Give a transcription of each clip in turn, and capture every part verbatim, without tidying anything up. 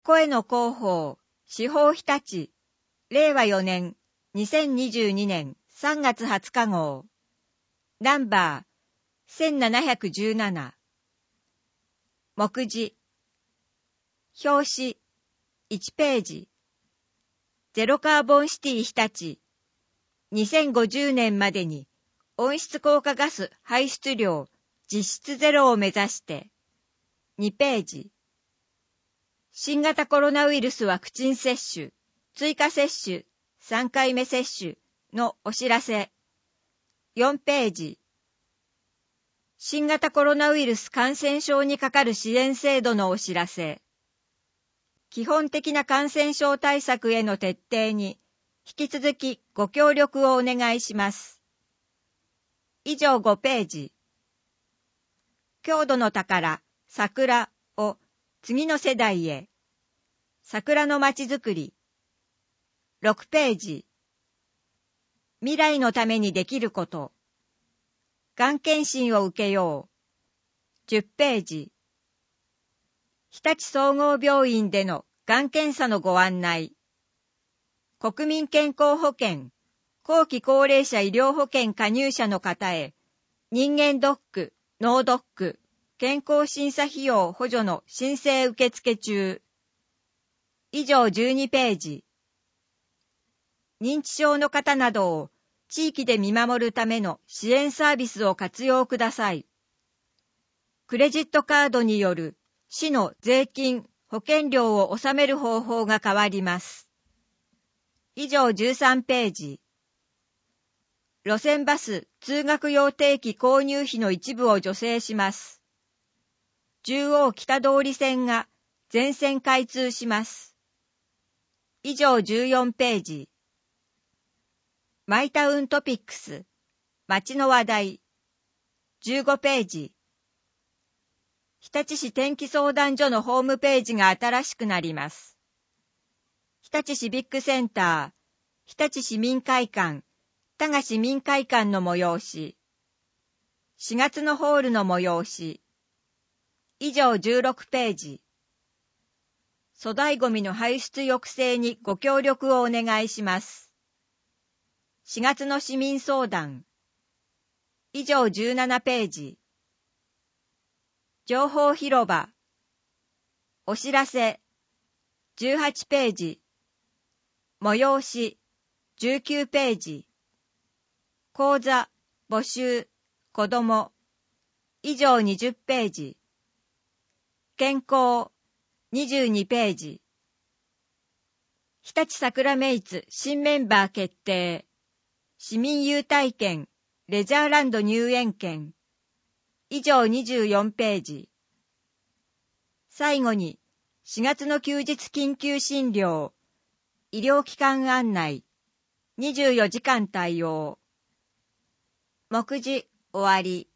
声の広報、司法日立、れいわよねん、にせんにじゅうにねんさんがつはつか号。ナンバーせんななひゃくじゅうなな。目次。表紙、いちページ。ゼロカーボンシティ日立、にせんごじゅうねんまでに温室効果ガス排出量実質ゼロを目指して。にページ。新型コロナウイルスワクチン接種、追加接種、さんかいめ接種のお知らせ。よんページ。新型コロナウイルス感染症にかかる支援制度のお知らせ。基本的な感染症対策への徹底に引き続きご協力をお願いします。以上ごページ。郷土の宝、桜を次の世代へ。桜のまちづくり。ろくページ。未来のためにできること。がん検診を受けよう。じゅっページ。日立総合病院でのがん検査のご案内。国民健康保険、後期高齢者医療保険加入者の方へ、人間ドック、脳ドック、健康審査費用補助の申請受付中。以上じゅうにページ。認知症の方などを地域で見守るための支援サービスを活用ください。クレジットカードによる市の税金、保険料を納める方法が変わります。以上じゅうさんページ。路線バス通学用定期購入費の一部を助成します。中央北通り線が全線開通します。以上じゅうよんページ。マイタウントピックス、街の話題。じゅうごページ。日立市天気相談所のホームページが新しくなります。日立シビックセンター、日立市民会館、多賀市民会館の催し。しがつのホールの催し。以上じゅうろくページ。粗大ごみの排出抑制にご協力をお願いします。しがつの市民相談。以上じゅうななページ。情報広場。お知らせ。じゅうはちページ。催し。じゅうきゅうページ。講座、募集、子ども。以上にじゅうページ。健康。にじゅうにページ。日立さくらメイツ新メンバー決定。市民優待券、レジャーランド入園券。以上にじゅうよんページ。最後に、しがつの休日緊急診療、医療機関案内、にじゅうよじかん対応。目次、終わり。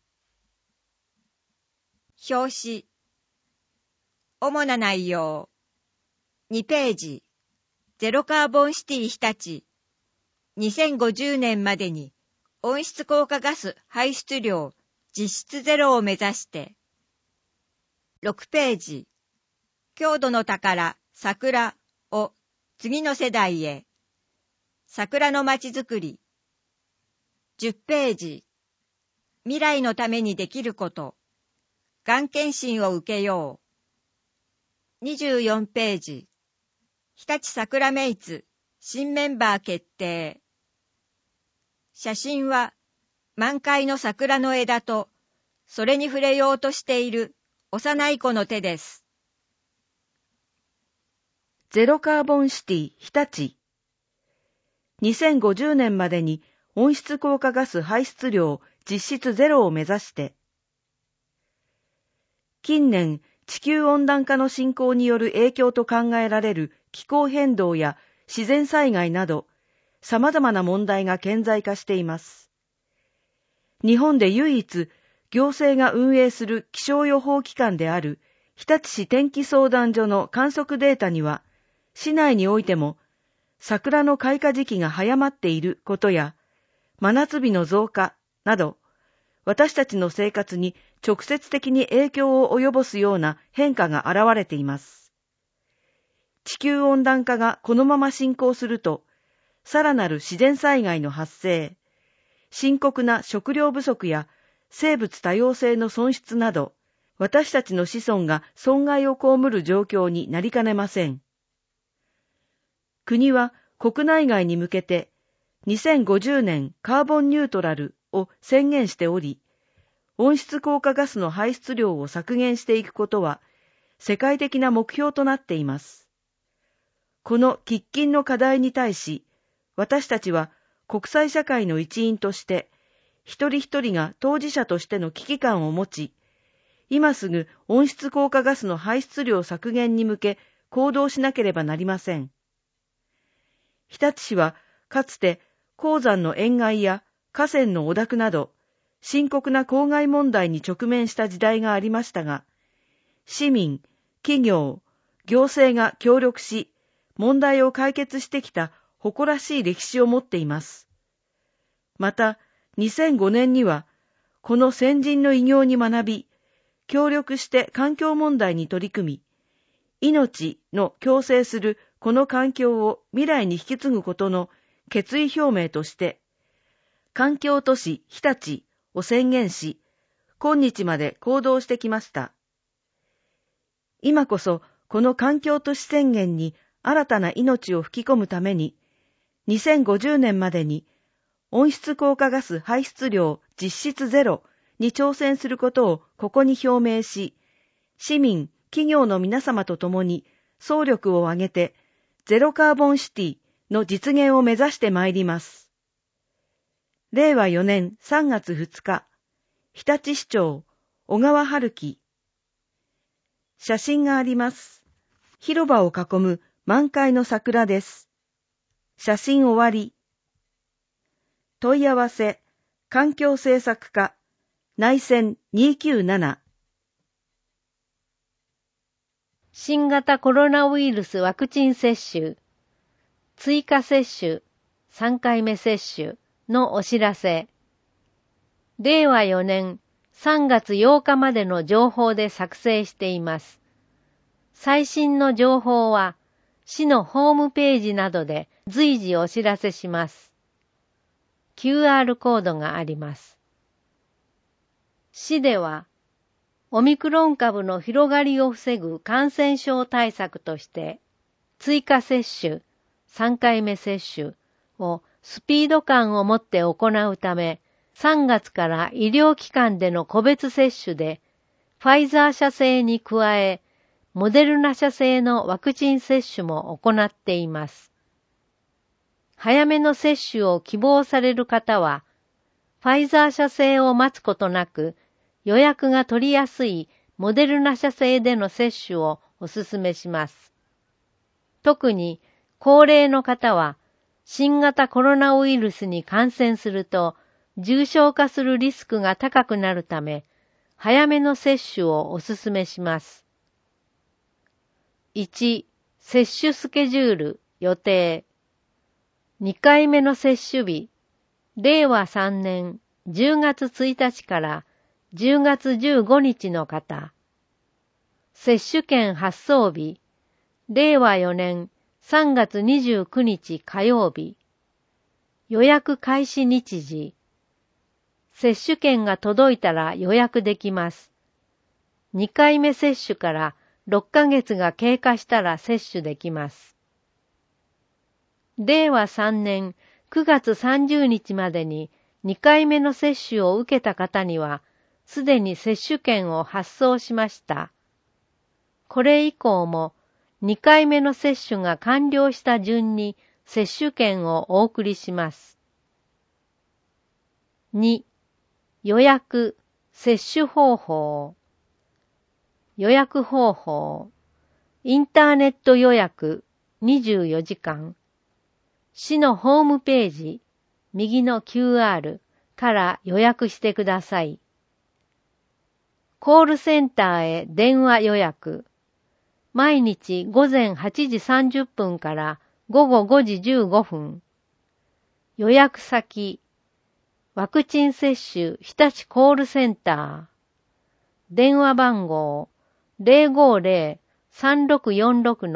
表紙。主な内容。にページ。ゼロカーボンシティ日立。にせんごじゅうねんまでに温室効果ガス排出量実質ゼロを目指して。ろくページ。郷土の宝、桜を次の世代へ。桜のまちづくり。じゅっページ。未来のためにできること。がん検診を受けよう。にじゅうよんページ。日立さくらメイツ新メンバー決定。写真は満開の桜の枝とそれに触れようとしている幼い子の手です。 ゼロカーボンシティ日立。にせんごじゅうねんまでに温室効果ガス排出量実質ゼロを目指して。近年、地球温暖化の進行による影響と考えられる気候変動や自然災害など、様々な問題が顕在化しています。日本で唯一、行政が運営する気象予報機関である日立市天気相談所の観測データには、市内においても桜の開花時期が早まっていることや、真夏日の増加など、私たちの生活に直接的に影響を及ぼすような変化が現れています。 球温暖化がこのまま進行すると、さらなる自然災害の発生、深刻な食料不足や生物多様性の損失など、私たちの子孫が損害を被る状況になりかねません。国は国内外に向けてにせんごじゅうねんカーボンニュートラルを宣言しており、温室効果ガスの排出量を削減していくことは世界的な目標となっています。この喫緊の課題に対し、私たちは国際社会の一員として、一人一人が当事者としての危機感を持ち、今すぐ温室効果ガスの排出量削減に向け行動しなければなりません。日立市はかつて鉱山の塩害や河川の汚濁など深刻な公害問題に直面した時代がありましたが、市民、企業、行政が協力し、問題を解決してきた誇らしい歴史を持っています。また、にせんごねんには、この先人の偉業に学び、協力して環境問題に取り組み、命の共生するこの環境を未来に引き継ぐことの決意表明として、環境都市日立を宣言し、今日まで行動してきました。今こそこの環境都市宣言に新たな命を吹き込むために、にせんごじゅうねんまでに温室効果ガス排出量実質ゼロに挑戦することをここに表明し、市民、企業の皆様と共に総力を挙げてゼロカーボンシティの実現を目指してまいります。れいわよねんさんがつふつか、日立市長、小川春樹。写真があります。広場を囲む満開の桜です。写真終わり。問い合わせ、環境政策課、内線にきゅうなな。 新型コロナウイルスワクチン接種、追加接種、さんかいめ接種のお知らせ。れいわよねんさんがつようかまでの情報で作成しています。最新の情報は、市のホームページなどで随時お知らせします。キューアール コードがあります。市では、オミクロン株の広がりを防ぐ感染症対策として、追加接種、さんかいめ接種をスピード感を持って行うため、さんがつから医療機関での個別接種で、ファイザー社製に加え、モデルナ社製のワクチン接種も行っています。早めの接種を希望される方は、ファイザー社製を待つことなく、予約が取りやすいモデルナ社製での接種をお勧めします。特に高齢の方は、新型コロナウイルスに感染すると重症化するリスクが高くなるため、早めの接種をお勧めします。いち、接種スケジュール、予定。にかいめの接種日、れいわさんねんじゅうがつついたちからじゅうがつじゅうごにちの方。接種券発送日、れいわよねんさんがつにじゅうくにち火曜日。予約開始日時。接種券が届いたら予約できます。にかいめ接種からろっかげつが経過したら接種できます。れいわさんねんくがつさんじゅうにちまでににかいめの接種を受けた方には、すでに接種券を発送しました。これ以降もにかいめの接種が完了した順に接種券をお送りします。に、予約、接種方法。予約方法。インターネット予約にじゅうよじかん。市のホームページ、右の キューアール から予約してください。コールセンターへ電話予約。毎日ごぜんはちじさんじゅっぷんからごごごじじゅうごふん。予約先、ワクチン接種日立コールセンター。電話番号 ゼロごゼロ さんろくよんろく の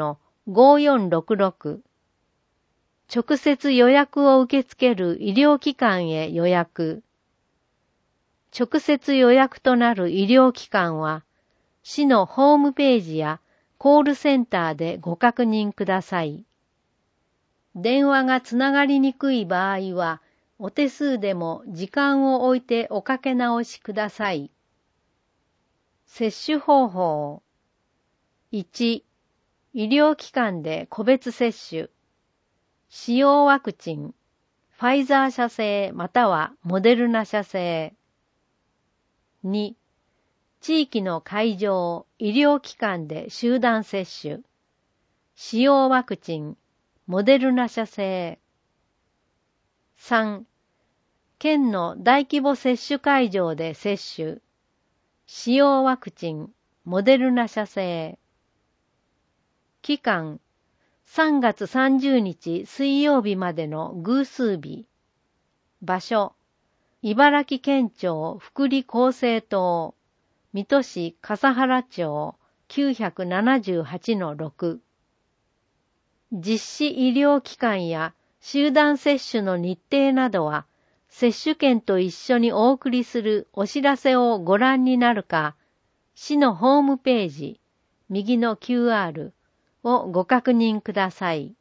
ごよんろくろく。直接予約を受け付ける医療機関へ予約。直接予約となる医療機関は、市のホームページやコールセンターでご確認ください。電話がつながりにくい場合は、お手数でも時間を置いておかけ直しください。接種方法。いち、医療機関で個別接種。使用ワクチン、ファイザー社製またはモデルナ社製。に、地域の会場、医療機関で集団接種。使用ワクチン、モデルナ社製。さん、県の大規模接種会場で接種。使用ワクチン、モデルナ社製。期間、さんがつさんじゅうにち水曜日までの偶数日。場所、茨城県庁福利厚生棟、水戸市笠原町 きゅうななはちのろく。実施医療機関や集団接種の日程などは、接種券と一緒にお送りするお知らせをご覧になるか、市のホームページ、右の キューアール をご確認ください。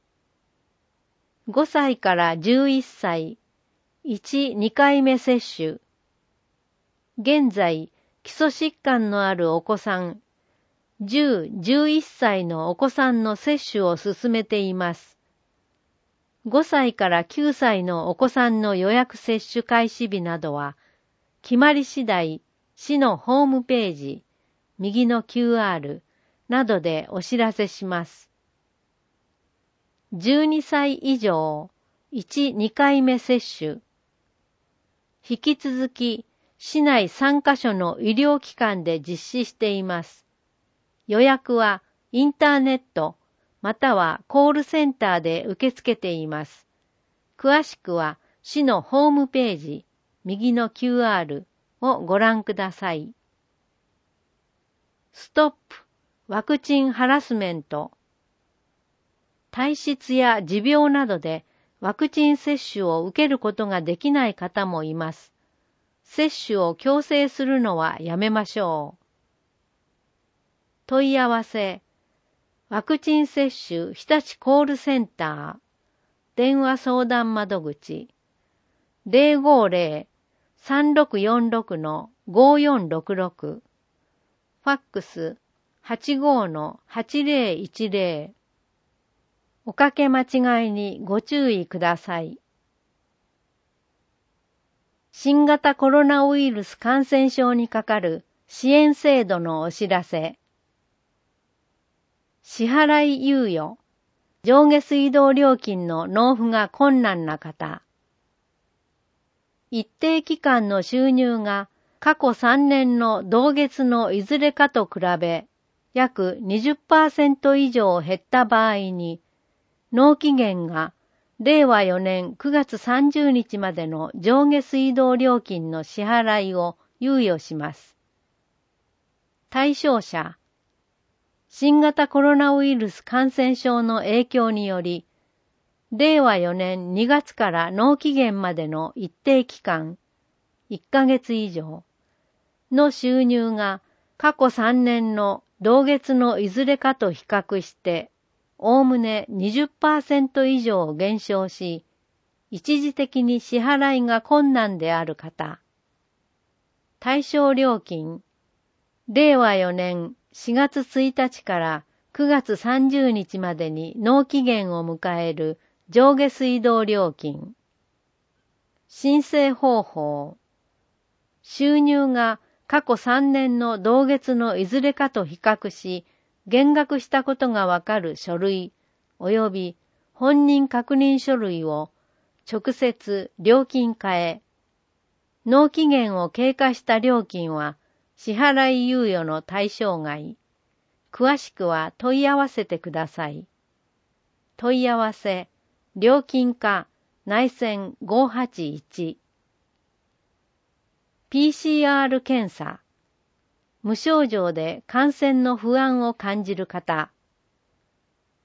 ごさいからじゅういっさい、いち、にかいめ接種。現在、基礎疾患のあるお子さん、じゅう、じゅういっさいのお子さんの接種を進めています。ごさいからきゅうさいのお子さんの予約接種開始日などは、決まり次第、市のホームページ、右の キューアール などでお知らせします。じゅうにさい以上、いち、にかいめ接種。引き続き、市内さんかしょの医療機関で実施しています。予約はインターネット、またはコールセンターで受け付けています。詳しくは市のホームページ、右の キューアール をご覧ください。ストップワクチンハラスメント。体質や持病などでワクチン接種を受けることができない方もいます。接種を強制するのはやめましょう。問い合わせ、ワクチン接種日立コールセンター、電話相談窓口、ゼロごゼロ さんろくよんろく ごよんろくろく、ファックス はちごのはちぜろいちぜろ、おかけ間違いにご注意ください。新型コロナウイルス感染症にかかる支援制度のお知らせ。支払い猶予、上下水道料金の納付が困難な方。一定期間の収入が過去さんねんの同月のいずれかと比べ、約 にじゅっパーセント 以上減った場合に、納期限がれいわよねんくがつさんじゅうにちまでの上下水道料金の支払いを猶予します。対象者、新型コロナウイルス感染症の影響により、れいわよねんにがつから納期限までの一定期間、いっかげつ以上の収入が過去さんねんの同月のいずれかと比較して、おおむね にじゅっパーセント 以上減少し、一時的に支払いが困難である方。対象料金、れいわよねんしがつついたちからくがつさんじゅうにちまでに納期限を迎える上下水道料金。申請方法。収入が過去さんねんの同月のいずれかと比較し、減額したことがわかる書類及び本人確認書類を直接料金課へ。納期限を経過した料金は支払い猶予の対象外。詳しくは問い合わせてください。問い合わせ、料金課内線ごはちいち。ピーシーアール 検査。無症状で感染の不安を感じる方。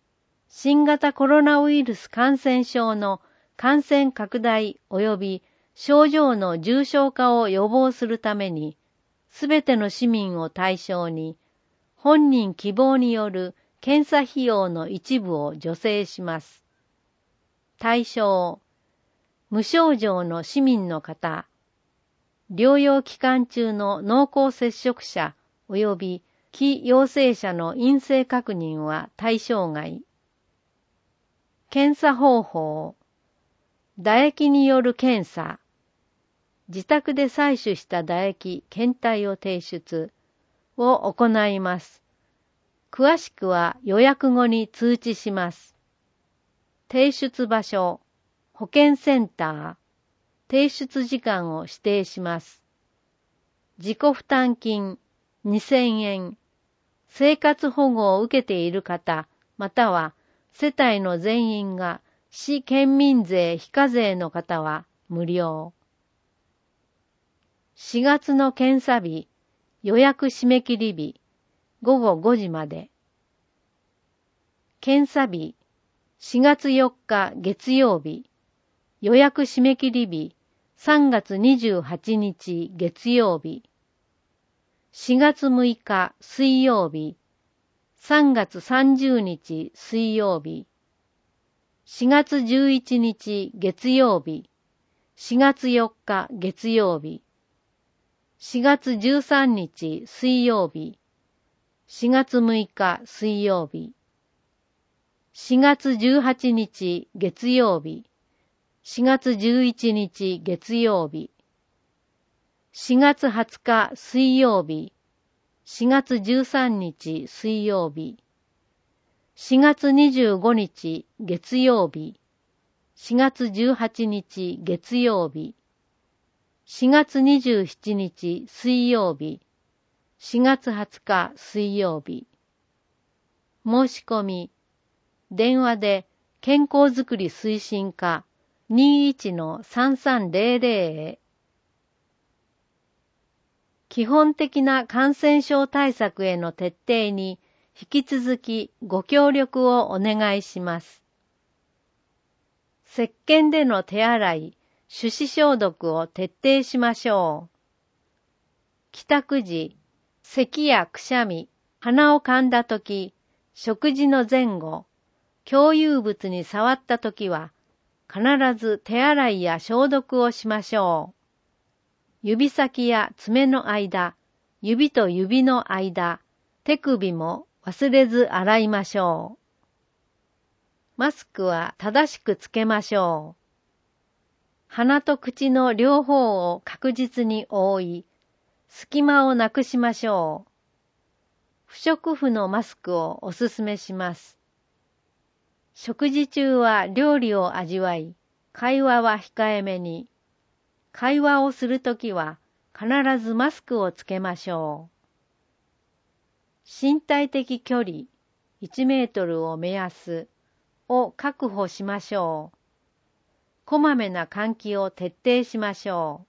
新型コロナウイルス感染症の感染拡大及び症状の重症化を予防するために、すべての市民を対象に、本人希望による検査費用の一部を助成します。対象、無症状の市民の方、療養期間中の濃厚接触者及び非陽性者の陰性確認は対象外。検査方法、唾液による検査、自宅で採取した唾液、検体を提出を行います。詳しくは予約後に通知します。提出場所、保健センター、提出時間を指定します。自己負担金にせんえん、生活保護を受けている方、または世帯の全員が市県民税非課税の方は無料。しがつの検査日、予約締め切り日、ごごごじまで。検査日、しがつよっか月曜日、予約締め切り日、さんがつにじゅうはちにち月曜日。しがつむいか水曜日、さんがつさんじゅうにち水曜日。しがつじゅういちにち月曜日、しがつよっか月曜日。しがつじゅうさんにち水曜日、しがつむいか水曜日。しがつじゅうはちにち月曜日、しがつじゅういちにち月曜日。しがつはつか水曜日、しがつじゅうさんにち水曜日。しがつにじゅうごにち月曜日、しがつじゅうはちにち月曜日。しがつにじゅうしちにち水曜日、しがつはつか水曜日。申し込み、電話で健康づくり推進課 にじゅういちのさんさんぜろぜろ へ。基本的な感染症対策への徹底に引き続きご協力をお願いします。石鹸での手洗い、手指消毒を徹底しましょう。帰宅時、咳やくしゃみ、鼻を噛んだとき、食事の前後、共有物に触ったときは、必ず手洗いや消毒をしましょう。指先や爪の間、指と指の間、手首も忘れず洗いましょう。マスクは正しくつけましょう。鼻と口の両方を確実に覆い、隙間をなくしましょう。不織布のマスクをおすすめします。食事中は料理を味わい、会話は控えめに。会話をするときは必ずマスクをつけましょう。身体的距離いちメートルを目安を確保しましょう。こまめな換気を徹底しましょ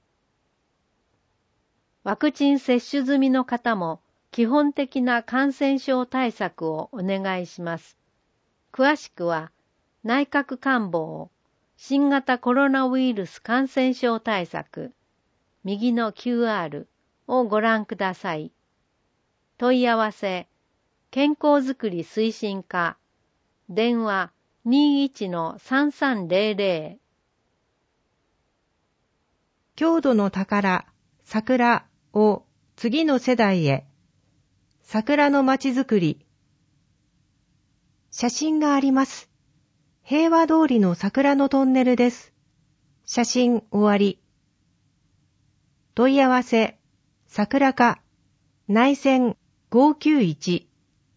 う。ワクチン接種済みの方も基本的な感染症対策をお願いします。詳しくは内閣官房新型コロナウイルス感染症対策右の キューアール をご覧ください。問い合わせ健康づくり推進課電話 にじゅういちのさんさんぜろぜろ。 郷土の宝、桜を次の世代へ。桜のまちづくり。写真があります。平和通りの桜のトンネルです。写真終わり。問い合わせ、桜課、内線ごきゅういち。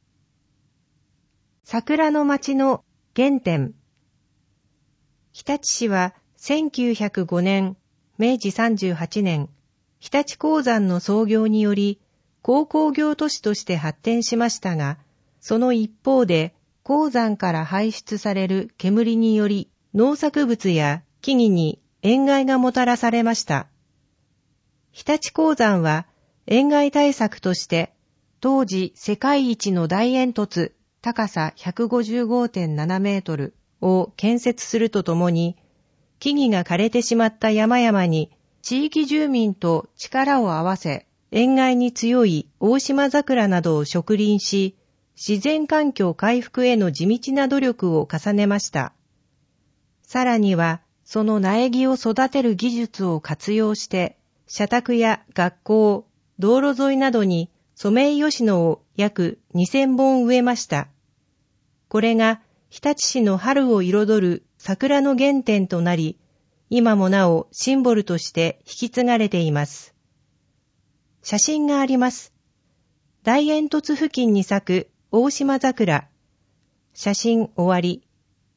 桜の町の原点。日立市はせんきゅうひゃくごねん、めいじさんじゅうはちねん、日立鉱山の創業により、鉱工業都市として発展しましたが、その一方で、鉱山から排出される煙により、農作物や木々に塩害がもたらされました。日立鉱山は塩害対策として、当時世界一の大煙突高さ ひゃくごじゅうごてんなな メートルを建設するとともに、木々が枯れてしまった山々に地域住民と力を合わせ、塩害に強い大島桜などを植林し、自然環境回復への地道な努力を重ねました。さらには、その苗木を育てる技術を活用して、社宅や学校、道路沿いなどにソメイヨシノを約にせんぼん植えました。これが日立市の春を彩る桜の原点となり、今もなおシンボルとして引き継がれています。写真があります。大煙突付近に咲く大島桜。写真終わり。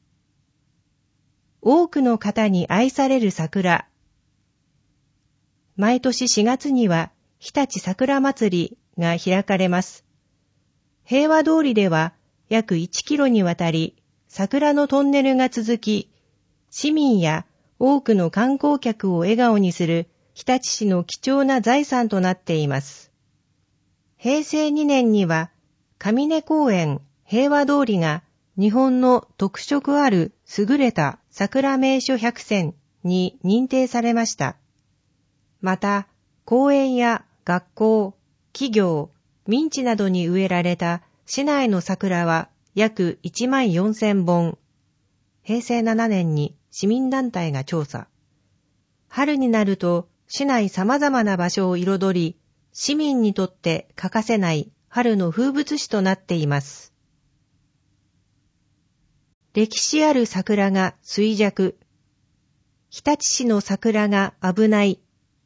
多くの方に愛される桜。毎年しがつには日立桜祭りが開かれます。平和通りでは約いちキロにわたり桜のトンネルが続き、市民や多くの観光客を笑顔にする日立市の貴重な財産となっています。平成にねんには上根公園平和通りが日本の特色ある優れた桜名所ひゃくせんに認定されました。また、公園や学校、企業、民地などに植えられた市内の桜は約いちまんよんせんぼん。平成ななねんに市民団体が調査。春になると市内様々な場所を彩り、市民にとって欠かせない春の風物詩となっています。歴史ある桜が衰弱。日立市の桜が危ない。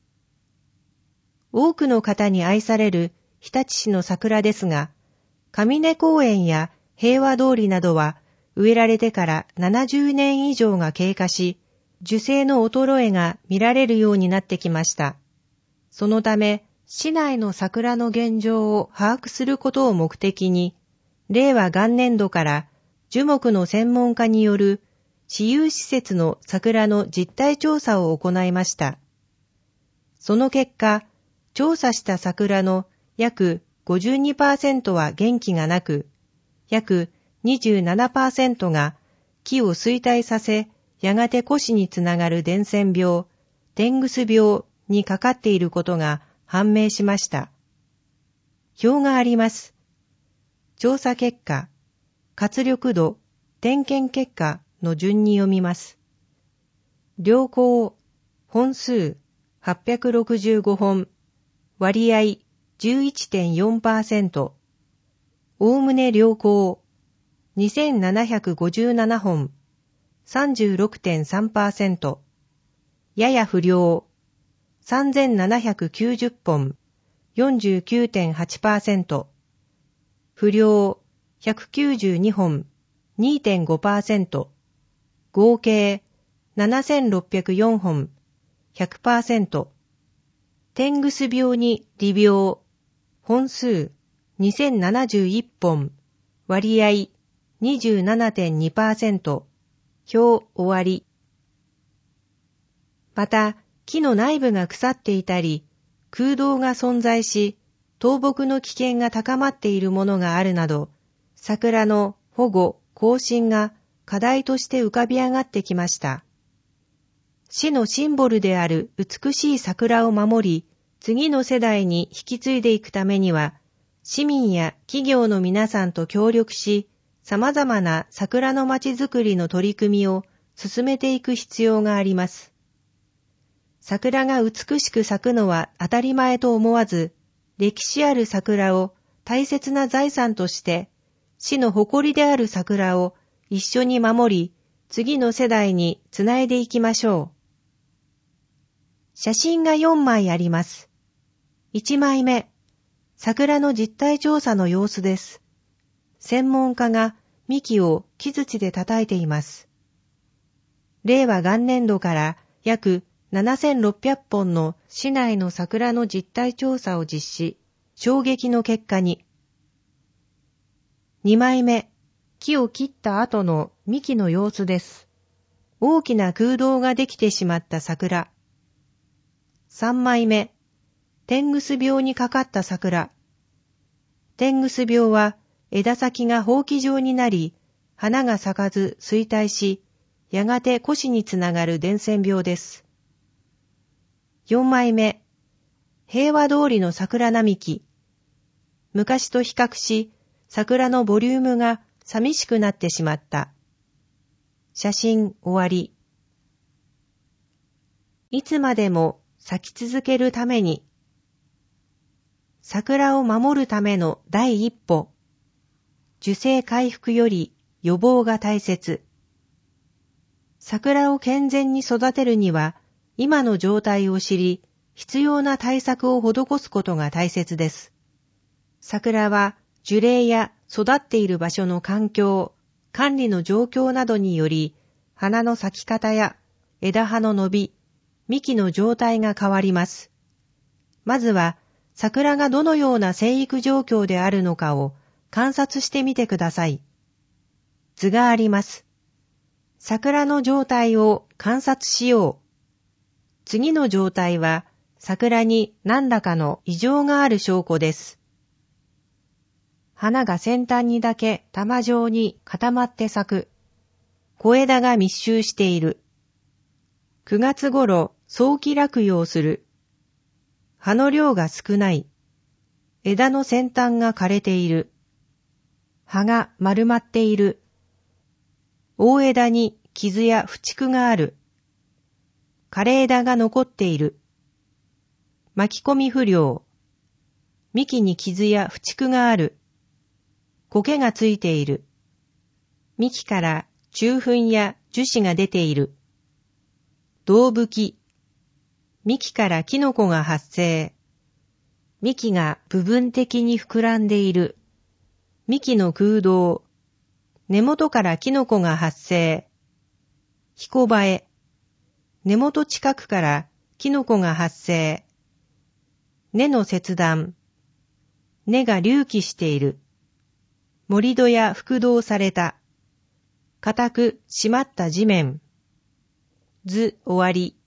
多くの方に愛される日立市の桜ですが、上根公園や平和通りなどは植えられてからななじゅうねん以上が経過し、樹勢の衰えが見られるようになってきました。そのため、市内の桜の現状を把握することを目的に、令和元年度から樹木の専門家による私有施設の桜の実態調査を行いました。その結果、調査した桜の約 ごじゅうにパーセント は元気がなく、約 にじゅうななパーセント が木を衰退させ、やがて枯死につながる伝染病、天ぐす病にかかっていることが判明しました。表があります。調査結果、活力度、点検結果の順に読みます。良好、本数はっぴゃくろくじゅうごほん、割合 じゅういってんよんパーセント、おおむね良好、にせんななひゃくごじゅうななほん、さんじゅうろくてんさんパーセント、やや不良、さんぜんななひゃくきゅうじゅっぽん、よんじゅうきゅうてんはちパーセント、不良、ひゃくきゅうじゅうにほん、にてんごパーセント、合計ななせんろっぴゃくよんほん、ひゃくパーセント、天ぐす病に利病、本数にせんななじゅういっぽん、割合 にじゅうななてんにパーセント、表終わり。また、木の内部が腐っていたり、空洞が存在し、倒木の危険が高まっているものがあるなど、桜の保護・更新が課題として浮かび上がってきました。市のシンボルである美しい桜を守り、次の世代に引き継いでいくためには、市民や企業の皆さんと協力し、様々な桜のまちづくりの取り組みを進めていく必要があります。桜が美しく咲くのは当たり前と思わず、歴史ある桜を大切な財産として、市の誇りである桜を一緒に守り、次の世代につないでいきましょう。写真がよんまいあります。いちまいめ、桜の実態調査の様子です。専門家が幹を木槌で叩いています。令和元年度から約ななせんろっぴゃくぽんの市内の桜の実態調査を実施、衝撃の結果に。にまいめ、木を切った後の幹の様子です。大きな空洞ができてしまった桜。さんまいめ、天ぐす病にかかった桜。天ぐす病は枝先がほうき状になり、花が咲かず衰退し、やがて腰につながる伝染病です。よんまいめ、平和通りの桜並木。昔と比較し、桜のボリュームが寂しくなってしまった。写真終わり。いつまでも咲き続けるために、桜を守るための第一歩。樹勢回復より予防が大切。桜を健全に育てるには、今の状態を知り、必要な対策を施すことが大切です。桜は樹齢や育っている場所の環境、管理の状況などにより、花の咲き方や枝葉の伸び、幹の状態が変わります。まずは、桜がどのような生育状況であるのかを観察してみてください。図があります。桜の状態を観察しよう。次の状態は、桜に何らかの異常がある証拠です。花が先端にだけ玉状に固まって咲く。小枝が密集している。くがつ頃、早期落葉する。葉の量が少ない。枝の先端が枯れている。葉が丸まっている。大枝に傷や腐竹がある。枯れ枝が残っている。巻き込み不良。幹に傷や腐竹がある。苔がついている。幹から虫粉や樹脂が出ている。胴吹き。幹からキノコが発生。幹が部分的に膨らんでいる。幹の空洞。根元からキノコが発生。ひこばえ。根元近くからキノコが発生。根の切断。根が隆起している。盛り土や覆土された。固く締まった地面。図終わり。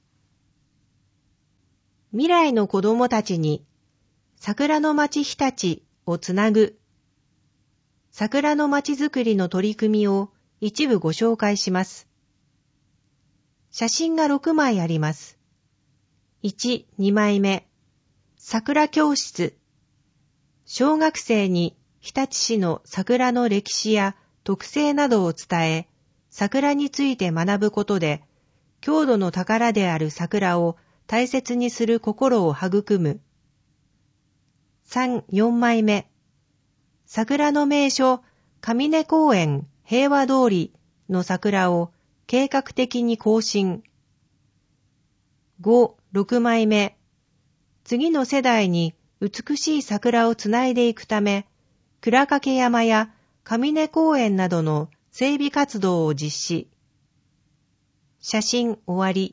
未来の子供たちに桜の町日立をつなぐ。桜の町づくりの取り組みを一部ご紹介します。写真がろくまいあります。いち、にまいめ。桜教室。小学生に日立市の桜の歴史や特性などを伝え、桜について学ぶことで、郷土の宝である桜を大切にする心を育む。さん、よんまいめ。桜の名所、上根公園平和通りの桜を計画的に更新。ご、ろくまいめ。次の世代に美しい桜をつないでいくため、倉掛山や上根公園などの整備活動を実施。写真終わり。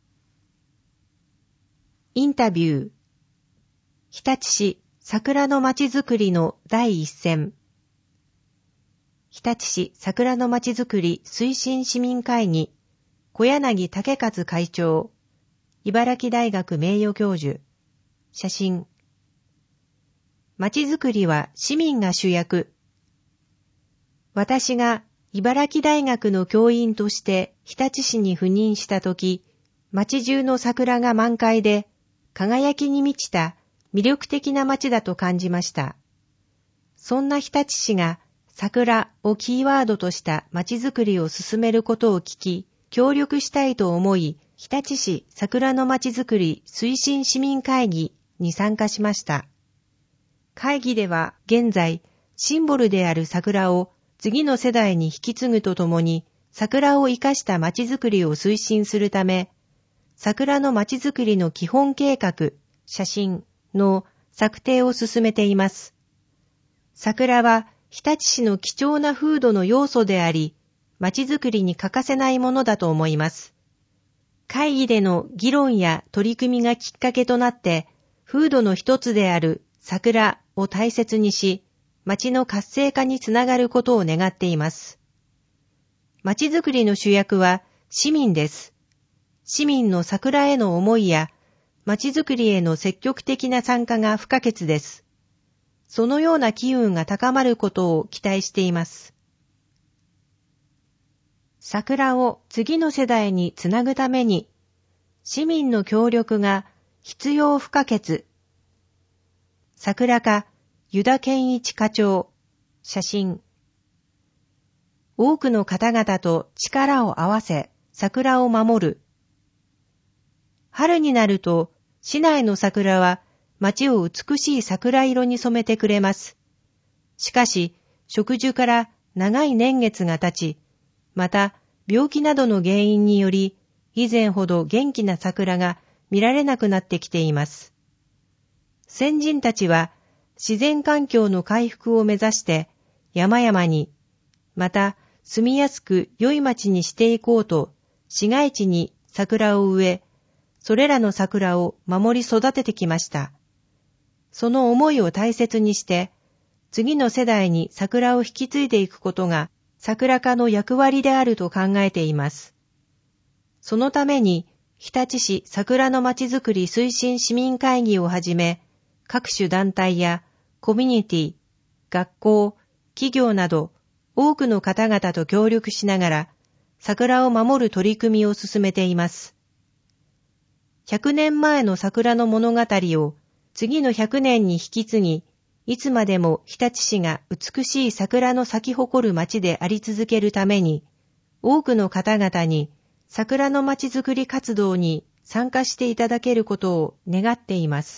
インタビュー。日立市桜のまちづくりの第一線。日立市桜のまちづくり推進市民会議、小柳武和会長、茨城大学名誉教授。写真。まちづくりは市民が主役。私が茨城大学の教員として日立市に赴任したとき、町中の桜が満開で、輝きに満ちた魅力的な町だと感じました。そんな日立市が桜をキーワードとした町づくりを進めることを聞き、協力したいと思い、日立市桜のまちづくり推進市民会議に参加しました。会議では現在、シンボルである桜を次の世代に引き継ぐとともに、桜を生かしたまちづくりを推進するため、桜のまちづくりの基本計画、写真の策定を進めています。桜は日立市の貴重な風土の要素であり、まちづくりに欠かせないものだと思います。会議での議論や取り組みがきっかけとなって、風土の一つである桜を大切にし、町の活性化につながることを願っています。町づくりの主役は市民です。市民の桜への思いや、町づくりへの積極的な参加が不可欠です。 そのような機運が高まることを期待しています。桜を次の世代につなぐために、市民の協力が必要不可欠。桜家、湯田健一課長、写真。多くの方々と力を合わせ、桜を守る。春になると、市内の桜は街を美しい桜色に染めてくれます。しかし、植樹から長い年月が経ち、また病気などの原因により、以前ほど元気な桜が見られなくなってきています。先人たちは自然環境の回復を目指して山々に、また住みやすく良い町にしていこうと市街地に桜を植え、それらの桜を守り育ててきました。その思いを大切にして、次の世代に桜を引き継いでいくことが桜家の役割であると考えています。そのために、日立市桜のまちづくり推進市民会議をはじめ、各種団体やコミュニティ、学校、企業など、多くの方々と協力しながら、桜を守る取り組みを進めています。ひゃくねんまえの桜の物語を次のひゃくねんに引き継ぎ、いつまでも日立市が美しい桜の咲き誇る町であり続けるために、多くの方々に桜のまちづくり活動に参加していただけることを願っています。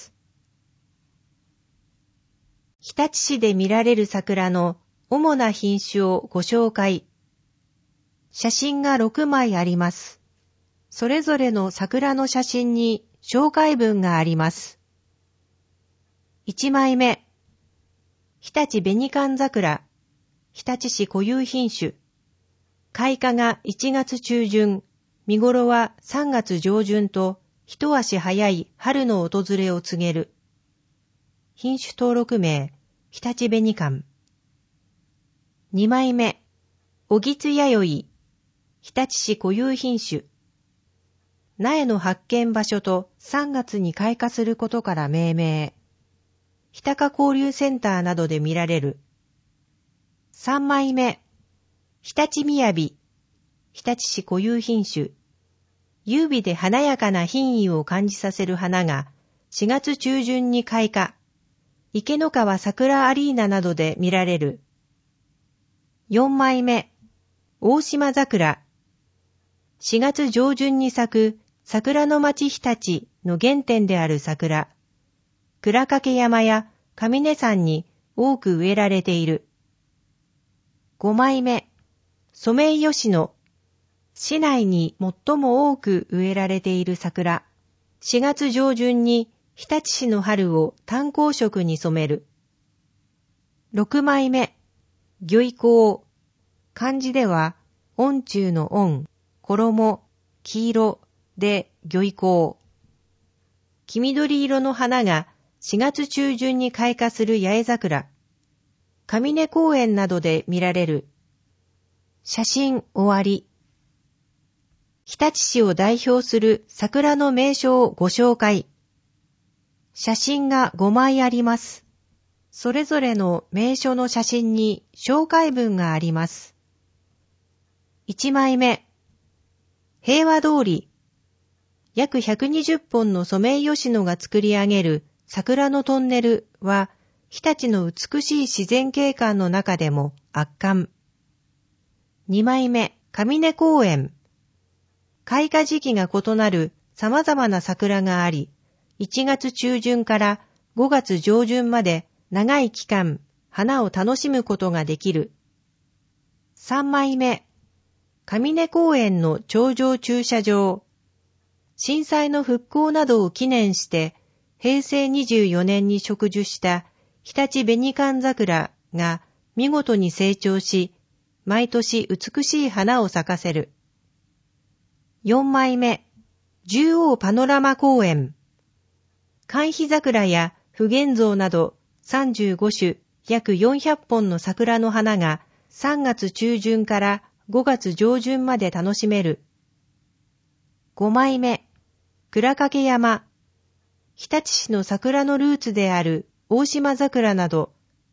日立市で見られる桜の主な品種をご紹介。写真がろくまいあります。それぞれの桜の写真に紹介文があります。いちまいめ。日立紅寒桜。日立市固有品種。開花がいちがつちゅうじゅん。見頃はさんがつじょうじゅんと一足早い春の訪れを告げる。品種登録名、日立紅寒。にまいめ、おぎつやよい、日立市固有品種。苗の発見場所とさんがつに開花することから命名。日高交流センターなどで見られる。さんまいめ、日立みやび、日立市固有品種。優美で華やかな品位を感じさせる花がしがつちゅうじゅんに開花。池の川桜アリーナなどで見られる。よんまいめ、大島桜。しがつじょうじゅんに咲く桜の町日立の原点である桜。倉掛山や上根山に多く植えられている。ごまいめ、ソメイヨシノ。市内に最も多く植えられている桜。しがつじょうじゅんに日立市の春を炭鉱色に染める。ろくまいめ、魚意紅。漢字では、音中の音、衣、黄色で魚意紅。黄緑色の花がしがつちゅうじゅんに開花する八重桜。上根公園などで見られる。写真終わり。日立市を代表する桜の名所をご紹介。写真がごまいあります。それぞれの名所の写真に紹介文があります。いちまいめ。平和通り。約ひゃくにじゅっぽんのソメイヨシノが作り上げる桜のトンネルは、日立の美しい自然景観の中でも圧巻。にまいめ。上根公園。開花時期が異なる様々な桜があり、いちがつちゅうじゅんからごがつじょうじゅんまで長い期間、花を楽しむことができる。さんまいめ。上根公園の頂上駐車場。震災の復興などを記念して、へいせいにじゅうよねんに植樹した日立紅寒桜が見事に成長し、毎年美しい花を咲かせる。よんまいめ。十王パノラマ公園。寒緋桜や普賢像などさんじゅうごしゅ約よんひゃっぽんの桜の花がさんがつちゅうじゅんからごがつじょうじゅんまで楽しめる。ごまいめ。倉掛山。日立市の桜のルーツである大島桜など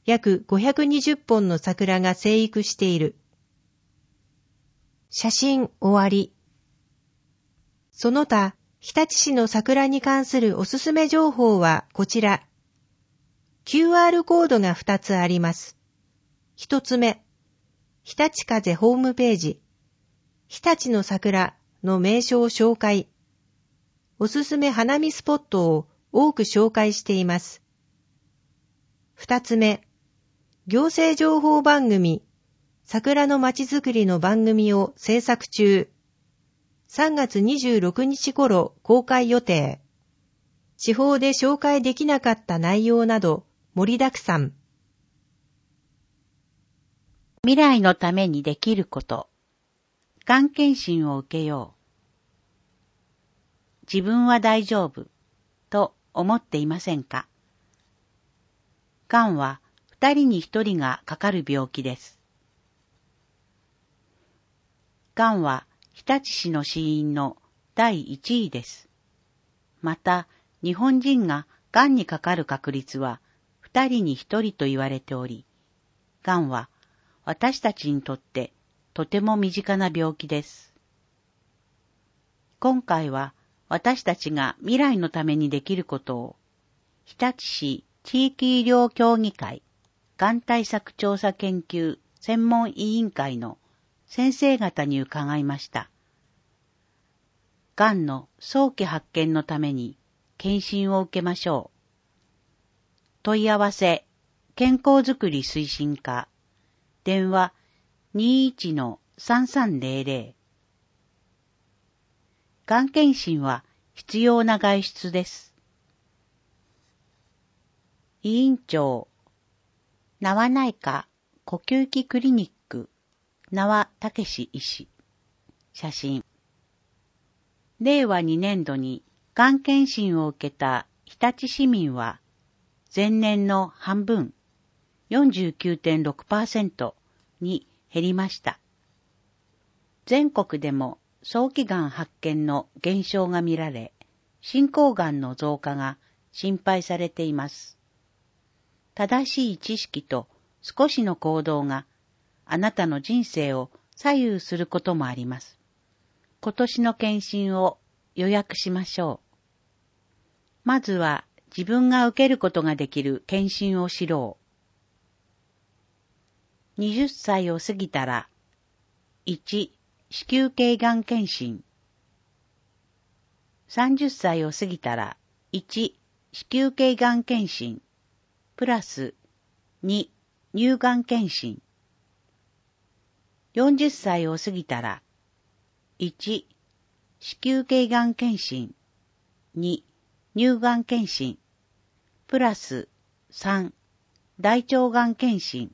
約ごひゃくにじゅっぽんの桜が生育している。写真終わり。その他、日立市の桜に関するおすすめ情報はこちら。キューアール コードがふたつあります。ひとつめ、日立風ホームページ、日立の桜の名所を紹介。おすすめ花見スポットを多く紹介しています。ふたつめ、行政情報番組、桜のまちづくりの番組を制作中。さんがつにじゅうろくにち頃公開予定。地方で紹介できなかった内容など盛りだくさん。 未来のためにできること。がん検診を受けよう。自分は大丈夫と思っていませんか？がんは二人に一人がかかる病気です。がんは日立市の死因のだいいちいです。また、日本人ががんにかかる確率は二人に一人と言われており、がんは私たちにとってとても身近な病気です。今回は私たちが未来のためにできることを、日立市地域医療協議会がん対策調査研究専門委員会の先生方に伺いました。がんの早期発見のために検診を受けましょう。問い合わせ、健康づくり推進課、電話 にじゅういちのさんさんぜろぜろ。がん検診は必要な外出です。委員長、縄内科呼吸器クリニック、縄武史医師。写真。れいわにねんどにがん検診を受けた日立市民は、前年の半分、よんじゅうきゅうてんろくパーセント に減りました。全国でも早期がん発見の減少が見られ、進行がんの増加が心配されています。正しい知識と少しの行動があなたの人生を左右することもあります。今年の検診を予約しましょう。まずは自分が受けることができる検診を知ろう。はたちを過ぎたら、いち、子宮頸がん検診。さんじゅっさいを過ぎたら、いち、子宮頸がん検診、プラスに、乳がん検診。よんじゅっさいを過ぎたら、いち、子宮頸がん検診、に、乳がん検診、プラスさん、大腸がん検診。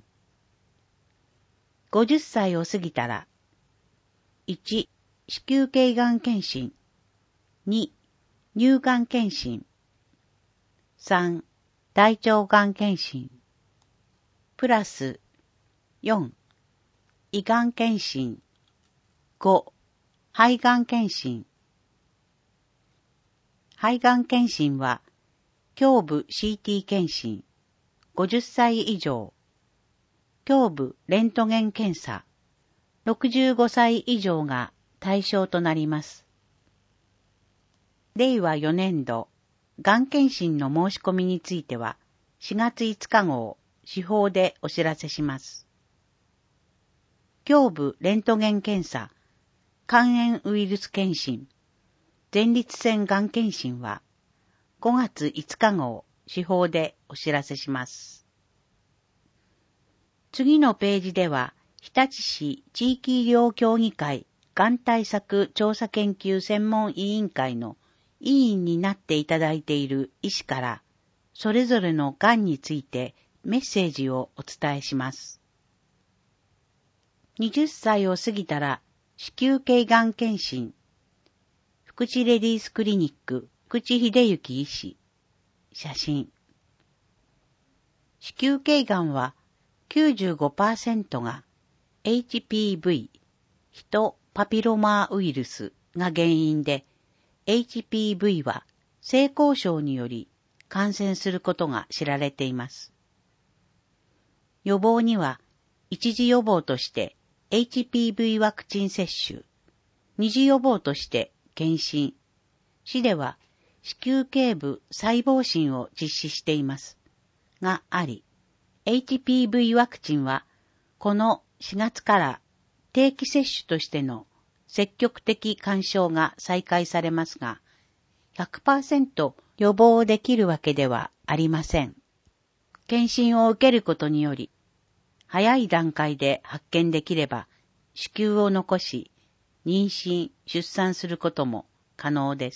ごじゅっさいを過ぎたら、いち、子宮頸がん検診、に、乳がん検診、さん、大腸がん検診、プラスよん、胃がん検診、ご、肺がん検診。肺がん検診は、胸部 シーティー 検診、ごじゅっさい以上、胸部レントゲン検査、ろくじゅうごさい以上が対象となります。れいわよねんど、がん検診の申し込みについては、しがついつか号、司法でお知らせします。胸部レントゲン検査、肝炎ウイルス検診、前立腺がん検診は、ごがついつか号、司法でお知らせします。次のページでは、日立市地域医療協議会がん対策調査研究専門委員会の委員になっていただいている医師から、それぞれのがんについてメッセージをお伝えします。はたちを過ぎたら、子宮頸がん検診。福祉レディースクリニック、福地秀幸医師。写真。子宮頸がんは きゅうじゅうごパーセント が エイチピーブイ、ヒトパピロマウイルスが原因で、エイチピーブイ は性交渉により感染することが知られています。 予防には、一次予防として エイチピーブイ ワクチン接種、二次予防として検診、市では子宮頸部細胞診を実施しています。があり、エイチピーブイ ワクチンは、このしがつから定期接種としての積極的勧奨が再開されますが、ひゃくパーセント 予防できるわけではありません。検診を受けることにより、早い段階で発見できれば、子宮を残し、妊娠・出産することも可能です。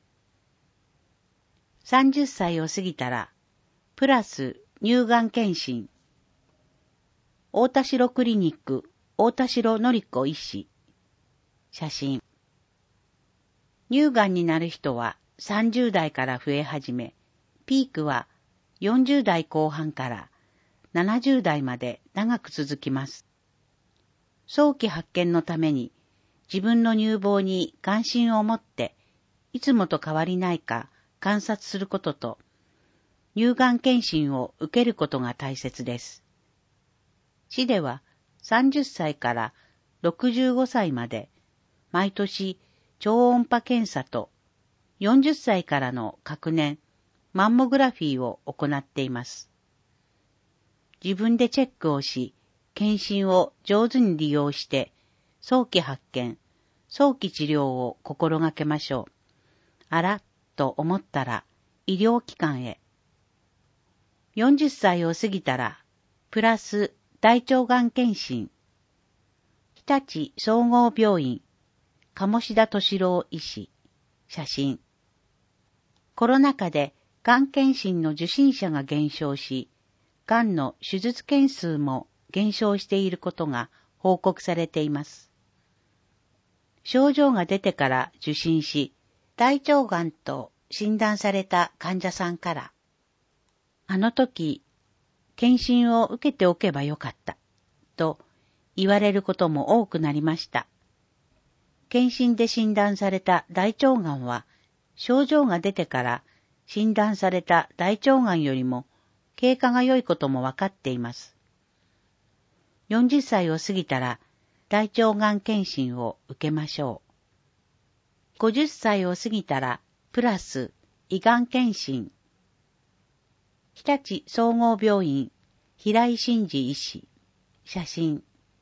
さんじゅっさいを過ぎたら、プラス乳がん検診。大田代クリニック、大田代のり子医師。写真。乳がんになる人はさんじゅうだいから増え始め、ピークはよんじゅうだいこう半からななじゅうだいまで長く続きます。早期発見のために自分の乳房に関心を持っていつもと変わりないか観察することと、乳がん検診を受けることが大切です。市ではさんじゅっさいからろくじゅうごさいまで毎年超音波検査とよんじゅっさいからの隔年マンモグラフィーを行っています。自分でチェックをし、検診を上手に利用して早期発見、早期治療を心がけましょう。あらと思ったら医療機関へ。よんじゅっさいを過ぎたらプラス大腸がん検診。日立総合病院、鴨志田敏郎医師。写真。コロナ禍でがん検診の受診者が減少し、がんの手術件数も減少していることが報告されています。症状が出てから受診し、大腸がんと診断された患者さんから、あの時、検診を受けておけばよかった、と言われることも多くなりました。検診で診断された大腸がんは、症状が出てから診断された大腸がんよりも経過が良いことも分かっています。よんじゅっさいを過ぎたら大腸がん検診を受けましょう。ごじゅっさいを過ぎたらプラス胃がん検診。日立総合病院平井真二医師。写真。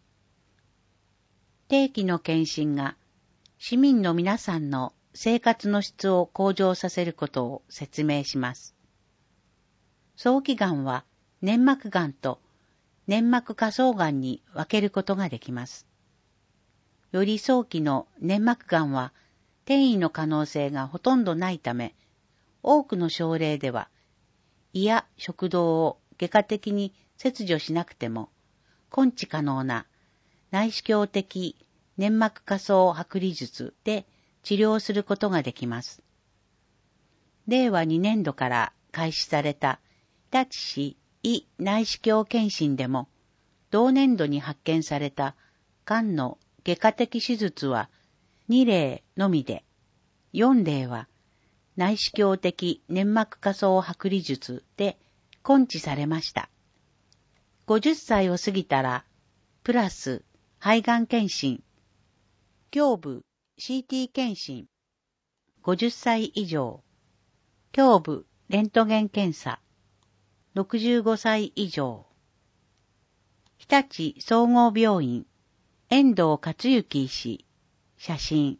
定期の検診が市民の皆さんの生活の質を向上させることを説明します。早期がんは粘膜がんと粘膜下層がんに分けることができます。より早期の粘膜がんは転移の可能性がほとんどないため、多くの症例では胃や食道を外科的に切除しなくても根治可能な内視鏡的粘膜下層剥離術で治療することができます。れいわにねんどから開始された日立市胃内視鏡検診でも、同年度に発見されたがんの外科的手術はにれいのみで、よんれいは内視鏡的粘膜下層剥離術で根治されました。ごじゅっさいを過ぎたら、プラス肺がん検診、胸部 シーティー 検診、ごじゅっさい以上、胸部レントゲン検査、ろくじゅうごさい以上、日立総合病院、遠藤克之医師、写真。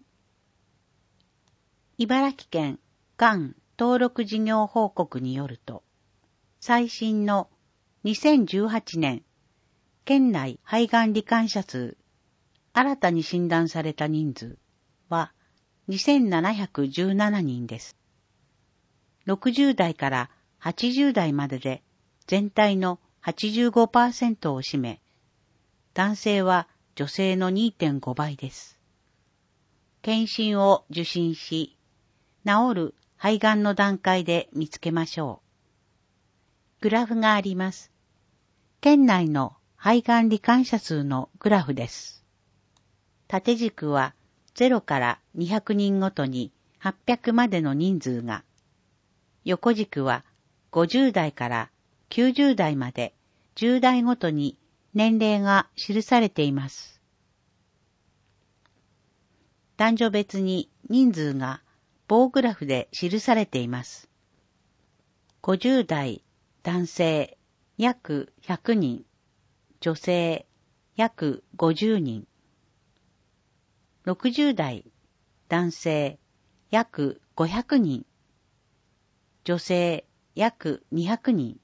茨城県がん登録事業報告によると、最新のにせんじゅうはちねん県内肺がん罹患者数、新たに診断された人数はにせんななひゃくじゅうななにんです。ろくじゅうだいからはちじゅうだいまでで全体の はちじゅうごパーセント を占め、男性は女性の にてんごばいです。検診を受診し、治る肺がんの段階で見つけましょう。グラフがあります。県内の肺がん罹患者数のグラフです。縦軸はゼロからにひゃくにんごとにはっぴゃくまでの人数が、横軸はごじゅうだいからきゅうじゅうだいまでじゅう代ごとに年齢が記されています。男女別に人数が棒グラフで記されています。ごじゅう代男性約ひゃくにん、女性約ごじゅうにん。ろくじゅう代男性約ごひゃくにん、女性約にひゃくにん。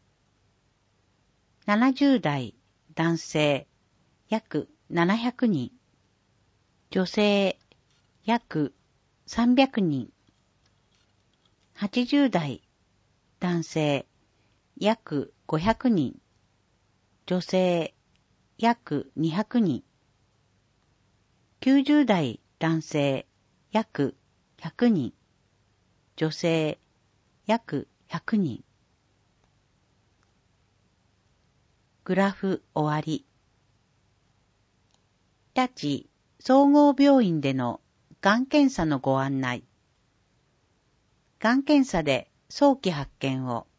ななじゅう代男性約ななひゃくにん、女性約さんびゃくにん。はちじゅう代男性約ごひゃくにん、女性約にひゃくにん。きゅうじゅう代男性約ひゃくにん、女性約ひゃくにん。グラフ終わり。日立総合病院でのがん検査のご案内。がん検査で早期発見を。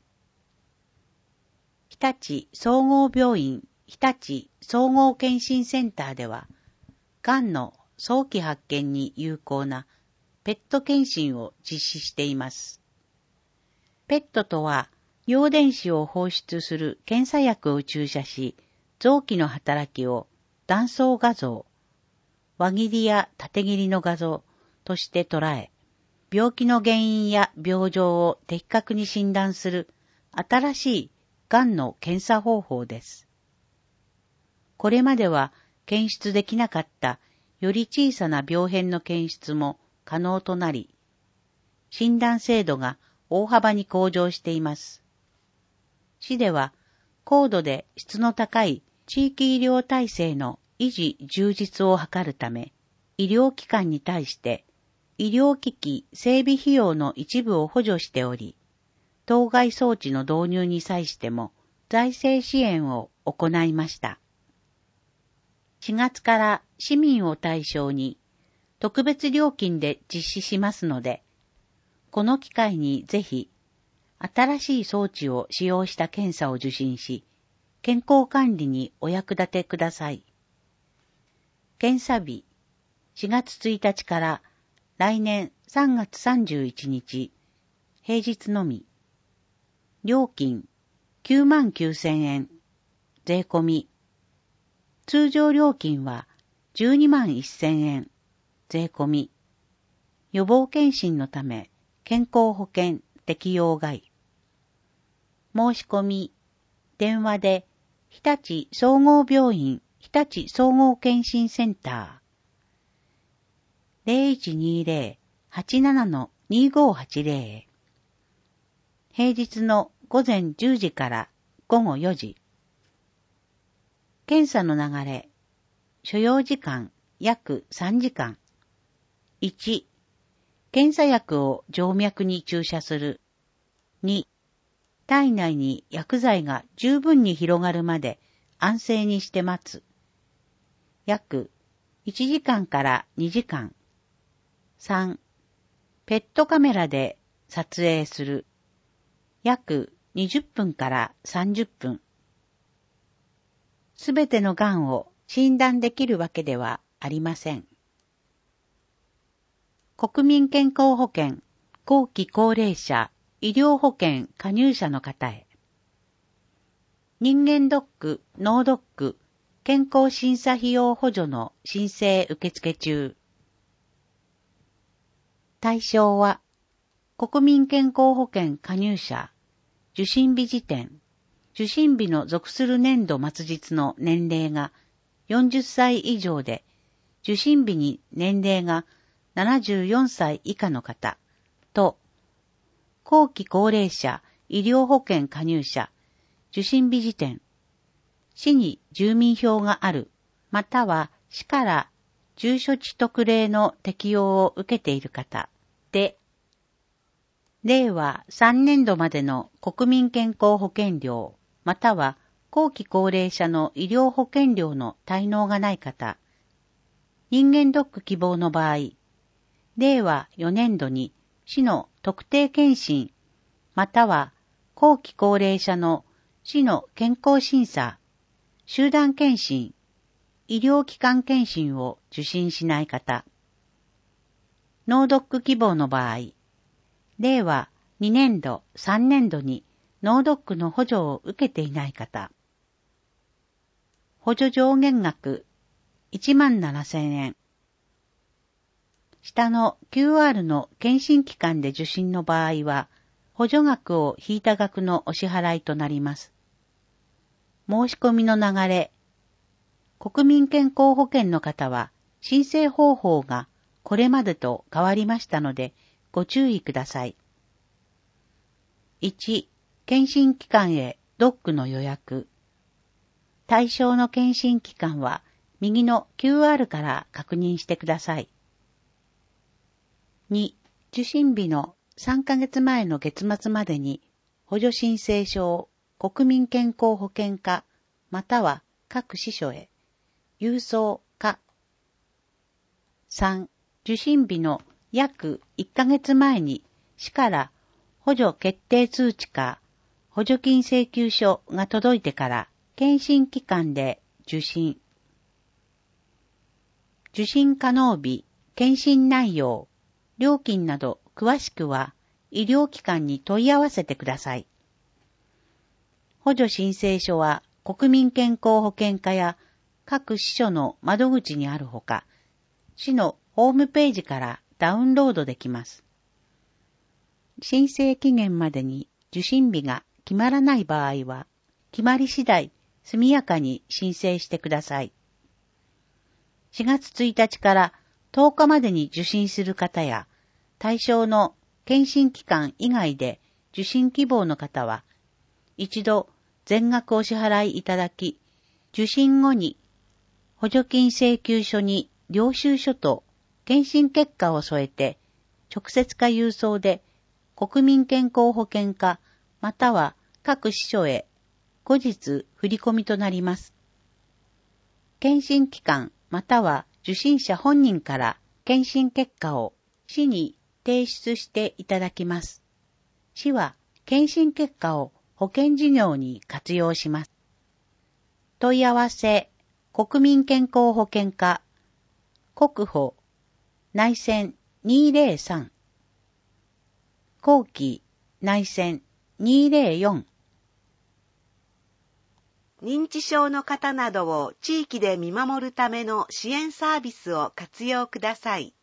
日立総合病院日立総合検診センターでは、がんの早期発見に有効なペット検診を実施しています。ペットとは、陽電子を放出する検査薬を注射し、臓器の働きを断層画像、輪切りや縦切りの画像として捉え、病気の原因や病状を的確に診断する新しいがんの検査方法です。これまでは検出できなかったより小さな病変の検出も可能となり、診断精度が大幅に向上しています。市では高度で質の高い地域医療体制の維持充実を図るため、医療機関に対して医療機器整備費用の一部を補助しており、当該装置の導入に際しても財政支援を行いました。しがつから市民を対象に特別料金で実施しますので、この機会にぜひ新しい装置を使用した検査を受診し、健康管理にお役立てください。検査日しがつついたちから来年さんがつさんじゅういちにち、平日のみ。料金きゅうまんきゅうせんえん、税込み。通常料金はじゅうにまんせんえん、税込み。予防検診のため健康保険適用外。申し込み、電話で日立総合病院日立総合検診センター ゼロいちにゼロ はちなな にごはちゼロ へ。平日の午前じゅうじから午後よじ。検査の流れ、所要時間約さんじかん。いち、検査薬を静脈に注射する。に、体内に薬剤が十分に広がるまで安静にして待つ。約いちじかんからにじかん。さん、ペットカメラで撮影する。約にじゅっぷんからさんじゅっぷん。すべてのがんを診断できるわけではありません。国民健康保険、後期高齢者、医療保険加入者の方へ。人間ドック、脳ドック、健康審査費用補助の申請受付中。対象は、国民健康保険加入者、受診日時点、受診日の属する年度末日の年齢がよんじゅっさい以上で、受診日に年齢がななじゅうよんさい以下の方と、後期高齢者、医療保険加入者、受診日時点、市に住民票がある、または市から住所地特例の適用を受けている方で、れいわさんねんどまでの国民健康保険料、または後期高齢者の医療保険料の滞納がない方、人間ドック希望の場合、れいわよねんどに市の特定健診、または後期高齢者の市の健康審査、集団検診、医療機関検診を受診しない方。脳ドック希望の場合、令和にねんど、さんねんどに脳ドックの補助を受けていない方。補助上限額いちまんななせんえん。下の キューアール の検診機関で受診の場合は、補助額を引いた額のお支払いとなります。申し込みの流れ。国民健康保険の方は、申請方法がこれまでと変わりましたので、ご注意ください。いち、検診機関へドックの予約。対象の検診機関は、右の キューアール から確認してください。に、受診日のさんかげつまえの月末までに、補助申請書を国民健康保険課または各支所へ郵送か。さん、受診日の約いっかげつまえに市から補助決定通知か補助金請求書が届いてから検診機関で受診。受診可能日、検診内容、料金など詳しくは医療機関に問い合わせてください。補助申請書は国民健康保険課や各支所の窓口にあるほか、市のホームページからダウンロードできます。申請期限までに受診日が決まらない場合は、決まり次第速やかに申請してください。しがつついたちからとおかまでに受診する方や、対象の検診機関以外で受診希望の方は、一度全額お支払いいただき、受診後に補助金請求書に領収書と検診結果を添えて、直接か郵送で国民健康保険課または各支所へ後日振り込みとなります。検診機関または受診者本人から検診結果を市に提出していただきます。市は検診結果を保険事業に活用します。問い合わせ、国民健康保険課、国保、内線にーぜろさん、後期、内線にーぜろよん。 認知症の方などを地域で見守るための支援サービスを活用ください。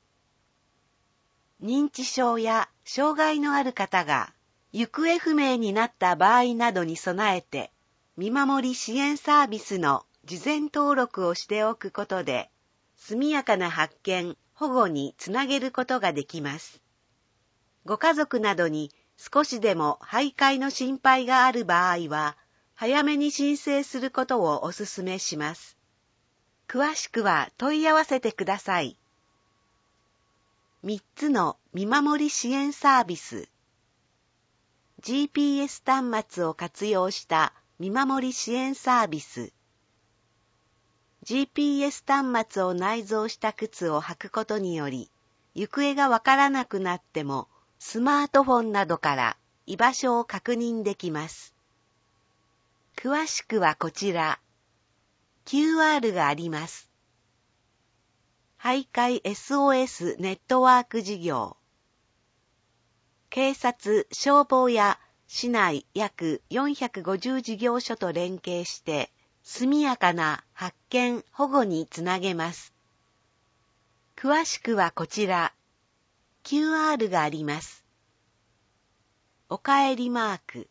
認知症や障害のある方が行方不明になった場合などに備えて、見守り支援サービスの事前登録をしておくことで、速やかな発見、保護につなげることができます。ご家族などに少しでも徘徊の心配がある場合は、早めに申請することをお勧めします。詳しくは問い合わせてください。みっつの見守り支援サービス。ジーピーエス 端末を活用した見守り支援サービス。ジーピーエス 端末を内蔵した靴を履くことにより、行方がわからなくなっても、スマートフォンなどから居場所を確認できます。詳しくはこちら。キューアール があります。徘徊 エスオーエス ネットワーク事業。警察、消防や市内約よんひゃくごじゅう事業所と連携して、速やかな発見・保護につなげます。詳しくはこちら。キューアール があります。おかえりマーク。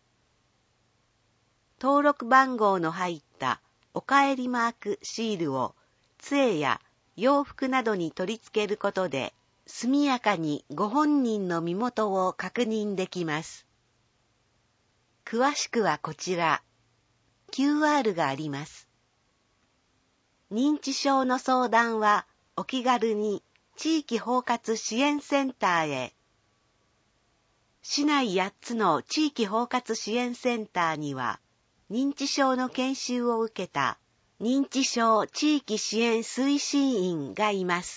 登録番号の入ったおかえりマークシールを杖や洋服などに取り付けることで、速やかにご本人の身元を確認できます。詳しくはこちら。キューアール があります。認知症の相談はお気軽に地域包括支援センターへ。市内やっつの地域包括支援センターには、認知症の研修を受けた認知症地域支援推進員がいます。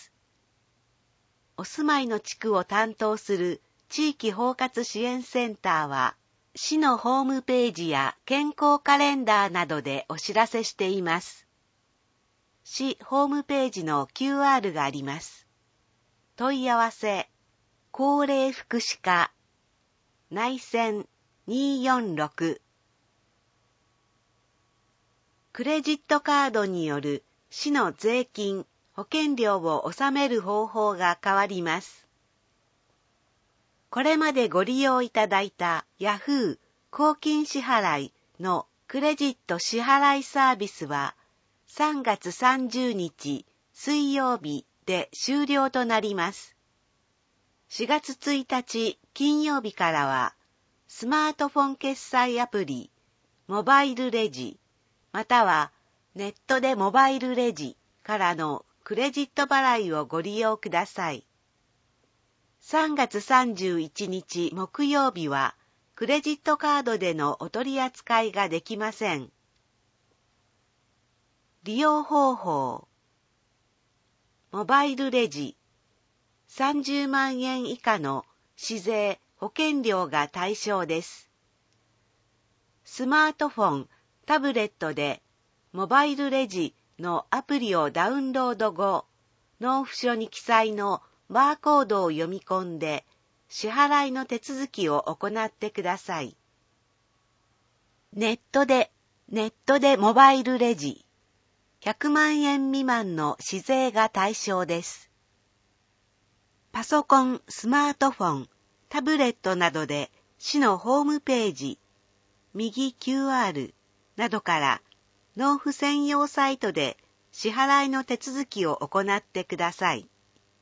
お住まいの地区を担当する地域包括支援センターは、 市のホームページや健康カレンダーなどでお知らせしています。市ホームページの キューアール があります。問い合わせ、高齢福祉課、内線にーよんろく。クレジットカードによる市の税金、保険料を納める方法が変わります。これまでご利用いただいた ヤフー 公金支払いのクレジット支払いサービスはさんがつさんじゅうにち水曜日で終了となります。しがつついたち金曜日からはスマートフォン決済アプリ、モバイルレジ、またはネットでモバイルレジからのクレジット払いをご利用ください。さんがつさんじゅういちにち木曜日はクレジットカードでのお取り扱いができません。利用方法。モバイルレジ。さんじゅうまんえん以下の市税・保険料が対象です。スマートフォン、タブレットでモバイルレジのアプリをダウンロード後、納付書に記載のバーコードを読み込んで支払いの手続きを行ってください。ネットで、ネットでモバイルレジ。ひゃくまんえん未満の市税が対象です。パソコン、スマートフォン、タブレットなどで市のホームページ、右 キューアール などから納付専用サイトで支払いの手続きを行ってください。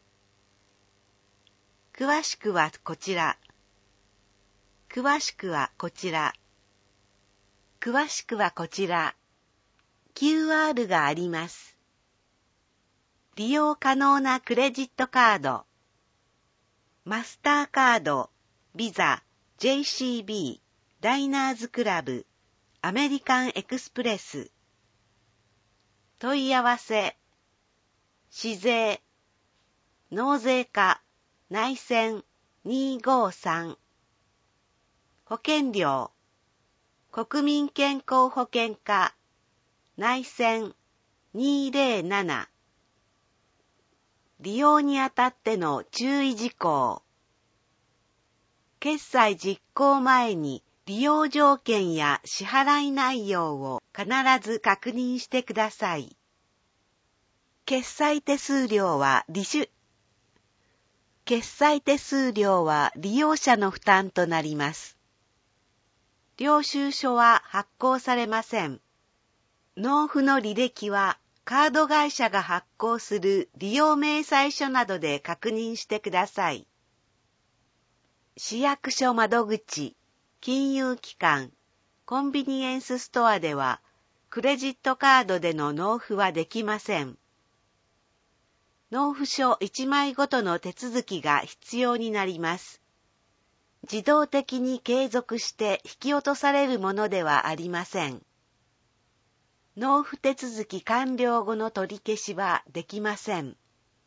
詳しくはこちら。詳しくはこちら。詳しくはこちら。キューアール があります。利用可能なクレジットカード。マスターカード、ビザ、ジェイシービー、ダイナーズクラブ、アメリカンエクスプレス。問い合わせ。市税。納税課。内線にーごーさん。保険料。国民健康保険課。内線にーぜろなな。利用にあたっての注意事項。決済実行前に利用条件や支払い内容を必ず確認してください。決済手数料は利手決済手数料は利用者の負担となります。領収書は発行されません。納付の履歴はカード会社が発行する利用明細書などで確認してください。市役所窓口、金融機関、コンビニエンスストアではクレジットカードでの納付はできません。納付書いちまいごとの手続きが必要になります。自動的に継続して引き落とされるものではありません。納付手続き完了後の取り消しはできません。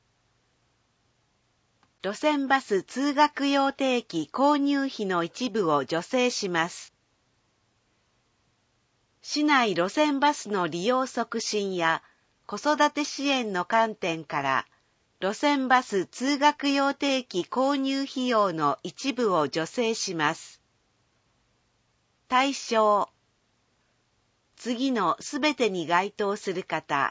路線バス通学用定期購入費の一部を助成します。市内路線バスの利用促進や子育て支援の観点から路線バス通学用定期購入費用の一部を助成します。対象。次のすべてに該当する方。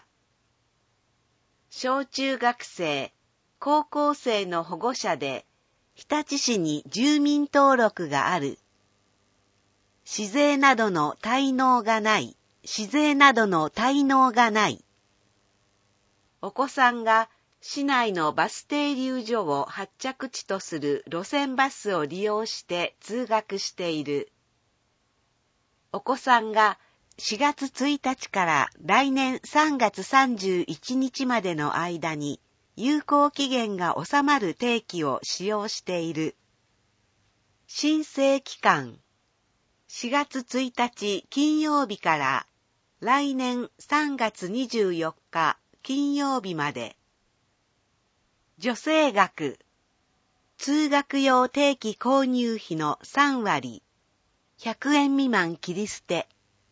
小中学生、高校生の保護者で、日立市に住民登録がある。市税などの滞納がない。市税などの滞納がない。お子さんが市内のバス停留所を発着地とする路線バスを利用して通学している。お子さんがしがつついたちから来年さんがつさんじゅういちにちまでの間に有効期限が収まる定期を使用している。申請期間。しがつついたち金曜日から来年さんがつにじゅうよっか金曜日まで。助成額。通学用定期購入費のさんわり。 ひゃくえん未満切り捨て。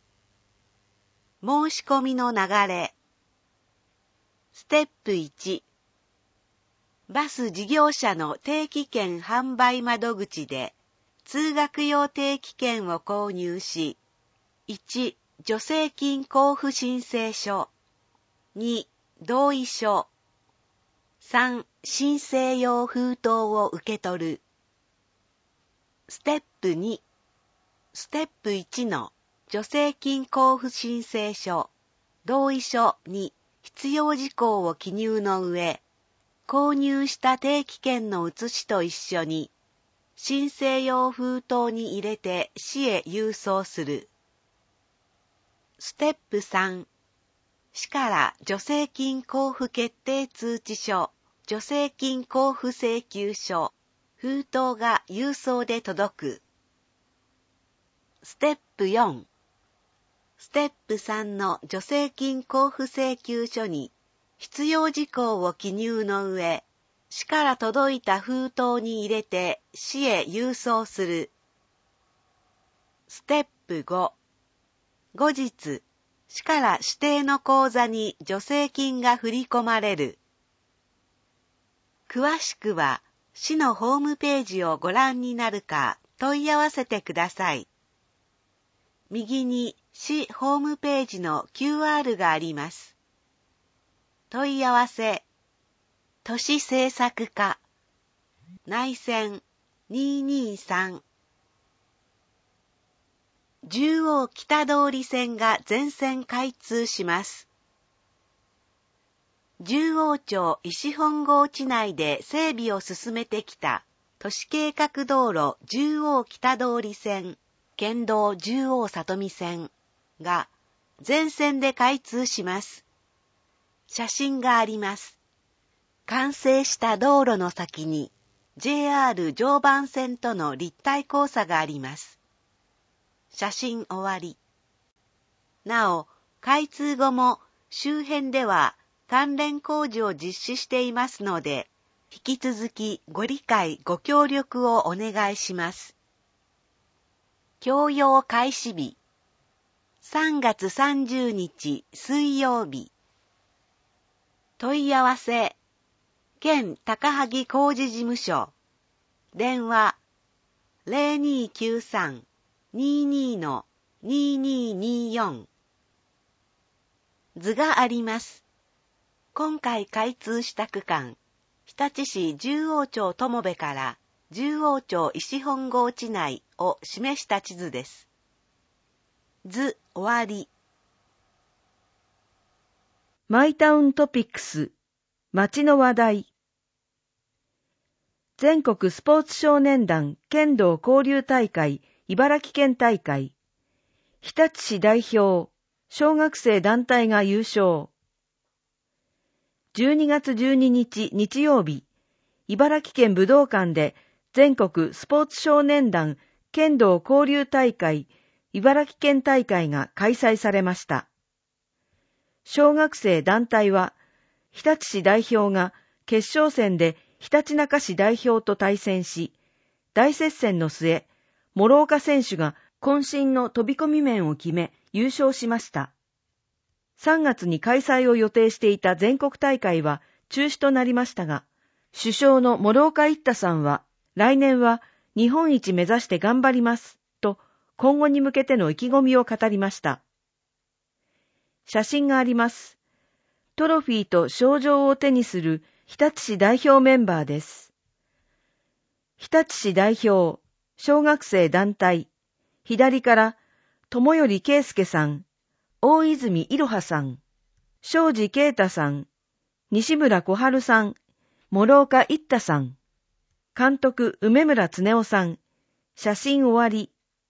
申し込みの流れ。ステップいち。バス事業者の定期券販売窓口で通学用定期券を購入し、いち. 助成金交付申請書。に. 同意書。さん. 申請用封筒を受け取る。ステップに。ステップいちの助成金交付申請書、同意書に必要事項を記入の上、購入した定期券の写しと一緒に、申請用封筒に入れて市へ郵送する。ステップさん、市から助成金交付決定通知書、助成金交付請求書、封筒が郵送で届く。ステップよん、ステップさんの助成金交付請求書に必要事項を記入の上、市から届いた封筒に入れて市へ郵送する。ステップご、後日、市から指定の口座に助成金が振り込まれる。詳しくは市のホームページをご覧になるか問い合わせてください。右に市ホームページの キューアール があります。問い合わせ、都市政策課、内線ににさん。十王北通り線が全線開通します。十王町石本郷地内で整備を進めてきた都市計画道路十王北通り線、県道十王里見線が全線で開通します。写真があります。完成した道路の先に ジェイアール 常磐線との立体交差があります。写真終わり。なお、開通後も周辺では関連工事を実施していますので、引き続きご理解ご協力をお願いします。供用開始日、さんがつさんじゅうにち水曜日。問い合わせ、県高萩工事事務所、電話 ゼロにきゅうさん にに の ににによん。図があります。今回開通した区間、日立市十王町友部から十王町石本郷地内を示した地図です。図終わり。 マイタウントピックス、街の話題。全国スポーツ少年団剣道交流大会茨城県大会。日立市代表、小学生団体が優勝。じゅうにがつじゅうににち日曜日、茨城県武道館で全国スポーツ少年団剣道交流大会茨城県大会が開催されました。小学生団体は、日立市代表が決勝戦でひたちなか市代表と対戦し、大接戦の末、諸岡選手が渾身の飛び込み面を決め優勝しました。さんがつに開催を予定していた全国大会は中止となりましたが、主将の諸岡一太さんは、来年は日本一目指して頑張ります、と今後に向けての意気込みを語りました。写真があります。トロフィーと賞状を手にする日立市代表メンバーです。日立市代表、小学生団体、左から、友頼圭介さん、大泉いろはさん、庄司啓太さん、西村小春さん、諸岡一太さん、監督梅村恒夫さん、写真終わり。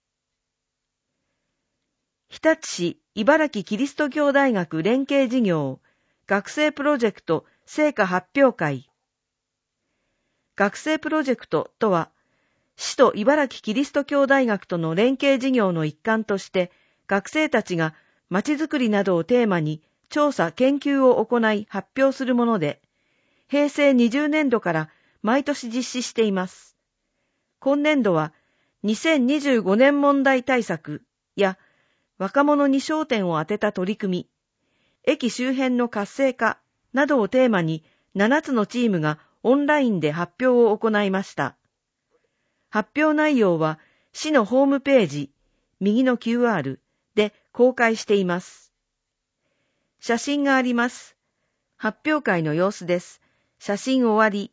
日立市茨城キリスト教大学連携事業学生プロジェクト成果発表会。学生プロジェクトとは、市と茨城キリスト教大学との連携事業の一環として、学生たちがまちづくりなどをテーマに調査研究を行い発表するもので、へいせいにじゅうねんどから毎年実施しています。今年度はにせんにじゅうごねん問題対策や若者に焦点を当てた取り組み、駅周辺の活性化などをテーマにななつのチームがオンラインで発表を行いました。発表内容は市のホームページ、右の キューアール で公開しています。写真があります。発表会の様子です。写真終わり。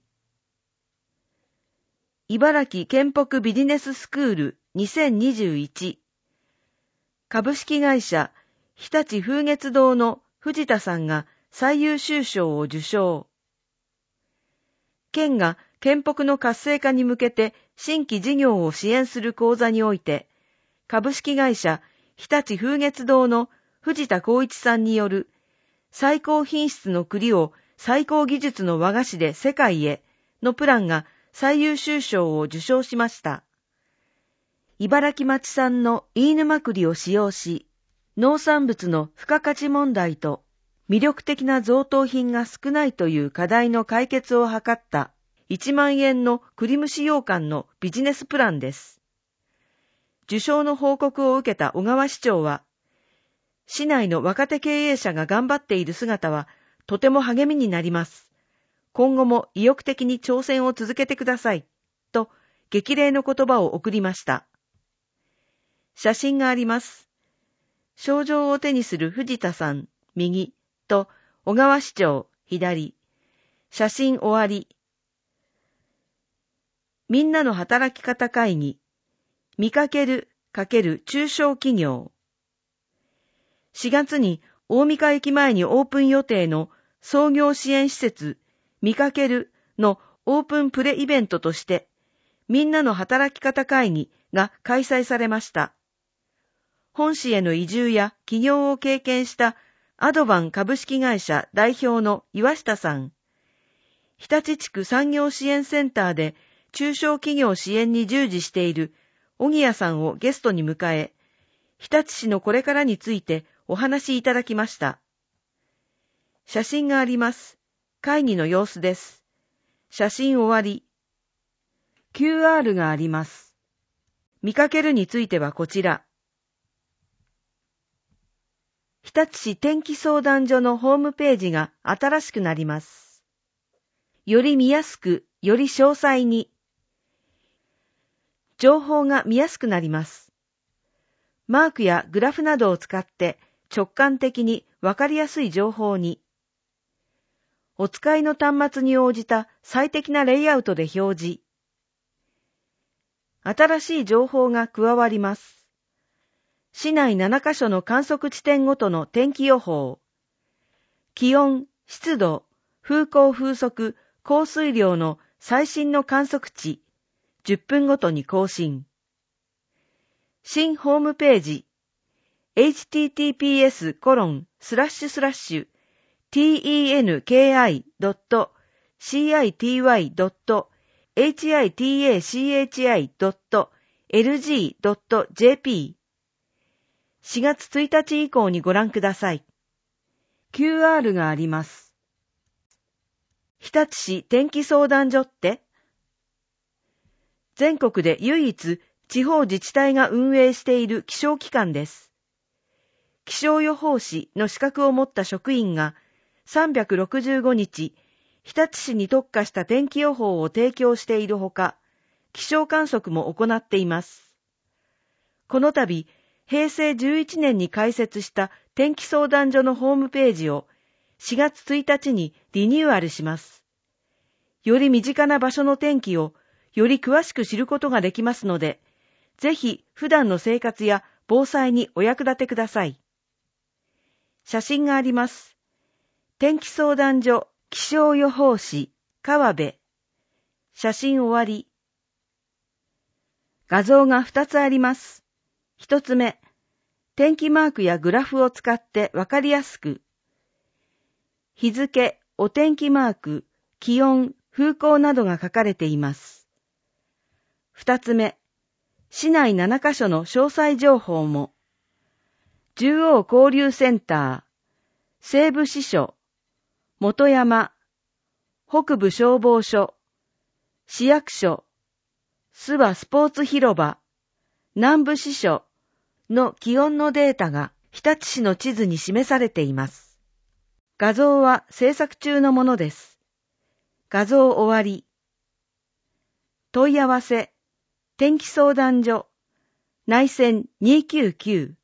茨城県北ビジネススクールにせんにじゅういち株式会社日立風月堂の藤田さんが最優秀賞を受賞。県が県北の活性化に向けて新規事業を支援する講座において、株式会社日立風月堂の藤田光一さんによる最高品質の栗を最高技術の和菓子で世界へのプランが最優秀賞を受賞しました。茨城町産の飯沼栗を使用し、農産物の付加価値問題と魅力的な贈答品が少ないという課題の解決を図ったいちまんえんの栗蒸し羊羹のビジネスプランです。受賞の報告を受けた小川市長は、市内の若手経営者が頑張っている姿はとても励みになります。今後も意欲的に挑戦を続けてください、と激励の言葉を送りました。写真があります。賞状を手にする藤田さん、右、と小川市長、左。写真終わり。みんなの働き方会議。見かける×中小企業。しがつに大三河駅前にオープン予定の創業支援施設見かけるのオープンプレイベントとしてみんなの働き方会議が開催されました。本市への移住や起業を経験したアドバン株式会社代表の岩下さん、日立地区産業支援センターで中小企業支援に従事している荻谷さんをゲストに迎え、日立市のこれからについてお話しいただきました。写真があります。会議の様子です。写真終わり。キューアール があります。見かけるについてはこちら。日立市天気相談所のホームページが新しくなります。より見やすく、より詳細に。情報が見やすくなります。マークやグラフなどを使って直感的にわかりやすい情報に。お使いの端末に応じた最適なレイアウトで表示。新しい情報が加わります。市内ななカ所の観測地点ごとの天気予報。気温、湿度、風向風速、降水量の最新の観測値。じゅっぷんごとに更新。新ホームページ。エイチティーティーピーエスコロンスラッシュスラッシュテンキドットシーアイティーワイドットエイチアイティーエーシーエイチアイドットエルジードットジェーピー。しがつついたち以降にご覧ください。キューアール があります。日立市天気相談所って？全国で唯一地方自治体が運営している気象機関です。気象予報士の資格を持った職員がさんびゃくろくじゅうごにち、日立市に特化した天気予報を提供しているほか、気象観測も行っています。この度、へいせいじゅういちねんに開設した天気相談所のホームページをしがつついたちにリニューアルします。より身近な場所の天気をより詳しく知ることができますので、ぜひ普段の生活や防災にお役立てください。写真があります。天気相談所気象予報士川辺。写真終わり。画像がふたつあります。ひとつめ、天気マークやグラフを使ってわかりやすく。日付、お天気マーク、気温、風向などが書かれています。ふたつめ、市内ななカ所の詳細情報も。中央交流センター、西部支所、本山、北部消防署、市役所、諏訪スポーツ広場、 南部支所の気温のデータが日立市の地図に示されています。画像は制作中のものです。画像終わり。問い合わせ、天気相談所、内線にきゅうきゅう。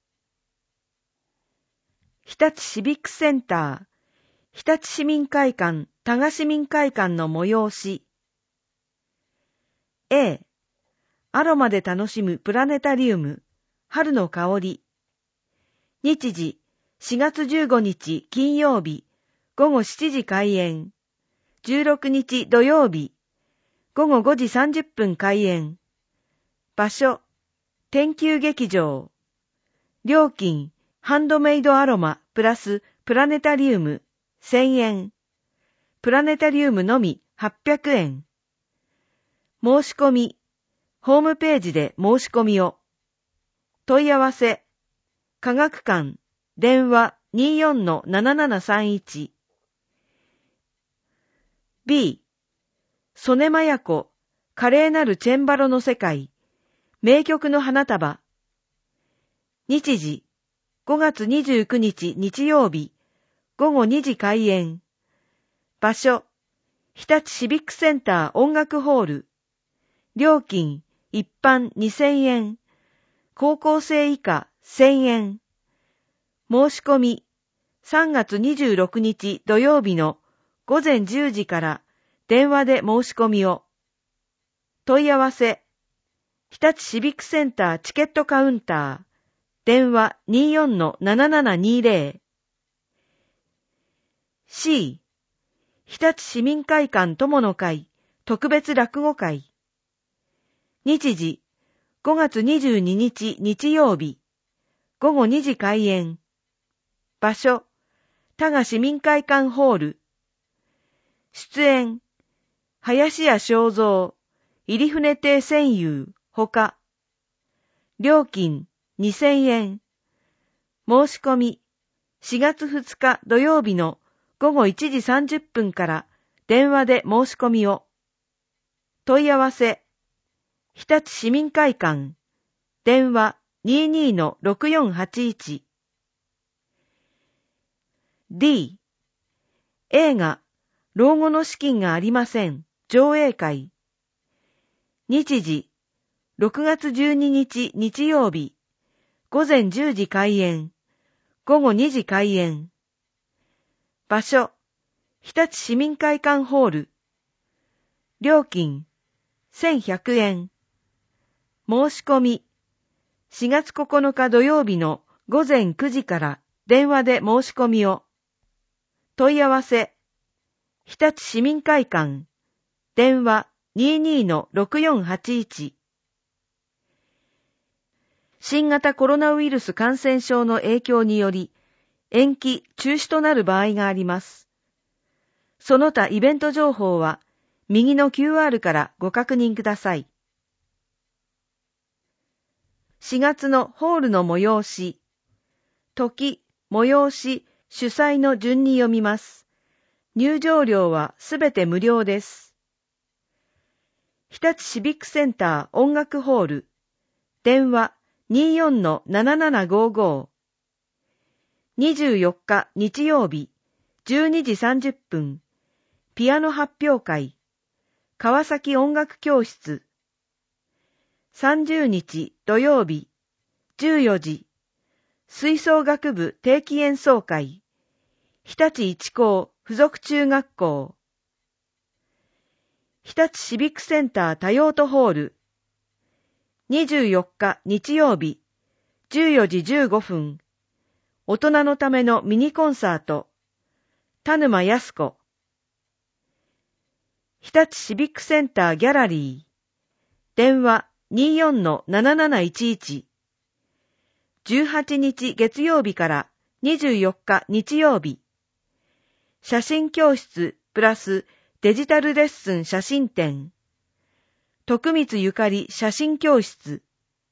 日立シビックセンター、日立市民会館、多賀市民会館の催し。A、アロマで楽しむプラネタリウム、春の香り。日時、しがつじゅうごにち金曜日、ごごしちじ開演。じゅうろくにち土曜日、ごごごじさんじゅっぷん開演。場所、天球劇場。料金、ハンドメイドアロマプラスプラネタリウムせんえん。プラネタリウムのみはっぴゃくえん。申し込み、ホームページで申し込みを。問い合わせ、科学館、電話 にじゅうよんのななななさんいち。B、曽根麻也子、華麗なるチェンバロの世界、名曲の花束。日時、ごがつにじゅうくにち日曜日、ごごにじ開演。場所、日立シビックセンター音楽ホール。料金、一般にせんえん。高校生以下せんえん。申し込み、さんがつにじゅうろくにち土曜日のごぜんじゅうじから電話で申し込みを。問い合わせ、日立シビックセンターチケットカウンター。電話 にじゅうよんのななななにじゅう。C、日立市民会館友の会特別落語会。日時、ごがつにじゅうににち日曜日、ごごにじ開演。場所、多賀市民会館ホール。出演、林家正蔵、入船亭専友、ほか。料金、にせんえん。申し込み、しがつふつか土曜日のごごいちじさんじゅっぷんから電話で申し込みを。問い合わせ、日立市民会館、電話 にじゅうにのろくよんはちいち。D、映画、老後の資金がありません、上映会。日時、ろくがつじゅうににち日曜日、ごぜんじゅうじ開演、ごごにじ開演。場所、日立市民会館ホール。料金、せんひゃくえん。申し込み、しがつここのか土曜日のごぜんくじから電話で申し込みを。問い合わせ、日立市民会館、電話 にじゅうにのろくよんはちいち。新型コロナウイルス感染症の影響により、延期・中止となる場合があります。その他イベント情報は、右の キューアール からご確認ください。しがつのホールの催し、時、催し、主催の順に読みます。入場料はすべて無料です。日立シビックセンター音楽ホール、電話 にじゅうよんのななななごご。にじゅうよっか日曜日、じゅうにじさんじゅっぷん、ピアノ発表会、川崎音楽教室。さんじゅうにち土曜日、じゅうよじ、吹奏楽部定期演奏会、日立一高附属中学校。日立シビックセンター多用途ホール。にじゅうよっか日曜日、じゅうよじじゅうごふん、大人のためのミニコンサート、田沼靖子。日立シビックセンターギャラリー、電話 にじゅうよんのなななないちいち。じゅうはちにち月曜日からにじゅうよっか日曜日、写真教室プラスデジタルレッスン写真展、徳光ゆかり写真教室。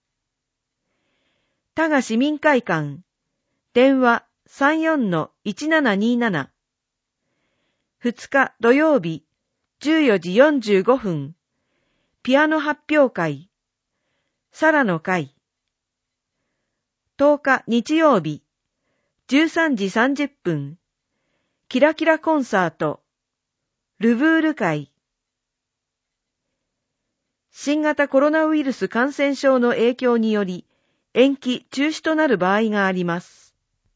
多賀市民会館、電話 さんじゅうよんのいちななになな。ふつか土曜日、じゅうよじよんじゅうごふん、ピアノ発表会、 サラの会。とおか日曜日、じゅうさんじさんじゅっぷん、キラキラコンサート、ルブール会。新型コロナウイルス感染症の影響により、延期・中止となる場合があります。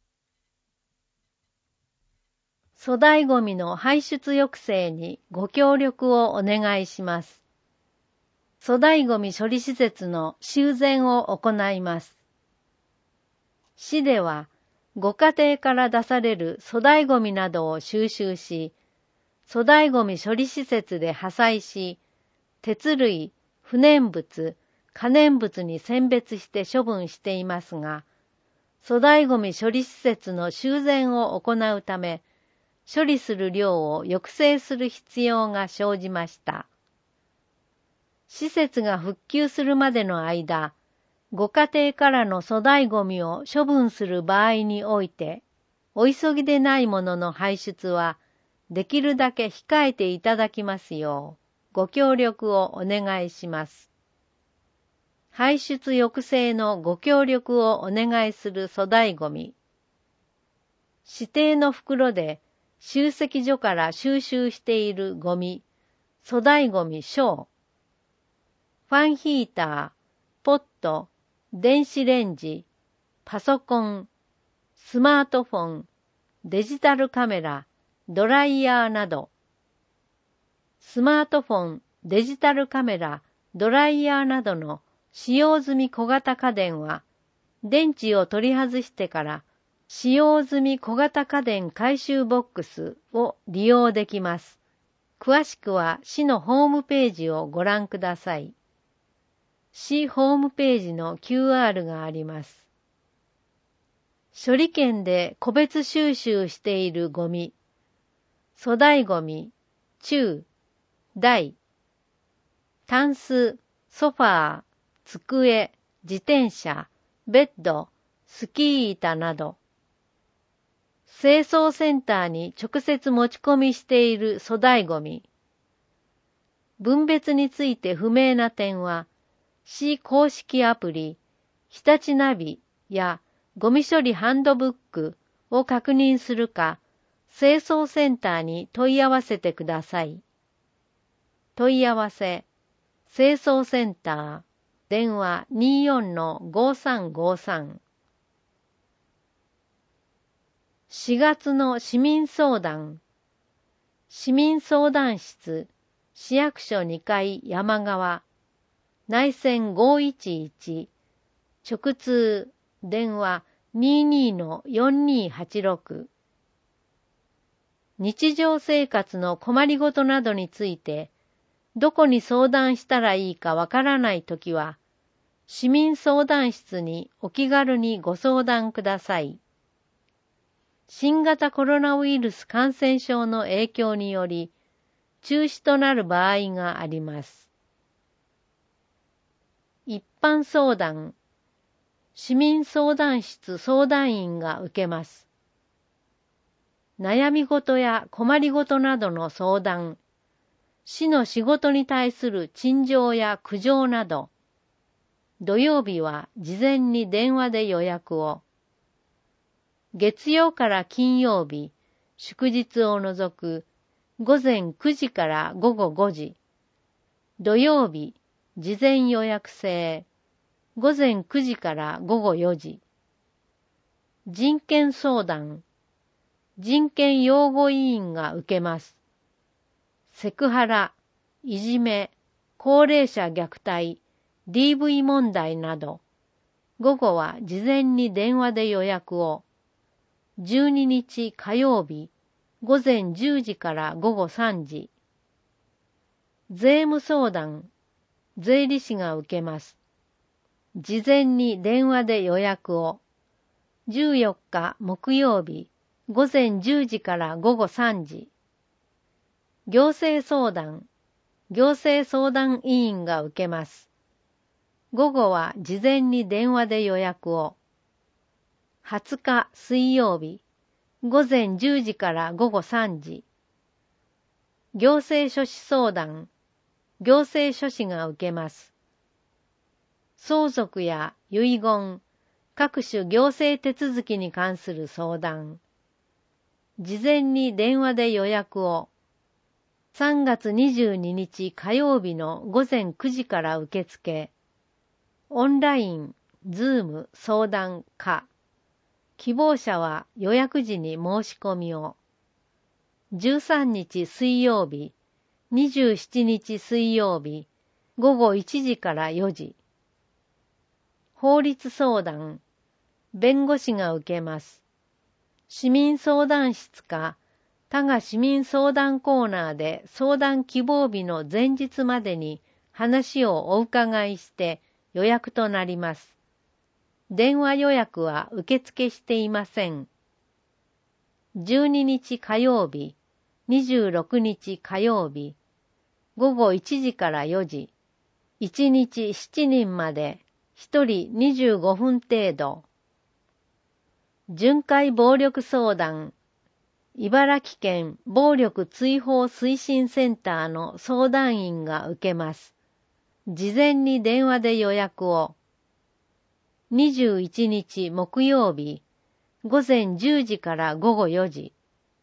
粗大ごみの排出抑制にご協力をお願いします。粗大ごみ処理施設の修繕を行います。市では、ご家庭から出される粗大ごみなどを収集し、粗大ごみ処理施設で破砕し、鉄類、不燃物、可燃物に選別して処分していますが、粗大ごみ処理施設の修繕を行うため、処理する量を抑制する必要が生じました。施設が復旧するまでの間、ご家庭からの粗大ごみを処分する場合において、お急ぎでないものの排出は、できるだけ控えていただきますよう、ご協力をお願いします。排出抑制のご協力をお願いする粗大ごみ。指定の袋で集積所から収集しているごみ、粗大ごみ小。ファンヒーター、ポット、電子レンジ、パソコン、スマートフォン、デジタルカメラ、ドライヤーなど。スマートフォン、デジタルカメラ、ドライヤーなどの使用済み小型家電は、電池を取り外してから使用済み小型家電回収ボックスを利用できます。詳しくは市のホームページをご覧ください。市ホームページの キューアール があります。処理券で個別収集しているゴミ、粗大ゴミ、中、大、タンス、ソファー、机、自転車、ベッド、スキー板など、清掃センターに直接持ち込みしている粗大ゴミ、分別について不明な点は、市公式アプリ、日立ナビやゴミ処理ハンドブックを確認するか、清掃センターに問い合わせてください。問い合わせ、清掃センター、電話 にじゅうよんのごさんごさん。しがつの市民相談。市民相談室、市役所にかい山側、内線ごいちいち、直通、電話 にじゅうにのよんにーはちろく。日常生活の困りごとなどについて、どこに相談したらいいかわからないときは、市民相談室にお気軽にご相談ください。新型コロナウイルス感染症の影響により、中止となる場合があります。一般相談、市民相談室相談員が受けます。悩み事や困りごとなどの相談、市の仕事に対する陳情や苦情など、土曜日は事前に電話で予約を、月曜から金曜日、祝日を除く午前くじから午後ごじ、土曜日、事前予約制、午前くじから午後よじ。人権相談、人権擁護委員が受けます。セクハラ、いじめ、高齢者虐待、ディーブイ 問題など、午後は事前に電話で予約を、じゅうににち火曜日、午前じゅうじから午後さんじ。税務相談、税理士が受けます。事前に電話で予約を、じゅうよっか木曜日、午前じゅうじから午後さんじ。行政相談、行政相談委員が受けます。午後は事前に電話で予約を、はつか水曜日、午前じゅうじから午後さんじ。行政書士相談、行政書士が受けます。 相続や遺言、各種行政手続きに関する相談。事前に電話で予約を。さんがつにじゅうににち火曜日のごぜんくじから受付。オンライン、ズーム相談可。希望者は予約時に申し込みを。じゅうさんにち水曜日、にじゅうしちにち水曜日、ごごいちじからよじ。法律相談、弁護士が受けます。市民相談室か、他が市民相談コーナーで相談希望日の前日までに話をお伺いして予約となります。電話予約は受付していません。じゅうににち火曜日、にじゅうろくにち火曜日、ごごいちじからよじ、いちにちしちにんまで、ひとりにじゅうごふん程度。巡回暴力相談、茨城県暴力追放推進センターの相談員が受けます。事前に電話で予約を。にじゅういちにち木曜日、ごぜんじゅうじからごごよじ。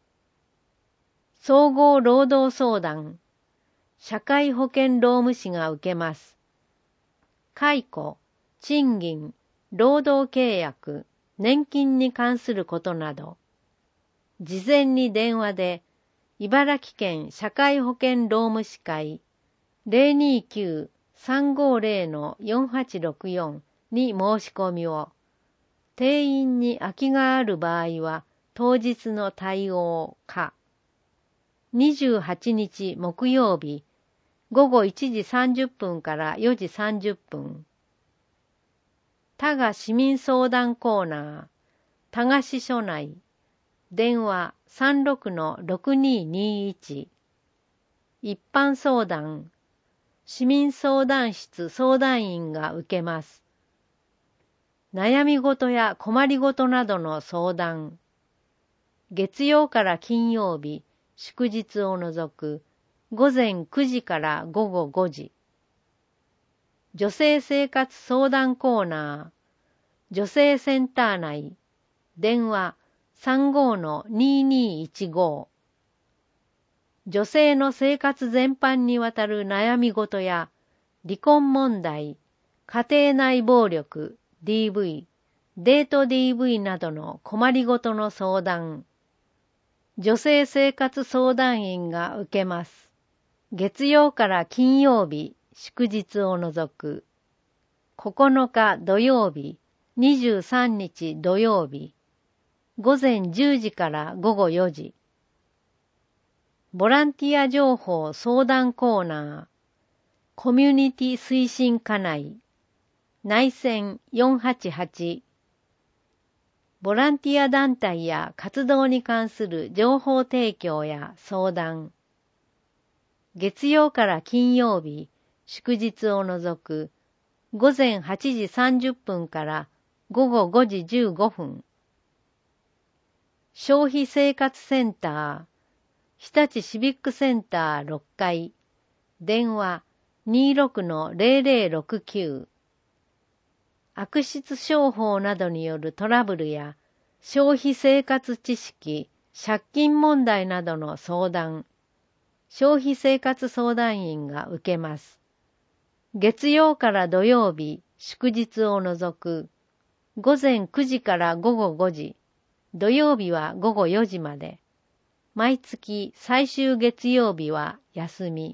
総合労働相談、社会保険労務士が受けます。解雇、賃金、労働契約、年金に関することなど。事前に電話で、茨城県社会保険労務士会 ゼロにきゅう さんごゼロ のよんはちろくよん に申し込みを。定員に空きがある場合は、当日の対応か。にじゅうはちにち木曜日、ごごいちじさんじゅっぷんからよじさんじゅっぷん。多賀市民相談コーナー、多賀支所内、電話 さんろくのろくにーにーいち。一般相談、市民相談室相談員が受けます。悩み事や困り事などの相談。月曜から金曜日、祝日を除く、ごぜんくじからごごごじ。女性生活相談コーナー、女性センター内、電話 さんごのにーにーいちご。女性の生活全般にわたる悩み事や離婚問題、家庭内暴力、ディーブイ、デート ディーブイ などの困りごとの相談。女性生活相談員が受けます。月曜から金曜日、祝日を除く。ここのか土曜日、にじゅうさんにち土曜日。ごぜんじゅうじからごごよじ。ボランティア情報相談コーナー、コミュニティ推進課内、内線よんはちはち。ボランティア団体や活動に関する情報提供や相談。月曜から金曜日、祝日を除く、ごぜんはちじさんじゅっぷんからごごごじじゅうごふん。消費生活センター、日立シビックセンターろっかい、電話 にじゅうろくのゼロゼロろくきゅう。悪質商法などによるトラブルや消費生活知識、借金問題などの相談、消費生活相談員が受けます。月曜から土曜日、祝日を除く、ごぜんくじからごごごじ、土曜日はごごよじまで、毎月最終月曜日は休み。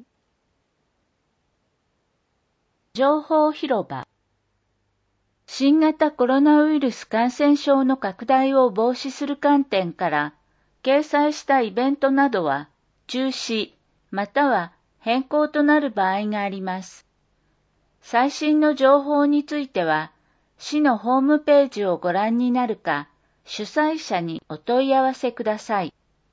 情報広場。新型コロナウイルス感染症の拡大を防止する観点から、掲載したイベントなどは中止または変更となる場合があります。最新の情報については、市のホームページをご覧になるか、主催者にお問い合わせください。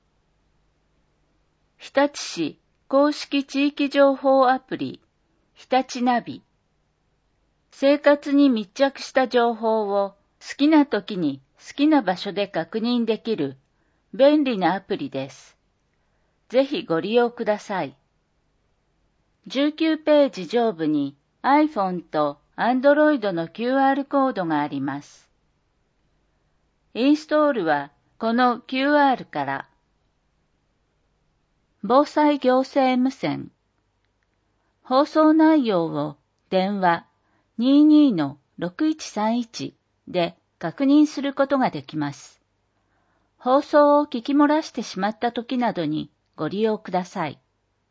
日立市公式地域情報アプリ、日立ナビ。生活に密着した情報を好きな時に好きな場所で確認できる便利なアプリです。ぜひご利用ください。じゅうきゅうページ上部に iPhone と Android の キューアール コードがあります。インストールはこの キューアール から。防災行政無線。放送内容を電話 にじゅうにのろくいちさんいち で確認することができます。放送を聞き漏らしてしまった時などにご利用ください。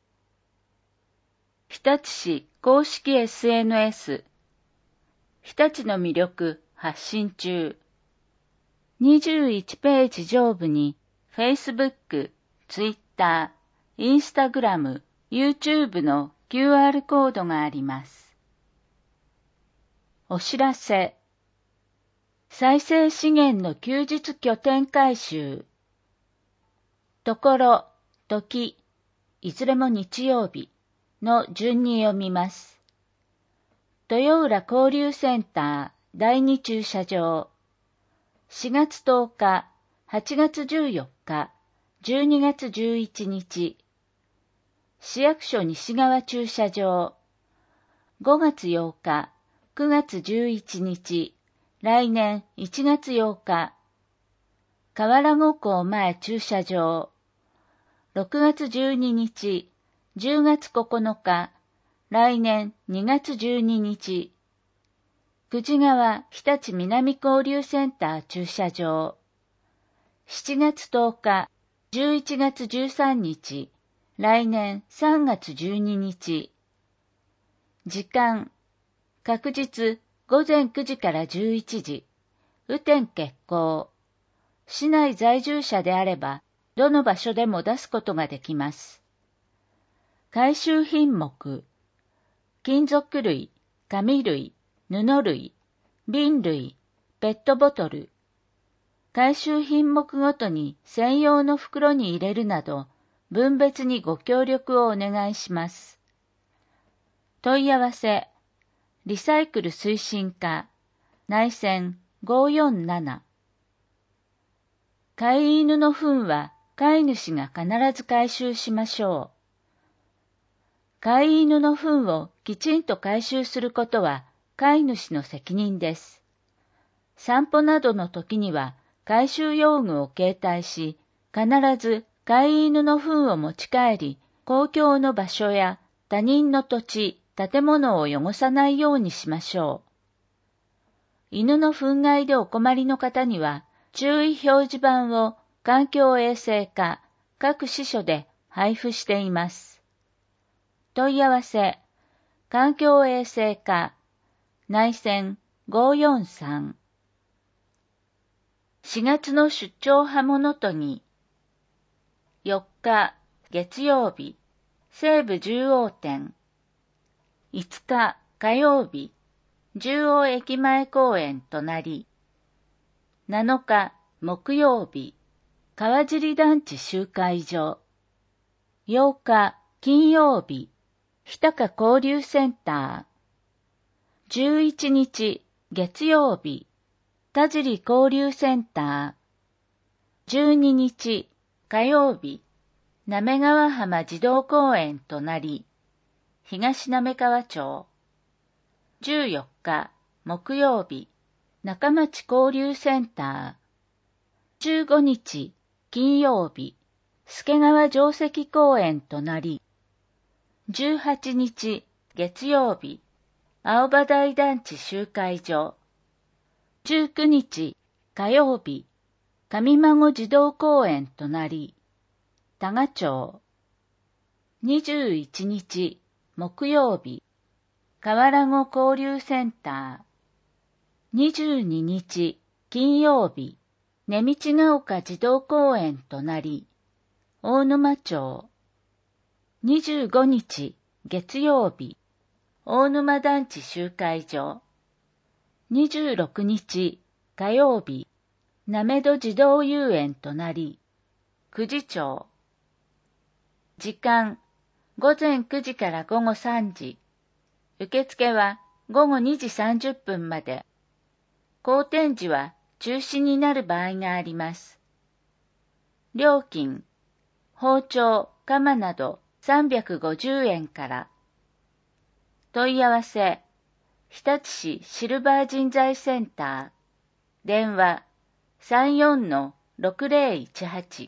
日立市公式 エスエヌエス。日立の魅力発信中。にじゅういちページ上部に Facebook、Twitter、Instagram、YouTube の キューアール コードがあります。お知らせ。再生資源の休日拠点回収。ところ、時、いずれも日曜日の順に読みます。豊浦交流センターだいに駐車場。しがつとおか、はちがつじゅうよっか、じゅうにがつじゅういちにち。市役所西側駐車場。ごがつようか、くがつじゅういちにち、来年いちがつようか。河原湖港前駐車場。ろくがつじゅうににち、じゅうがつここのか、来年にがつじゅうににち。久慈川日立南交流センター駐車場。しちがつとおか、じゅういちがつじゅうさんにち、来年さんがつじゅうににち。時間、確実ごぜんくじからじゅういちじ、雨天決行。市内在住者であれば、どの場所でも出すことができます。回収品目、金属類、紙類、布類、瓶類、ペットボトル。回収品目ごとに専用の袋に入れるなど、分別にご協力をお願いします。問い合わせ、リサイクル推進課、内線ごーよんなな。飼い犬の糞は飼い主が必ず回収しましょう。飼い犬の糞をきちんと回収することは飼い主の責任です。散歩などの時には回収用具を携帯し、必ず飼い犬の糞を持ち帰り、公共の場所や他人の土地、建物を汚さないようにしましょう。犬の糞害でお困りの方には、注意表示板を環境衛生課各支所で配布しています。問い合わせ、環境衛生課、内線ごーよんさん。しがつの出張刃物研ぎ。よっか、月曜日、西武十王店。いつか、火曜日、十王駅前公園隣。なのか、木曜日、川尻団地集会所。ようか、金曜日、日高交流センター。じゅういちにち、月曜日、田尻交流センター。じゅうににち、火曜日、滑川浜児童公園隣、東滑川町。じゅうよっか、木曜日、中町交流センター。じゅうごにち、金曜日、助川城跡公園隣。じゅうはちにち、月曜日、青葉台団地集会所。じゅうくにち、火曜日、上孫児童公園隣、多賀町。にじゅういちにち、木曜日、河原湖交流センター。にじゅうににち、金曜日、根道ヶ丘児童公園隣、大沼町。にじゅうごにち、月曜日、大沼団地集会所。にじゅうろくにち、火曜日、滑戸児童遊園隣、久慈町。時間、ごぜんくじからごごさんじ。受付はごごにじさんじゅっぷんまで。後展時は中止になる場合があります。料金、包丁、鎌などさんびゃくごじゅうえんから。問い合わせ、 日立市シルバー人材センター、電話 さんよんのろくぜろいちはち。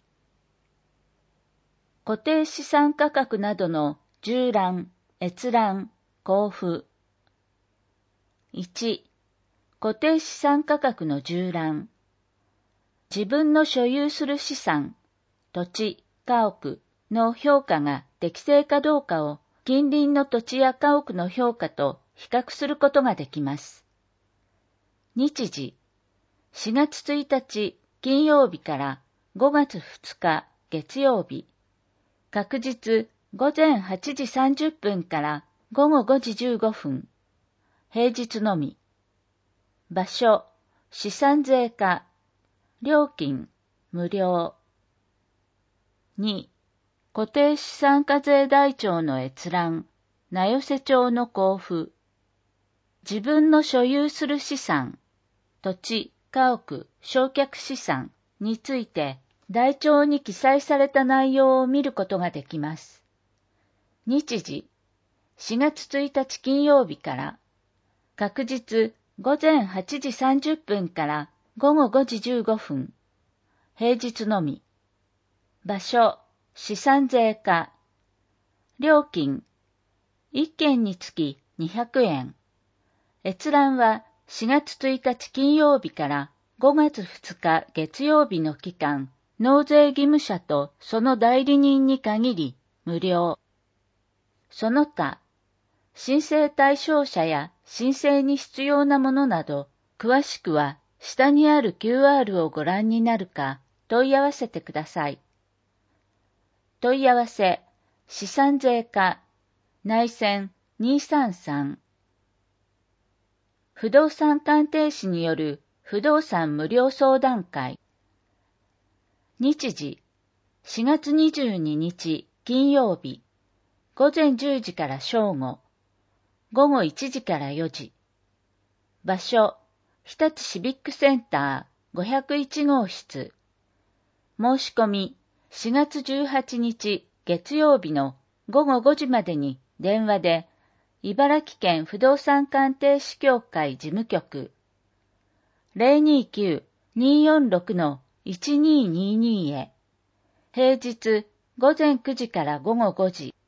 固定資産価格などの従覧、閲覧、交付。いち、固定資産価格の従覧。自分の所有する資産、土地、家屋の評価が適正かどうかを近隣の土地や家屋の評価と比較することができます。日時、しがつついたち金曜日からごがつふつか月曜日、確日ごぜんはちじさんじゅっぷんからごごごじじゅうごふん、平日のみ。場所、資産税課、料金、無料。に、固定資産課税台帳の閲覧、名寄せ帳の交付。自分の所有する資産、土地、家屋、償却資産について台帳に記載された内容を見ることができます。日時、しがつついたち金曜日から、確日ごぜんはちじさんじゅっぷんからごごごじじゅうごふん、平日のみ。場所、資産税課。料金、いっけんにつきにひゃくえん。閲覧はしがつついたち金曜日からごがつふつか月曜日の期間、納税義務者とその代理人に限り無料。その他、申請対象者や申請に必要なものなど、詳しくは下にある キューアール をご覧になるか問い合わせてください。問い合わせ、資産税課、内線にさんさん。不動産鑑定士による不動産無料相談会。日時、しがつにじゅうににち金曜日、ごぜんじゅうじから正午、ごごいちじからよじ。場所、日立シビックセンターごひゃくいちごうしつ。申し込み、しがつじゅうはちにち月曜日のごごごじまでに電話で、茨城県不動産鑑定士協会事務局 ゼロにきゅう にーよんろく のいちにーにーにー へ、平日ごぜんくじからごごごじ。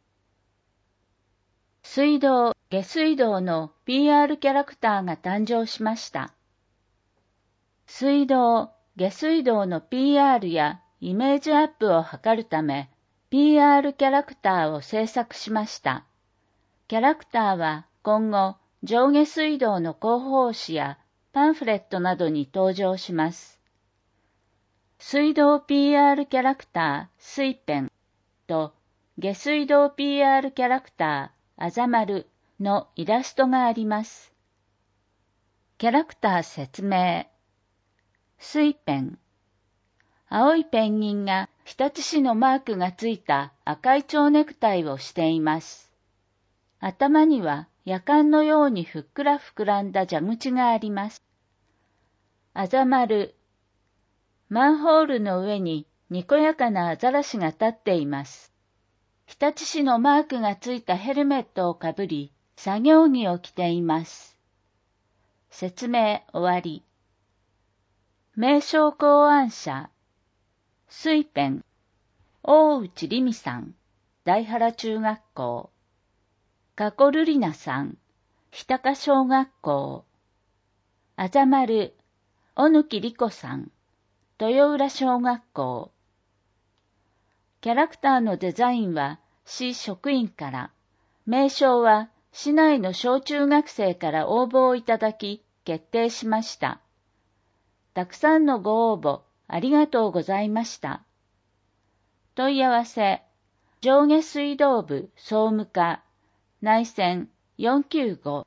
水道、下水道の ピーアール キャラクターが誕生しました。水道、下水道の ピーアール やイメージアップを図るため、ピーアール キャラクターを制作しました。キャラクターは今後、上下水道の広報誌やパンフレットなどに登場します。水道 ピーアール キャラクター、水ペンと下水道 ピーアール キャラクター、あざまるのイラストがあります。キャラクター説明。水ペン。青いペンギンが日立市のマークがついた赤い蝶ネクタイをしています。頭にはやかんのようにふっくら膨らんだ蛇口があります。あざまる。マンホールの上ににこやかなアザラシが立っています。日立市のマークがついたヘルメットをかぶり、作業着を着ています。説明終わり。名称考案者。水ペン。大内里美さん、大原中学校。加古瑠璃奈さん、日高小学校。あざまる、小貫里子さん、豊浦小学校。キャラクターのデザインは市職員から、名称は市内の小中学生から応募をいただき決定しました。たくさんのご応募ありがとうございました。問い合わせ、上下水道部総務課、内線よんきゅうご。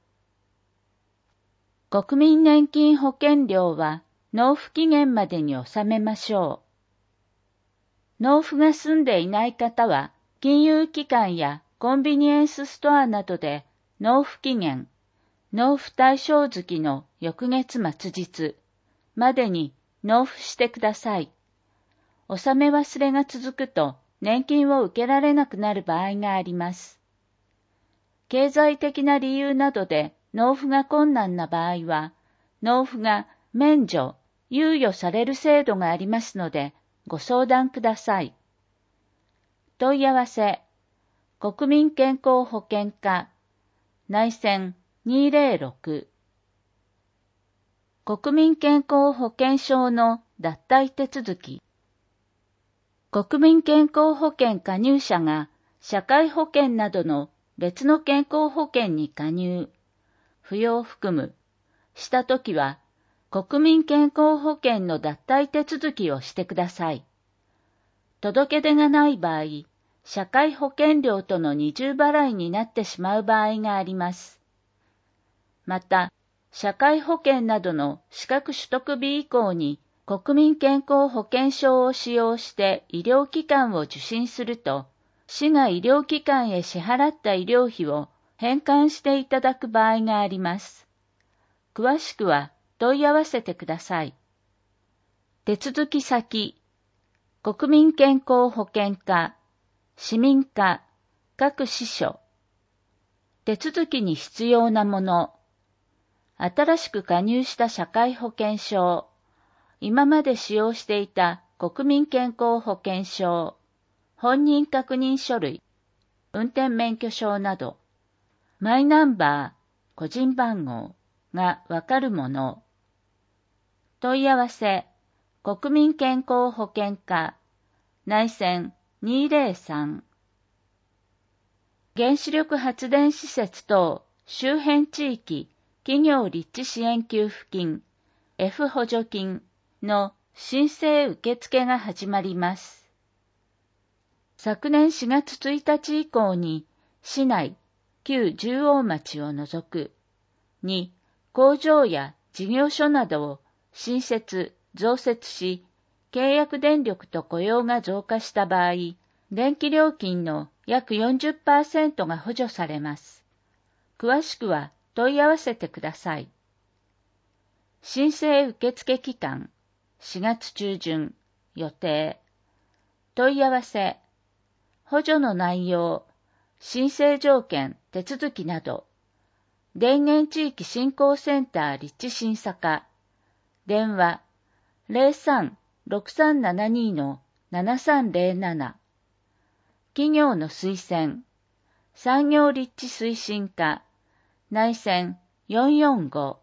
国民年金保険料は納付期限までに納めましょう。納付が済んでいない方は、金融機関やコンビニエンスストアなどで納付期限、納付対象月の翌月末日までに納付してください。納め忘れが続くと年金を受けられなくなる場合があります。経済的な理由などで納付が困難な場合は、納付が免除、猶予される制度がありますので、ご相談ください。問い合わせ、国民健康保険課、内線にぜろろく。国民健康保険証の脱退手続き。国民健康保険加入者が社会保険などの別の健康保険に加入、扶養含む、したときは、国民健康保険の脱退手続きをしてください。届け出がない場合、社会保険料との二重払いになってしまう場合があります。また、社会保険などの資格取得日以降に国民健康保険証を使用して医療機関を受診すると、市が医療機関へ支払った医療費を返還していただく場合があります。詳しくは問い合わせてください。手続き先、国民健康保険課、市民課、各支所。手続きに必要なもの。新しく加入した社会保険証。今まで使用していた国民健康保険証。本人確認書類。運転免許証など。マイナンバー、個人番号がわかるもの。問い合わせ、国民健康保険課、内線にぜろさん。原子力発電施設等周辺地域企業立地支援給付金 F 補助金の申請受付が始まります。昨年しがつついたち以降に市内旧十王町を除くに工場や事業所などを新設・増設し、契約電力と雇用が増加した場合、電気料金の約 よんじゅっパーセント が補助されます。詳しくは問い合わせてください。申請受付期間、しがつ中旬、予定。問い合わせ、補助の内容、申請条件、手続きなど、電源地域振興センター立地審査課、電話 ゼロさん ろくさんななに ななさんゼロなな、企業の推薦、産業立地推進課、内線よんよんご。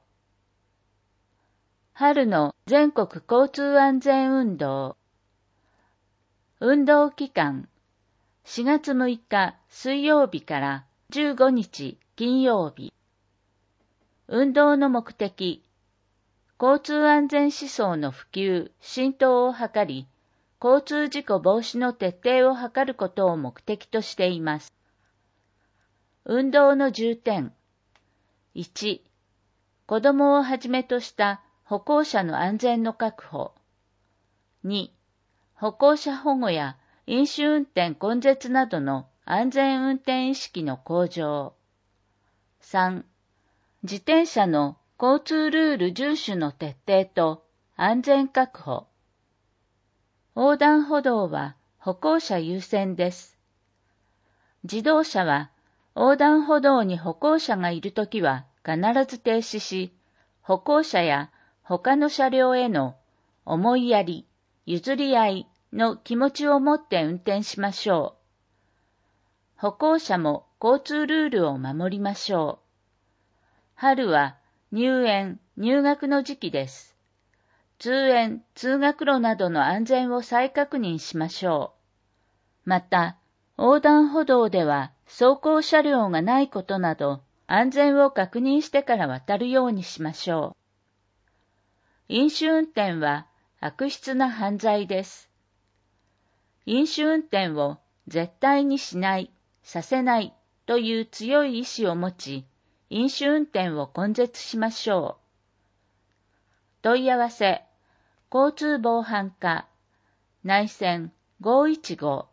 春の全国交通安全運動。運動期間、しがつむいか水曜日からじゅうごにち金曜日。運動の目的、交通安全思想の普及・浸透を図り、交通事故防止の徹底を図ることを目的としています。運動の重点。いち、子どもをはじめとした歩行者の安全の確保。に、歩行者保護や飲酒運転根絶などの安全運転意識の向上。さん、自転車の交通ルール遵守の徹底と安全確保。横断歩道は歩行者優先です。自動車は横断歩道に歩行者がいるときは必ず停止し、歩行者や他の車両への思いやり、譲り合いの気持ちを持って運転しましょう。歩行者も交通ルールを守りましょう。春は入園・入学の時期です。通園・通学路などの安全を再確認しましょう。また、横断歩道では走行車両がないことなど、安全を確認してから渡るようにしましょう。飲酒運転は悪質な犯罪です。飲酒運転を絶対にしない、させないという強い意志を持ち、飲酒運転を根絶しましょう。問い合わせ、交通防犯課、内線ごいちご。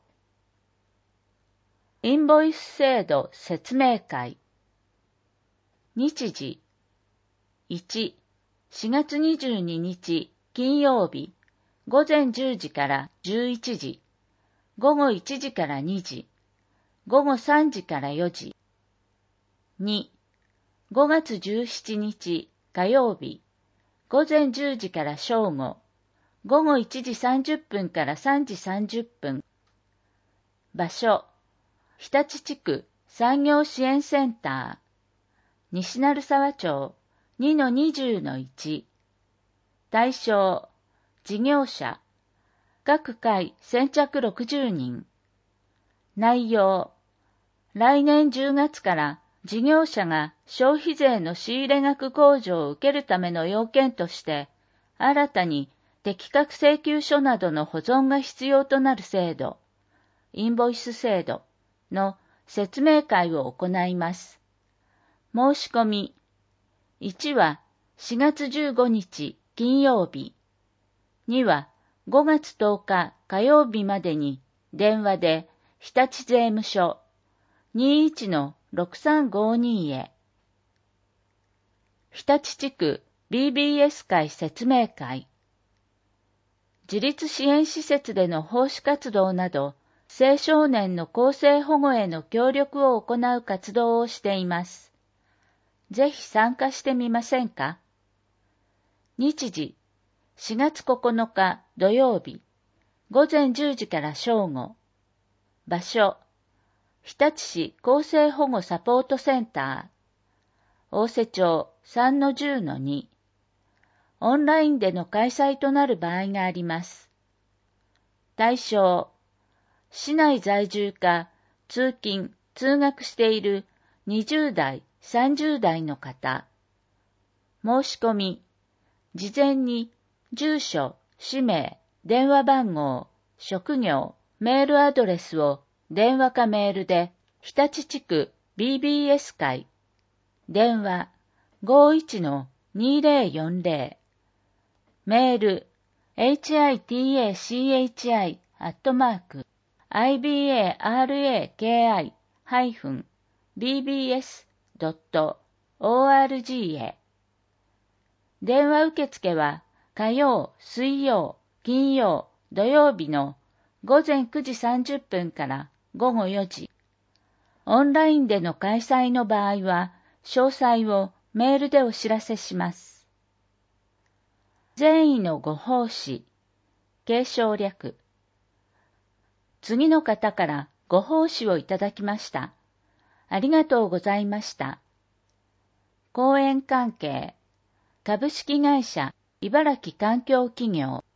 インボイス制度説明会。日時、いち、しがつにじゅうににち金曜日、ごぜんじゅうじからじゅういちじ、ごごいちじからにじ、ごごさんじからよじ。に、 ごがつじゅうしちにち火曜日、ごぜんじゅうじから正午、ごごいちじさんじゅっぷんからさんじさんじゅっぷん。場所、日立地区産業支援センター、西成沢町 にのにじゅうのいち。対象、事業者、各回先着ろくじゅうにん。内容、来年じゅうがつから事業者が消費税の仕入れ額控除を受けるための要件として、新たに適格請求書などの保存が必要となる制度、インボイス制度の説明会を行います。申し込み、いちはしがつじゅうごにち金曜日、にはごがつとおか火曜日までに電話で日立税務署 にじゅういちのろくさんごに へ。日立地区 ビービーエス 会説明会。自立支援施設での奉仕活動など、青少年の更生保護への協力を行う活動をしています。ぜひ参加してみませんか？日時、しがつここのか土曜日、ごぜんじゅうじから正午。場所、日立市更生保護サポートセンター、大瀬町 さんのじゅうのに。オンラインでの開催となる場合があります。対象、市内在住か通勤・通学しているにじゅうだい、さんじゅうだいの方。申し込み、事前に住所、氏名、電話番号、職業、メールアドレスを電話かメールで日立地区 ビービーエス 会、電話 ごいちのにぜろよんぜろ、メール エイチアイティーエーシーエイチアイ アットマーク アイビーエーアールエーケーアイ ハイフン ビービーエス ドット オーアールジー へ。電話受付は火曜、水曜、金曜、土曜日のごぜんくじさんじゅっぷんからごごよじ。オンラインでの開催の場合は、詳細をメールでお知らせします。善意のご奉仕、継承略。次の方からご奉仕をいただきました。ありがとうございました。講演関係、株式会社茨城環境企業。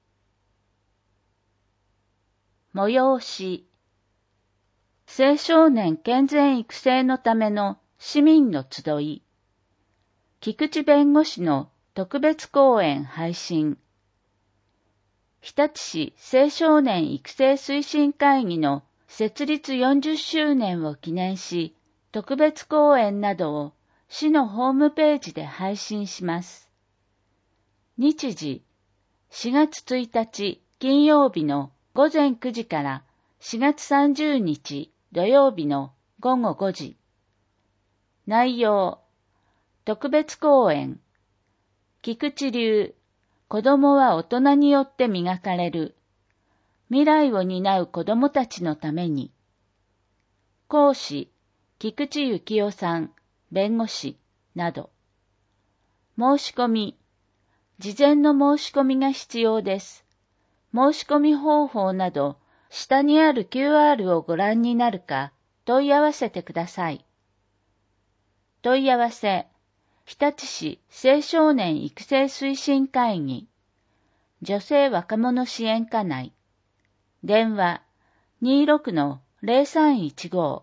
催し、青少年健全育成のための市民の集い。菊池弁護士の特別講演配信。日立市青少年育成推進会議の設立よんじゅっしゅうねんを記念し、特別講演などを市のホームページで配信します。日時、しがつついたち金曜日のごぜんくじからしがつさんじゅうにち土曜日のごごごじ。内容、特別講演、菊池流、子供は大人によって磨かれる。未来を担う子供たちのために。講師、菊池幸夫さん、弁護士、など。申し込み、事前の申し込みが必要です。申し込み方法など、下にある キューアール をご覧になるか、問い合わせてください。問い合わせ、日立市青少年育成推進会議、女性若者支援課内、電話 にじゅうろくのぜろさんいちご。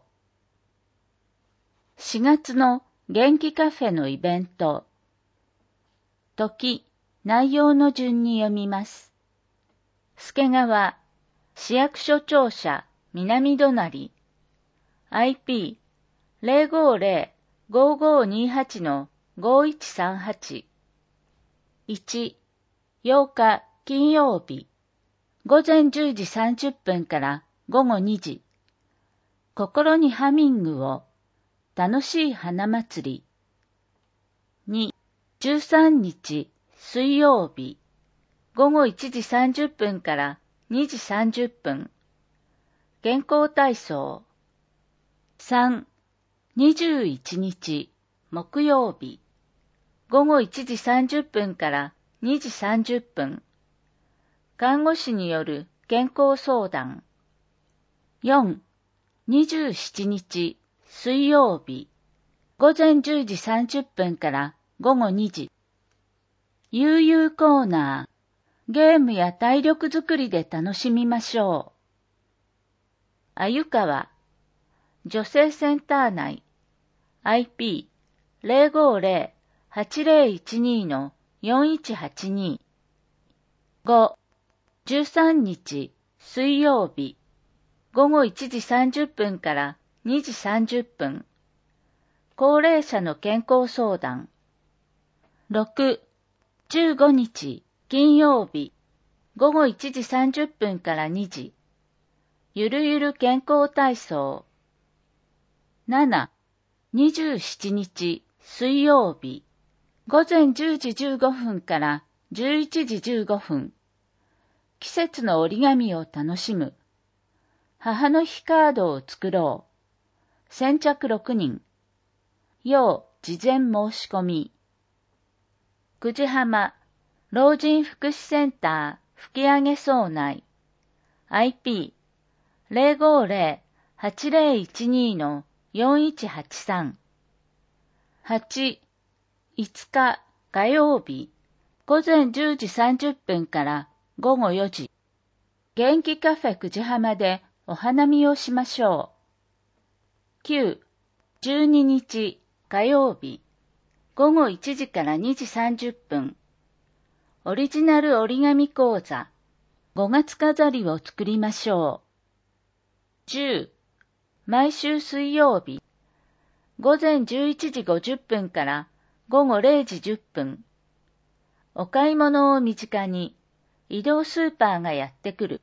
しがつの元気カフェのイベント。時、内容の順に読みます。助川、市役所庁舎、南隣、アイピー ぜろごぜろ ごごにはち のごいちさんはち。いち、ようか金曜日、ごぜんじゅうじさんじゅっぷんからごごにじ。心にハミングを、楽しい花祭り。に、じゅうさんにち水曜日、ごごいちじさんじゅっぷんからにじさんじゅっぷん。健康体操。さん、にじゅういちにち木曜日、ごごいちじさんじゅっぷんからにじさんじゅっぷん、看護師による健康相談。よん、にじゅうしちにち水曜日、ごぜんじゅうじさんじゅっぷんからごごにじ、悠々コーナー、ゲームや体力づくりで楽しみましょう。あゆかわ、女性センター内、アイピー ゼロごゼロ はちゼロいちに のよんいちはちに。ご、じゅうさんにち水曜日、ごごいちじさんじゅっぷんからにじさんじゅっぷん、高齢者の健康相談。ろく、じゅうごにち金曜日、ごごいちじさんじゅっぷんからにじ、ゆるゆる健康体操。なな、にじゅうしちにち水曜日、ごぜんじゅうじじゅうごふんからじゅういちじじゅうごふん、季節の折り紙を楽しむ。母の日カードを作ろう。先着ろくにん。要事前申し込み。久慈浜老人福祉センター吹上げ荘内 アイピー ゼロごゼロ はちゼロいちに のよんいちはちさん。はち、いつか火曜日、ごぜんじゅうじさんじゅっぷんからごごよじ、元気カフェ久慈浜でお花見をしましょう。きゅう、じゅうににち火曜日、ごごいちじからにじさんじゅっぷん、オリジナル折り紙講座、ごがつ飾りを作りましょう。じゅう、毎週水曜日、ごぜんじゅういちじごじゅっぷんからごごれいじじゅっぷん、お買い物を身近に、移動スーパーがやってくる。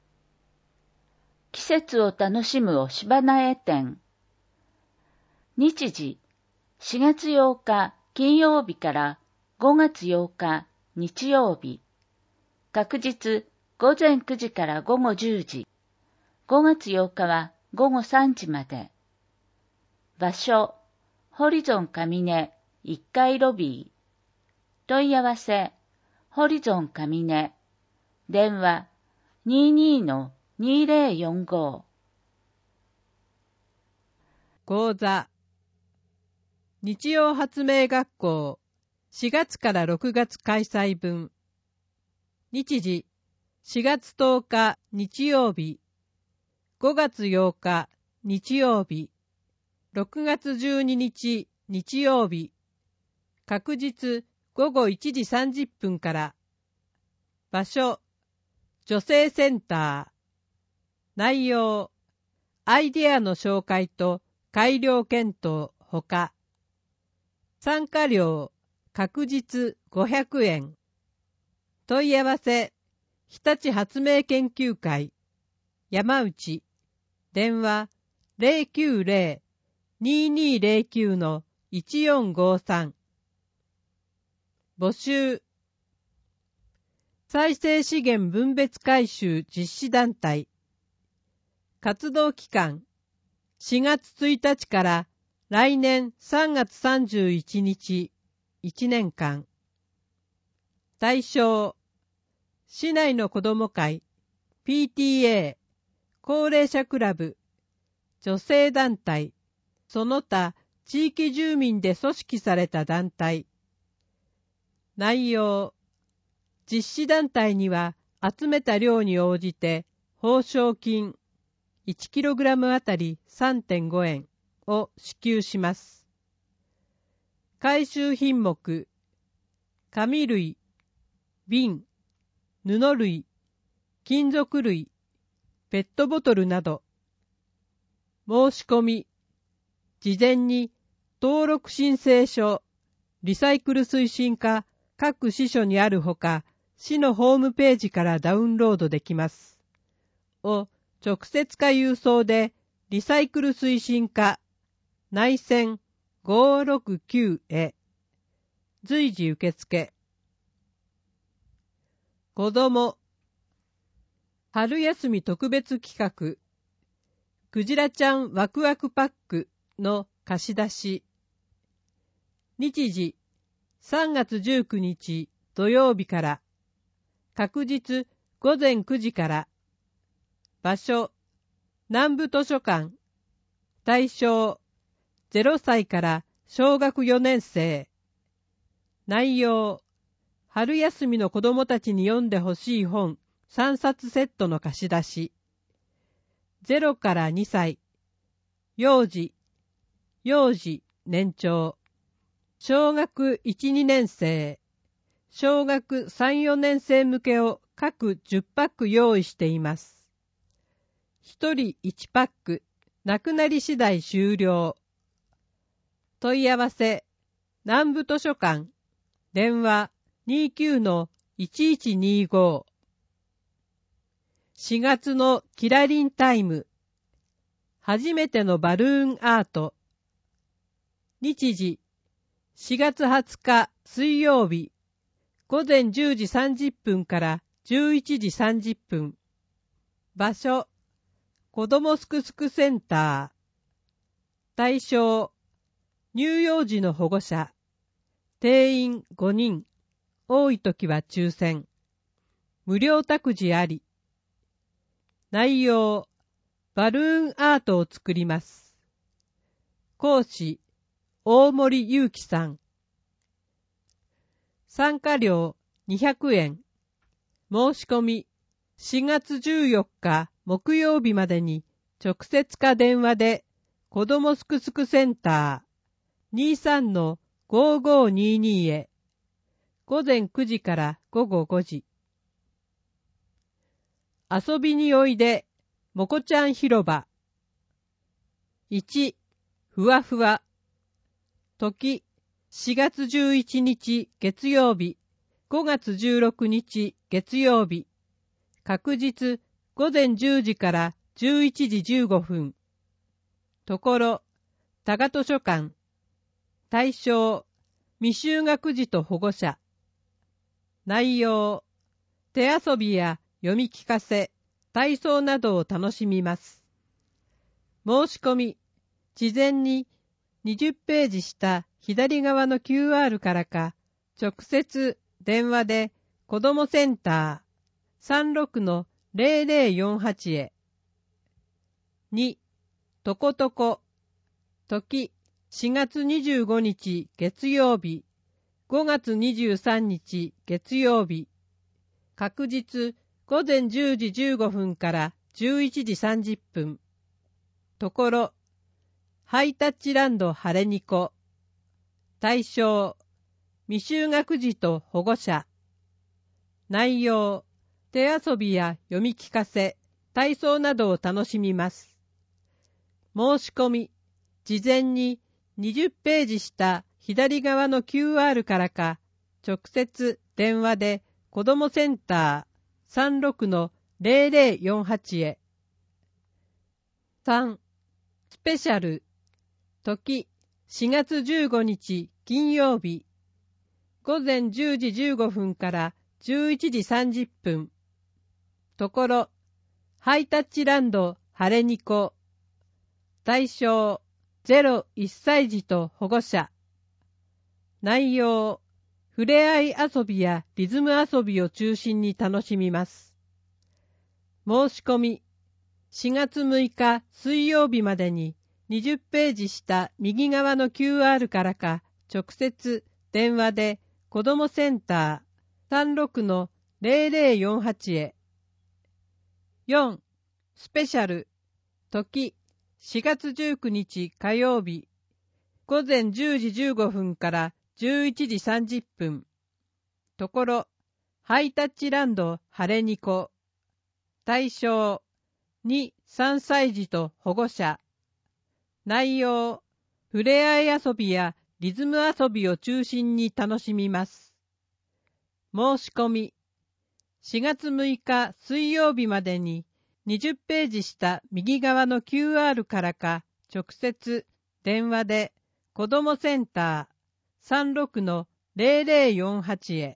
季節を楽しむ押し花絵展。日時、しがつようか金曜日からごがつようか日曜日。確日、ごぜんくじからごごじゅうじ。ごがつようかはごごさんじまで。場所、ホリゾン上根いっかいロビー。問い合わせ、ホリゾン上根。電話、にじゅうにのにゼロよんご。 講座。日曜発明学校しがつからろくがつ開催分。日時、しがつとおか日曜日、ごがつようか日曜日、ろくがつじゅうににち日曜日、確日ごごいちじさんじゅっぷんから。場所、女性センター。内容、アイデアの紹介と改良検討ほか。参加料、確実ごひゃくえん。問い合わせ、日立発明研究会、山内、電話 ゼロきゅうゼロ にーにーゼロきゅう のいちよんごさん。募集。再生資源分別回収実施団体。活動期間、しがつついたちから来年さんがつさんじゅういちにち、いちねんかん。対象、市内の子ども会、ピーティーエー、高齢者クラブ、女性団体、その他地域住民で組織された団体。内容、実施団体には集めた量に応じて報奨金いちキログラムあたり さんてんごえんを支給します。回収品目、紙類、瓶、布類、金属類、ペットボトルなど。申し込み、事前に登録申請書、リサイクル推進課各支所にあるほか、市のホームページからダウンロードできます。を直接か郵送でリサイクル推進課内線ごーろくきゅうへ随時受付。子ども春休み特別企画クジラちゃんワクワクパックの貸し出し。 日時さんがつじゅうくにち土曜日から、確日ごぜんくじから、場所南部図書館、対象ゼロさいから小学よねんせい、内容春休みの子どもたちに読んでほしい本さんさつセットの貸し出し、ゼロからにさい、幼児、幼児年長、小学いち、にねんせい、小学さん、よねんせい向けを各じゅっパック用意しています。ひとりいちパック、なくなり次第終了。問い合わせ、南部図書館、電話 にじゅうきゅうのいちいちにご。しがつのキラリンタイム、初めてのバルーンアート。日時、しがつはつか水曜日、ごぜんじゅうじさんじゅっぷんからじゅういちじさんじゅっぷん。場所、子どもすくすくセンター。対象、乳幼児の保護者。定員ごにん。多いときは抽選。無料託児あり。内容、バルーンアートを作ります。講師、大森祐樹さん。参加料にひゃくえん。申し込みしがつじゅうよっか木曜日までに直接か電話で子どもすくすくセンター にじゅうさんのごーごーにーにー へごぜんくじからごごごじ。遊びにおいでもこちゃん広場。いち、ふわふわ。時しがつじゅういちにち月曜日、ごがつじゅうろくにち月曜日、確日ごぜんじゅうじからじゅういちじじゅうごふん。ところ、多賀図書館。対象、未就学児と保護者。内容、手遊びや読み聞かせ、体操などを楽しみます。申し込み、事前ににじゅっページ下左側の キューアール からか、直接電話で子どもセンター さんろくのぜろぜろよんはち へ。に、とことこ。時しがつにじゅうごにち月曜日、ごがつにじゅうさんにち月曜日、確日ごぜんじゅうじじゅうごふんからじゅういちじさんじゅっぷん。ところ、ハイタッチランド晴れにこ。対象、未就学児と保護者。内容、手遊びや読み聞かせ、体操などを楽しみます。申し込み、事前ににじゅっページ下左側の キューアール からか、直接電話で子どもセンター さんろくのぜろぜろよんはち へ。さん、スペシャル。時しがつじゅうごにち金曜日、ごぜんじゅうじじゅうごふんからじゅういちじさんじゅっぷん。ところ、ハイタッチランド晴れにこ。対象、ゼロいっさい児と保護者。内容、ふれあい遊びやリズム遊びを中心に楽しみます。申し込み、しがつむいか水曜日までににじゅっページ下右側の キューアール からか直接電話で子どもセンター さんろくのぜろぜろよんはち へ。よん、スペシャル。時しがつじゅうくにち火曜日、ごぜんじゅうじじゅうごふんからじゅういちじさんじゅっぷん。ところ、ハイタッチランド晴れにこ。対象、に、さんさい児と保護者。内容、ふれあい遊びやリズム遊びを中心に楽しみます。申し込み、しがつむいか水曜日までににじゅっページ下右側の キューアール からか直接電話で子どもセンター さんろくのぜろぜろよんはち へ。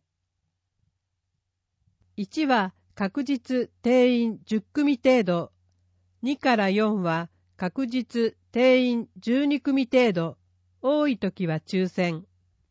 いちは確実定員じゅっくみ程度、にからよんは確実定員じゅうにくみ程度、多いときは抽選。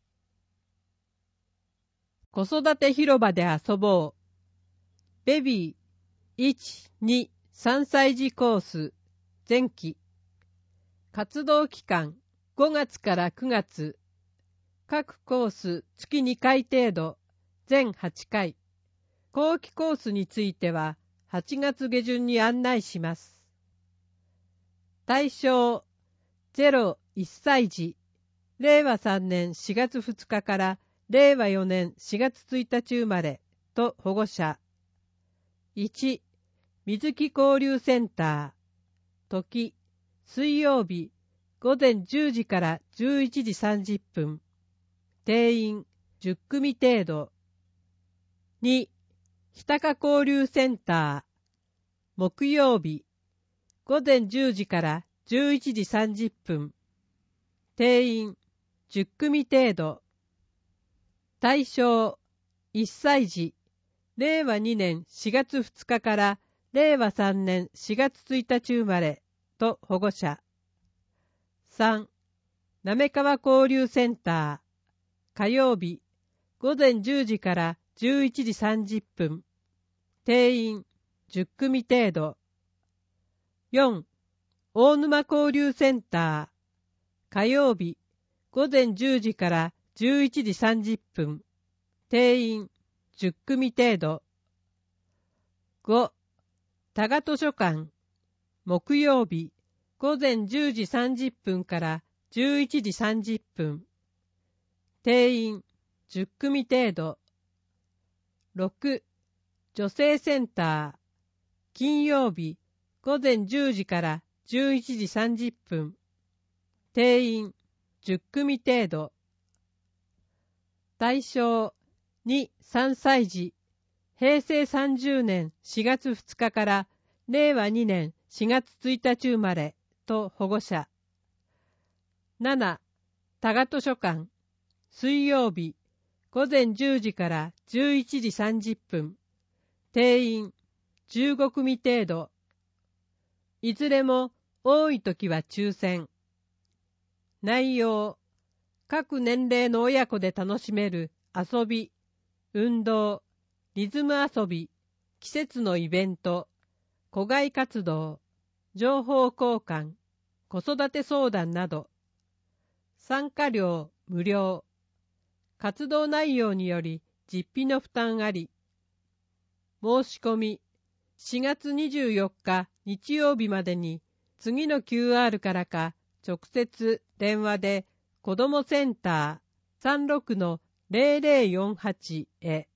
子育て広場で遊ぼう。ベビーいち、に、さんさい児コース前期。活動期間ごがつからくがつ。各コース月にかい程度、全はちかい。後期コースについてははちがつ下旬に案内します。対象ゼロ、いっさい児、れいわさんねんしがつふつかかられいわよねんしがつついたち生まれと保護者。いち、水木交流センター。時、水曜日、ごぜんじゅうじからじゅういちじさんじゅっぷん。定員じゅっくみ程度。に、日高交流センター。木曜日、ごぜんじゅうじからじゅういちじさんじゅっぷん。定員じゅっくみ程度。対象いっさい児、れいわにねんしがつふつかかられいわさんねんしがつついたち生まれと保護者。さん、なめかわ交流センター。火曜日、ごぜんじゅうじからじゅういちじさんじゅっぷん。定員じゅっくみ程度。よん、大沼交流センター。火曜日、ごぜんじゅうじからじゅういちじさんじゅっぷん。定員じゅっくみ程度。ご、多賀図書館。木曜日、ごぜんじゅうじさんじゅっぷんからじゅういちじさんじゅっぷん。定員じゅっくみ程度。ろく、女性センター。金曜日、ごぜんじゅうじからじゅういちじさんじゅっぷん。定員じゅっくみ程度。対象に、さんさい児、へいせいさんじゅうねんしがつふつかかられいわにねんしがつついたち生まれと保護者。なな、多賀図書館。水曜日、ごぜんじゅうじからじゅういちじさんじゅっぷん。定員じゅうごくみ程度。いずれも多いときは抽選。内容、各年齢の親子で楽しめる遊び、運動、リズム遊び、季節のイベント、校外活動、情報交換、子育て相談など。参加料無料。活動内容により実費の負担あり。申し込みしがつにじゅうよっか日曜日までに次の キューアール からか直接電話で子どもセンター さんろくのぜろぜろよんはち へ。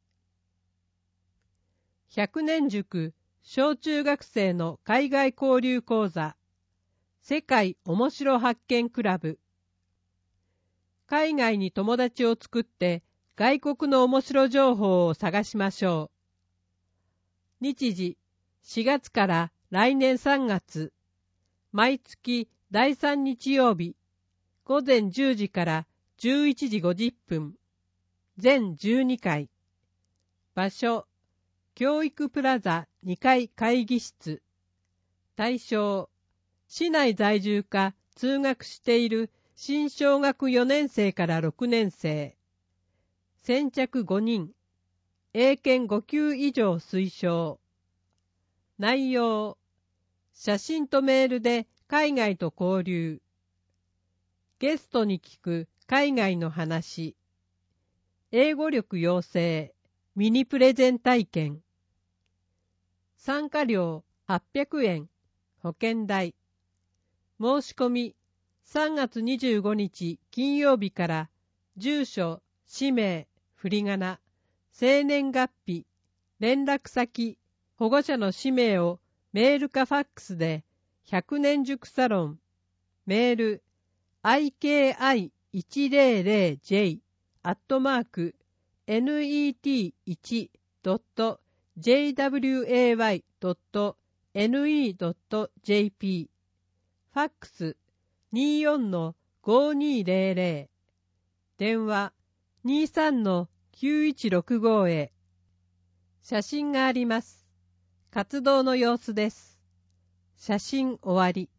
百年塾小中学生の海外交流講座世界おもしろ発見クラブ。海外に友達を作って外国のおもしろ情報を探しましょう。日時しがつから来年さんがつ、毎月だいさん日曜日、ごぜんじゅうじからじゅういちじごじゅっぷん、全じゅうにかい。場所、教育プラザにかい会議室。対象、市内在住か通学している新小学よねんせいからろくねんせい。先着ごにん。英検ごきゅう以上推奨。内容、写真とメールで海外と交流。ゲストに聞く海外の話。英語力養成、ミニプレゼン体験。参加料はっぴゃくえん、保険代。申し込みさんがつにじゅうごにち金曜日から住所、氏名、振り仮名、生年月日、連絡先、保護者の氏名をメールかファックスで百年塾サロン、メール アイケーアイいちぜろぜろジェイ アットマーク ネットワン ドット ジェイダブリューエーワイ ドット ネット ドット ジェーピー ファックス にじゅうよんのごにーぜろぜろ 電話 にじゅうさんのきゅういちろくご へ。写真があります。活動の様子です。写真終わり。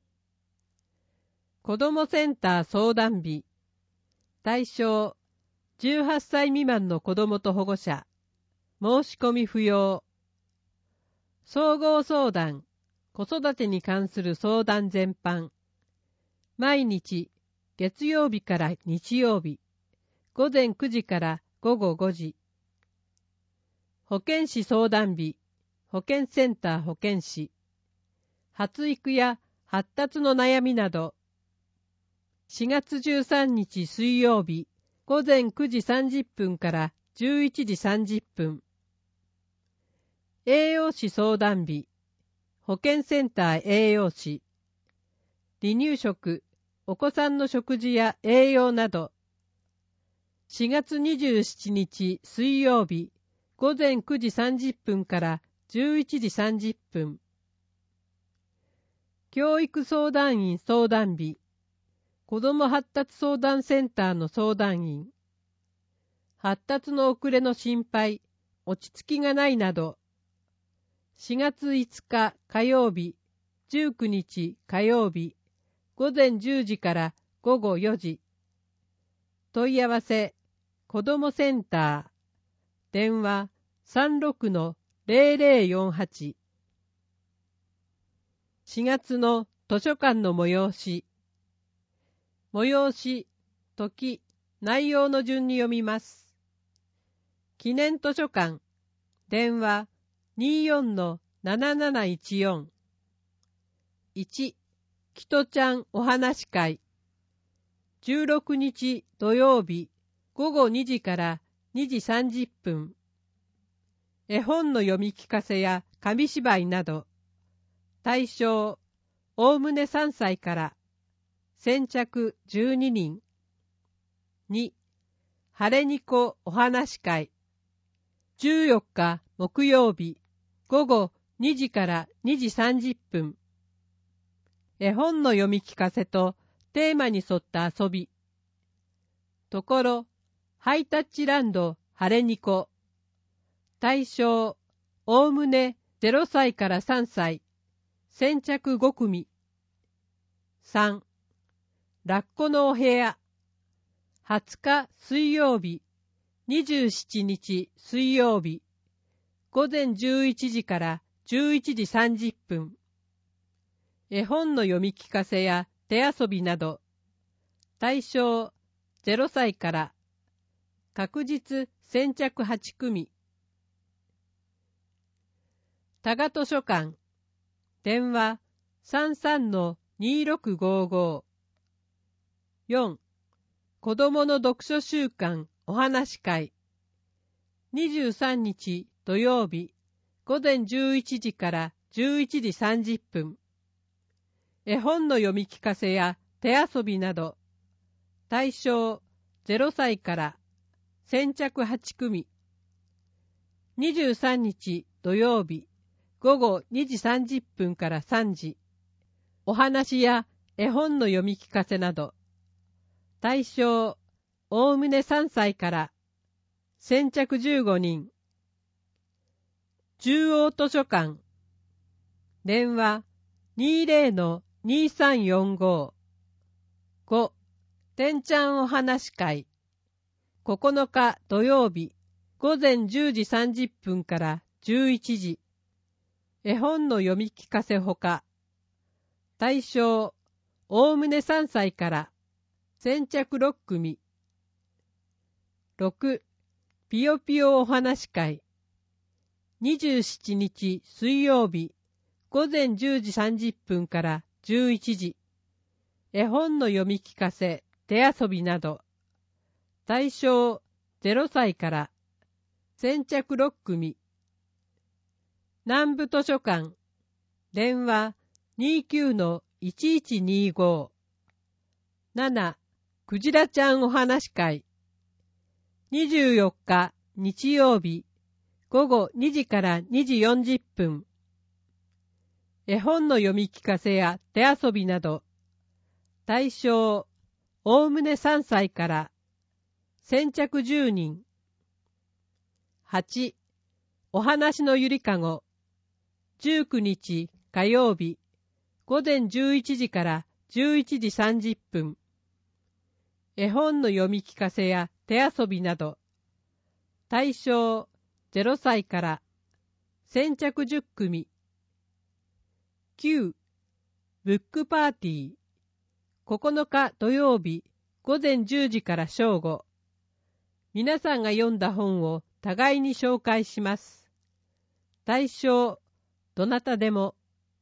子どもセンター相談日。対象じゅうはっさい未満の子供と保護者、申し込み不要。総合相談、子育てに関する相談全般。毎日、月曜日から日曜日、午前くじから午後ごじ。保健師相談日、保健センター保健師。発育や発達の悩みなど。しがつじゅうさんにち水曜日、午前くじさんじゅっぷんからじゅういちじさんじゅっぷん。栄養士相談日、保健センター栄養士。離乳食、お子さんの食事や栄養など。しがつにじゅうしちにち水曜日、午前くじさんじゅっぷんからじゅういちじさんじゅっぷん。教育相談員相談日、子ども発達相談センターの相談員。発達の遅れの心配、落ち着きがないなど。しがついつか火曜日、じゅうくにち火曜日、午前じゅうじから午後よじ。問い合わせ、子どもセンター。電話 さんろくのゼロゼロよんはち。しがつの図書館の催し。催し、時、内容の順に読みます。記念図書館。電話 にじゅうよんのなななないちよん。いち、きとちゃんお話会。じゅうろくにち土曜日、午後にじからにじさんじゅっぷん。絵本の読み聞かせや紙芝居など。対象、おおむねさんさいから。先着じゅうににん。に、晴れにこお話会。じゅうよっか木曜日、午後にじからにじさんじゅっぷん。絵本の読み聞かせとテーマに沿った遊び。ところ、ハイタッチランド晴れにこ。対象、おおむねゼロさいからさんさい。先着ごくみ。さん、ラッコのお部屋。はつか水曜日、にじゅうしちにち水曜日、午前じゅういちじからじゅういちじさんじゅっぷん。絵本の読み聞かせや手遊びなど。対象、ゼロさいから。確実先着はちくみ。多賀図書館。電話 さんさんのにろくごご。よん、子どもの読書週間お話会。にじゅうさんにち土曜日、午前じゅういちじからじゅういちじさんじゅっぷん。絵本の読み聞かせや手遊びなど。対象、ゼロさいから。先着はちくみ。にじゅうさんにち土曜日、午後にじさんじゅっぷんからさんじ。お話や絵本の読み聞かせなど。対象、おおむねさんさいから。先着じゅうごにん。中央図書館。電話 にじゅうのにさんよんご。ご、てんちゃんお話会。ここのか土曜日、午前じゅうじさんじゅっぷんからじゅういちじ。絵本の読み聞かせほか。対象、おおむねさんさいから。先着ろっくみ。ろく、ぴよぴよお話会。にじゅうしちにち水曜日、午前じゅうじさんじゅっぷんからじゅういちじ。絵本の読み聞かせ、手遊びなど。対象、ゼロさいから。先着ろっくみ。南部図書館。電話 にじゅうきゅうのいちいちにご。なな、くじらちゃんお話会。にじゅうよっか日曜日、午後にじからにじよんじゅっぷん。絵本の読み聞かせや手遊びなど。対象、おおむねさんさいから。先着じゅうにん。はち、お話のゆりかご。じゅうくにち火曜日、午前じゅういちじからじゅういちじさんじゅっぷん。絵本の読み聞かせや手遊びなど、対象ゼロさいから先着じゅっくみ。きゅう、ブックパーティー、ここのか土曜日午前じゅうじから正午。皆さんが読んだ本を互いに紹介します。対象、どなたでも。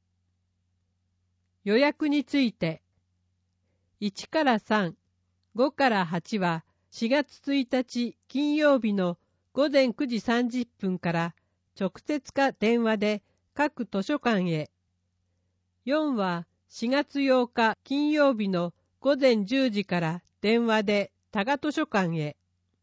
予約について、いちからさん、ごからはちはしがつついたち金曜日のごぜんくじさんじゅっぷんから直接か電話で各図書館へ。よんはしがつようか金曜日のごぜんじゅうじから電話で多賀図書館へ。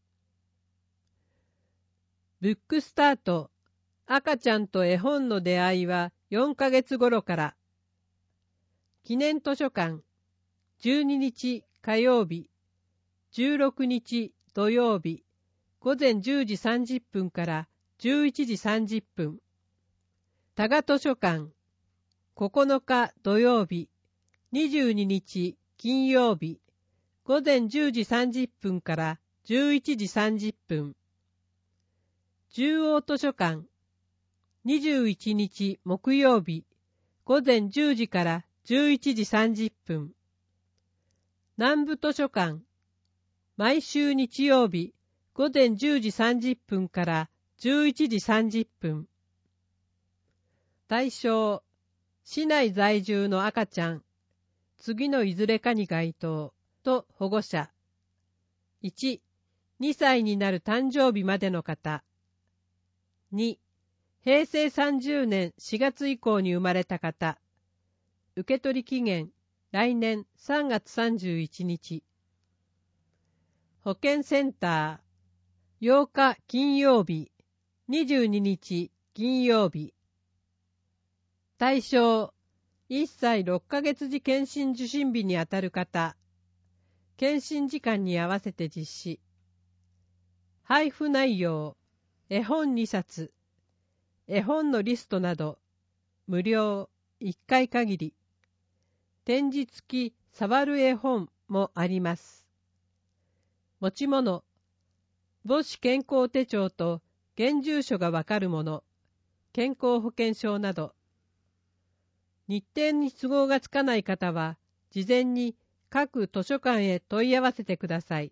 ブックスタート、赤ちゃんと絵本の出会いはよんかげつごろから。記念図書館、じゅうににち火曜日、じゅうろくにち土曜日、ごぜんじゅうじさんじゅっぷんからじゅういちじさんじゅっぷん。多賀図書館、ここのか土曜日、にじゅうににち金曜日、ごぜんじゅうじさんじゅっぷんからじゅういちじさんじゅっぷん。中央図書館、にじゅういちにち木曜日、ごぜんじゅうじからじゅういちじさんじゅっぷん。南部図書館、毎週日曜日、ごぜんじゅうじさんじゅっぷんからじゅういちじさんじゅっぷん。対象、市内在住の赤ちゃん、次のいずれかに該当と保護者。いち、にさいになる誕生日までの方。に、へいせいさんじゅうねんしがつ以降に生まれた方。受取期限、来年さんがつさんじゅういちにち。保健センター、ようか金曜日、にじゅうににち金曜日。対象、いっさいろっかげつ時検診受診日にあたる方。検診時間に合わせて実施。配布内容、絵本にさつ、絵本のリストなど、無料、いっかい限り。展示付き触る絵本もあります。持ち物、母子健康手帳と現住所がわかるもの、健康保険証など。日程に都合がつかない方は、事前に各図書館へ問い合わせてください。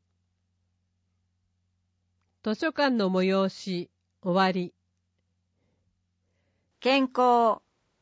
図書館の催し、終わり。 健康。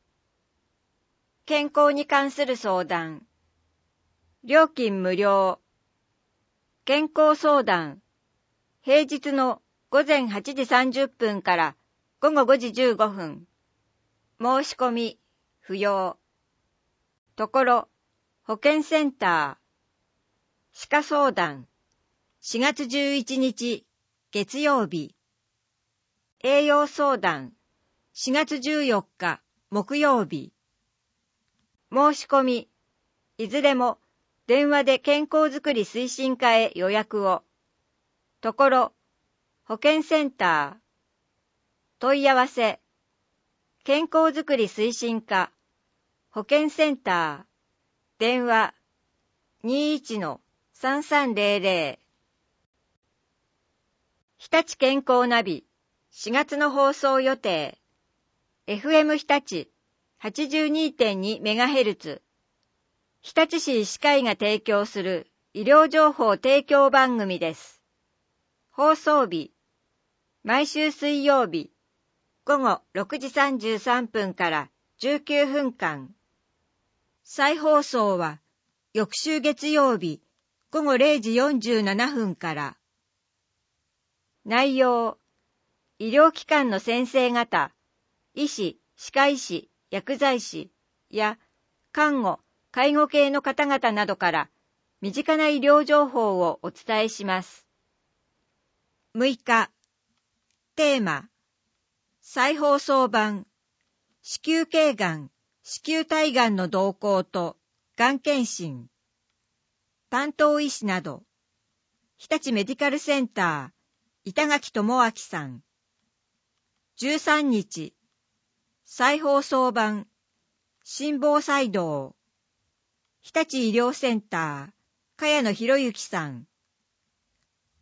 健康に関する相談。料金無料。健康相談。平日のごぜんはちじさんじゅっぷんからごごごじじゅうごふん。申し込み不要。ところ、保健センター。歯科相談。しがつじゅういちにち月曜日。栄養相談。しがつじゅうよっか木曜日。申し込み。いずれも電話で健康づくり推進課へ予約を。ところ、保健センター。問い合わせ。健康づくり推進課。保健センター。電話。にじゅういちのさんさんぜろぜろ。日立健康ナビ。しがつの放送予定。エフエム 日立 はちじゅうにてんにメガヘルツ。日立市医師会が提供する医療情報提供番組です。放送日、毎週水曜日、ごごろくじさんじゅうさんぷんからじゅうきゅうふんかん。再放送は、翌週月曜日、ごごれいじよんじゅうななふんから。内容、医療機関の先生方、医師、歯科医師、薬剤師や看護、介護系の方々などから身近な医療情報をお伝えします。むいか、テーマ、再放送版、子宮頸がん、子宮体がんの動向とがん検診、担当医師など、日立メディカルセンター、板垣智明さん。じゅうさんにち、再放送版、心房細動、日立医療センター、茅野博之さん。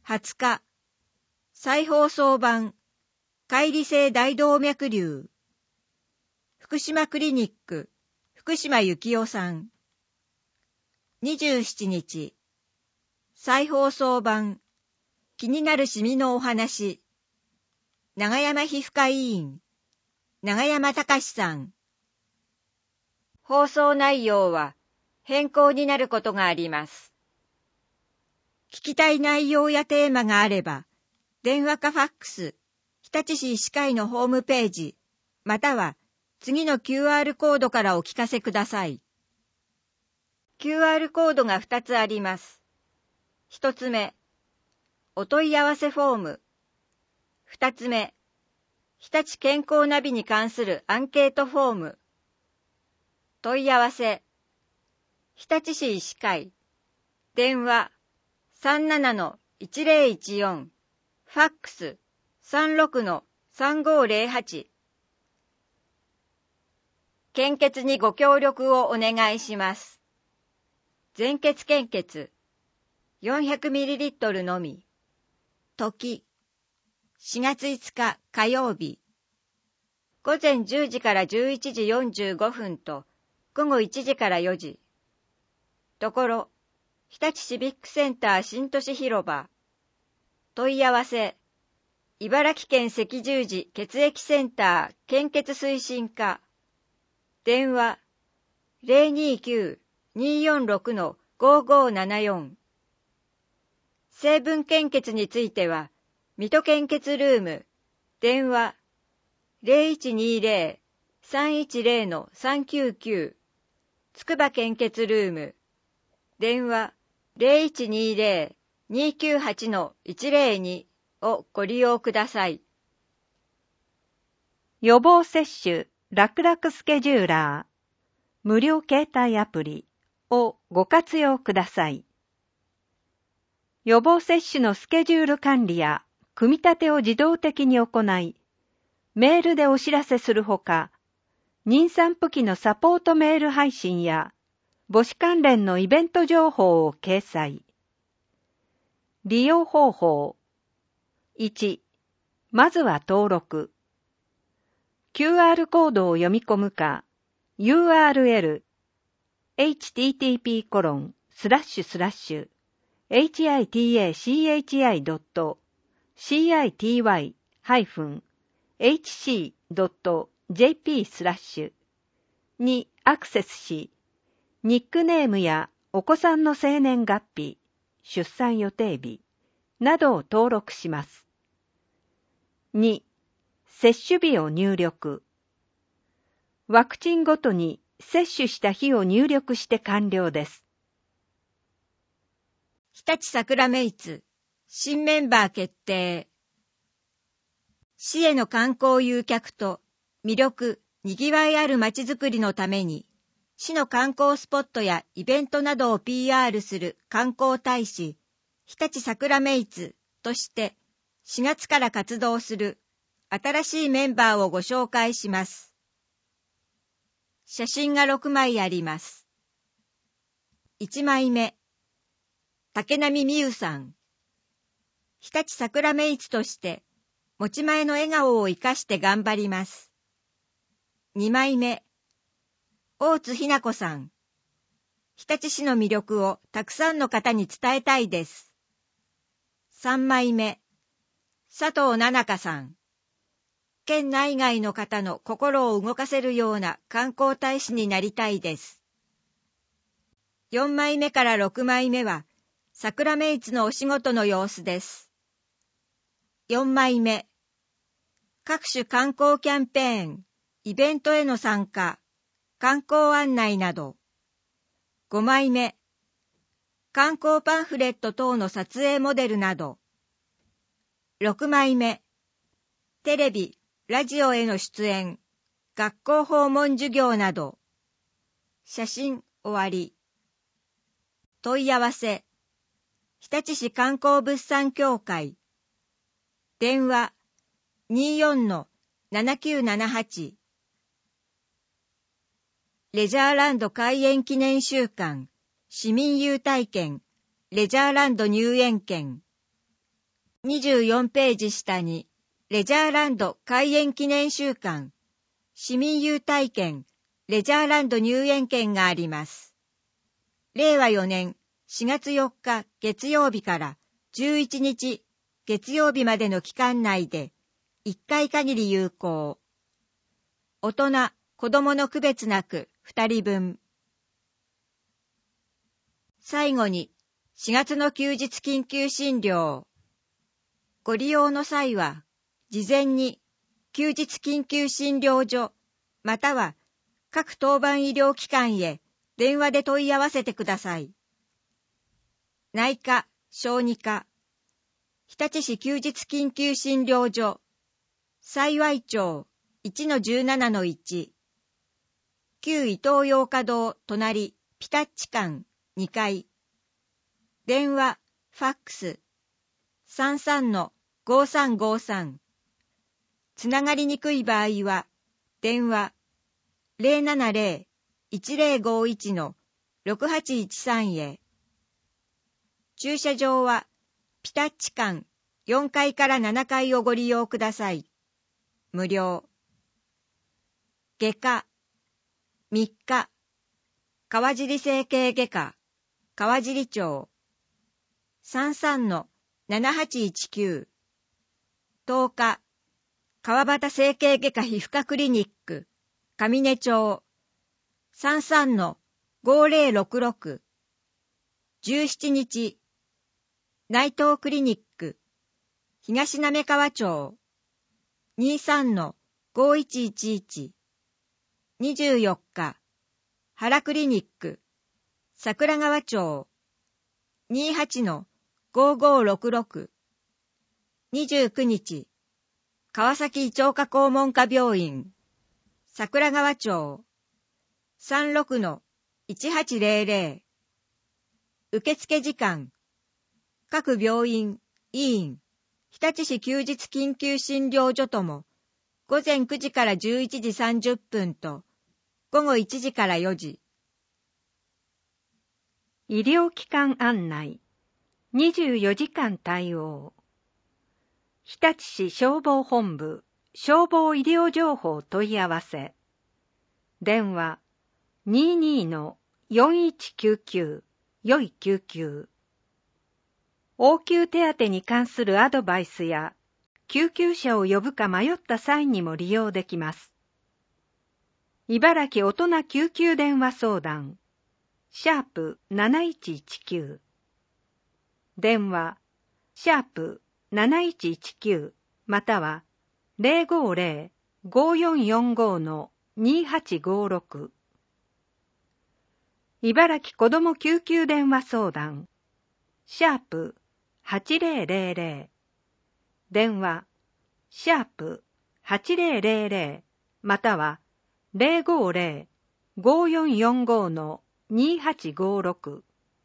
はつか、再放送版、解離性大動脈瘤。福島クリニック、福島幸夫さん。にじゅうしちにち、再放送版、気になるシミのお話。長山皮膚科医院、長山隆さん。放送内容は変更になることがあります。聞きたい内容やテーマがあれば、電話かファックス、日立市医師会のホームページ、または次の キューアール コードからお聞かせください。キューアール コードがふたつあります。ひとつめ、お問い合わせフォーム。ふたつめ、日立健康ナビに関するアンケートフォーム。問い合わせ、日立市医師会、電話 さんななのいちぜろいちよん、ファックス さんろくのさんごぜろはち。献血にご協力をお願いします。全血献血 よんひゃくミリリットル のみ。時、しがついつか火曜日。ごぜんじゅうじからじゅういちじよんじゅうごふんとごごいちじからよじ。ところ、日立シビックセンター新都市広場。問い合わせ、茨城県赤十字血液センター献血推進課。電話 ゼロにきゅう にーよんろくのごごななよん。成分献血については、水戸献血ルーム、電話 ゼロいちにぜろ さんいちぜろのさんきゅうきゅう。つくば献血ルーム、電話 ゼロいちにぜろ にーきゅうはちのいちぜろに をご利用ください。 予防接種楽々スケジューラー無料携帯アプリをご活用ください。予防接種のスケジュール管理や組み立てを自動的に行い、メールでお知らせするほか、妊産婦期のサポートメール配信や母子関連のイベント情報を掲載。利用方法。いち. まずは登録。キューアール コードを読み込むか、ユーアールエル、エイチティーティーピーコロンスラッシュスラッシュエイチアイティーエーシーエイチアイドットシーアイティーワイハイフンエイチシードットジェーピー スラッシュにアクセスし、ニックネームやお子さんの生年月日、出産予定日などを登録します。に. 接種日を入力。ワクチンごとに接種した日を入力して完了です。 日立さくらメイツ新メンバー決定。市への観光誘客と魅力、にぎわいあるまちづくりのために、市の観光スポットやイベントなどを ピーアール する観光大使、日立さくらメイツとしてしがつから活動する新しいメンバーをご紹介します。写真がろくまいあります。いちまいめ、竹波美優さん。日立さくらメイツとして持ち前の笑顔を生かして頑張ります。にまいめ、大津ひな子さん。日立市の魅力をたくさんの方に伝えたいです。さんまいめ、佐藤奈々香さん。県内外の方の心を動かせるような観光大使になりたいです。よんまいめからろくまいめは、さくらメイツのお仕事の様子です。よんまいめ、各種観光キャンペーン、イベントへの参加、観光案内など。ごまいめ、観光パンフレット等の撮影モデルなど。ろくまいめ、テレビ、ラジオへの出演、学校訪問授業など。写真終わり。問い合わせ、日立市観光物産協会。電話 にーよんのななきゅうななはち。レジャーランド開園記念週間、市民優待券、レジャーランド入園券。 にじゅうよんページ下に、レジャーランド開園記念週間、市民優待券、レジャーランド入園券があります。れいわよねんしがつよっか月曜日からじゅういちにち月曜日までの期間内でいっかい限り有効。大人、子供の区別なくふたりぶん。最後にしがつの休日緊急診療。ご利用の際は、事前に休日緊急診療所または各当番医療機関へ電話で問い合わせてください。内科、小児科、日立市休日緊急診療所、幸町 いちのじゅうななのいち、旧伊東洋華堂隣ピタッチ館にかい、電話、ファックス、さんじゅうさんのごさんごさん、つながりにくい場合は、電話 ゼロななゼロ いちゼロごいちのろくはちいちさん へ。駐車場は、ピタッチ館よんかいからななかいをご利用ください。無料。外科、みっか、川尻整形外科、川尻町、さんじゅうさんのななはちいちきゅう、とおか、川端整形外科皮膚科クリニック、上根町、さんじゅうさんのごゼロろくろく、じゅうしちにち、内藤クリニック、東滑川町、にじゅうさんのごいちいちいち、にじゅうよっか、原クリニック、桜川町、にじゅうはちのごごろくろく、にじゅうくにち、川崎胃腸科肛門科病院、桜川町、さんじゅうろくのいちはちゼロゼロ、受付時間、各病院、医院、日立市休日緊急診療所とも、午前くじからじゅういちじさんじゅっぷんと、午後いちじからよじ。 医療機関案内、にじゅうよじかん対応。日立市消防本部、消防医療情報問い合わせ。電話、にじゅうにのよんいちきゅうきゅう、よい救急。応急手当に関するアドバイスや、救急車を呼ぶか迷った際にも利用できます。茨城大人救急電話相談、シャープなないちいちきゅう。電話、シャープなないちいちきゅうまたはゼロごゼロ ごよんよんご のにはちごろく。茨城子ども救急電話相談、シャープはちゼロゼロゼロ。電話、シャープはちゼロゼロゼロまたはゼロごゼロ ごよんよんご のにはちごろく。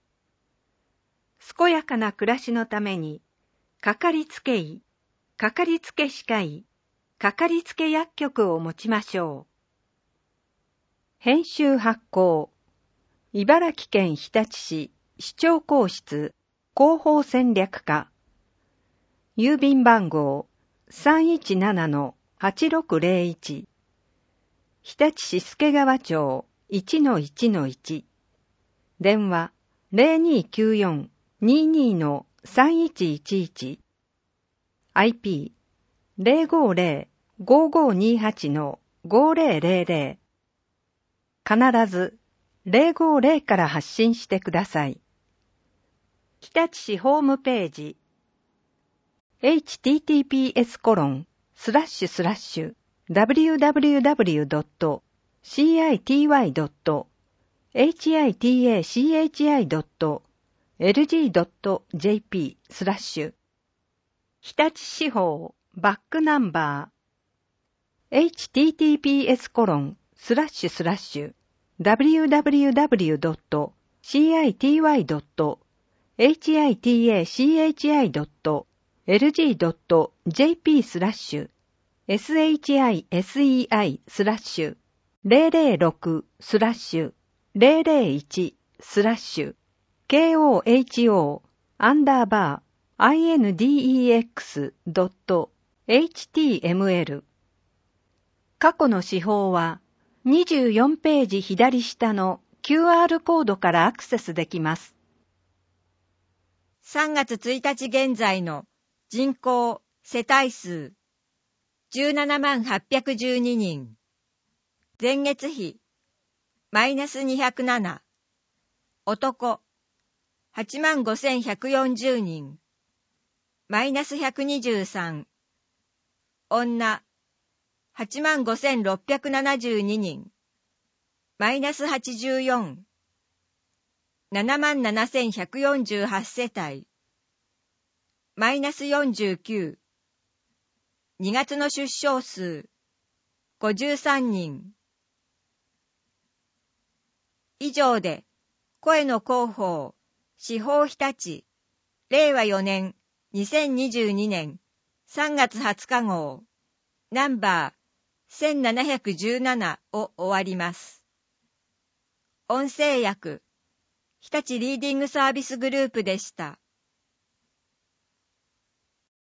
健やかな暮らしのために、かかりつけ医、かかりつけ歯科医、かかりつけ薬局を持ちましょう。編集発行、茨城県日立市市長公室広報戦略課、郵便番号 さんいちななのはちろくゼロいち、日立市助川町 いちのいちのいち、電話 ゼロにきゅうよん ににのさんいちいちいち、アイピー ゼロごゼロ ごごにはちのごゼロゼロゼロ、必ずゼロごゼロから発信してください。日立市ホームページ エイチティーティーピーエスコロンスラッシュスラッシュダブリューダブリューダブリュードットシーアイティーワイドットエイチアイティーエーシーエイチアイドットエルジードットジェーピースラッシュ日立市法バックナンバー エイチティーティーピーエスコロンスラッシュスラッシュダブリューダブリューダブリュードットシーアイティーワイドットエイチアイティーエーシーエイチアイドットエルジードットジェーピースラッシュエスエイチアイエスイーアイスラッシュゼロゼロろくスラッシュゼロゼロいちスラッシュケーオーエイチオーアンダーバーアイエヌディーイーエックスドットエイチティーエムエル。過去の手法はにじゅうよんページ左下の キューアール コードからアクセスできます。 さんがつついたち現在の人口世帯数じゅうななまんはっぴゃくじゅうににん。前月比マイナスにひゃくなな。男はちまんごせんひゃくよんじゅうにん。マイナスひゃくにじゅうさん。女はちまんごせんろっぴゃくななじゅうににん。マイナスはちじゅうよん。ななまんななせんひゃくよんじゅうはち世帯。マイナスよんじゅうきゅう。にがつの出生数ごじゅうさんにん。以上で声の広報司法日立れいわよねんにせんにじゅうにねんさんがつはつか号ナンバーせんななひゃくじゅうななを終わります。音声訳日立リーディングサービスグループでした。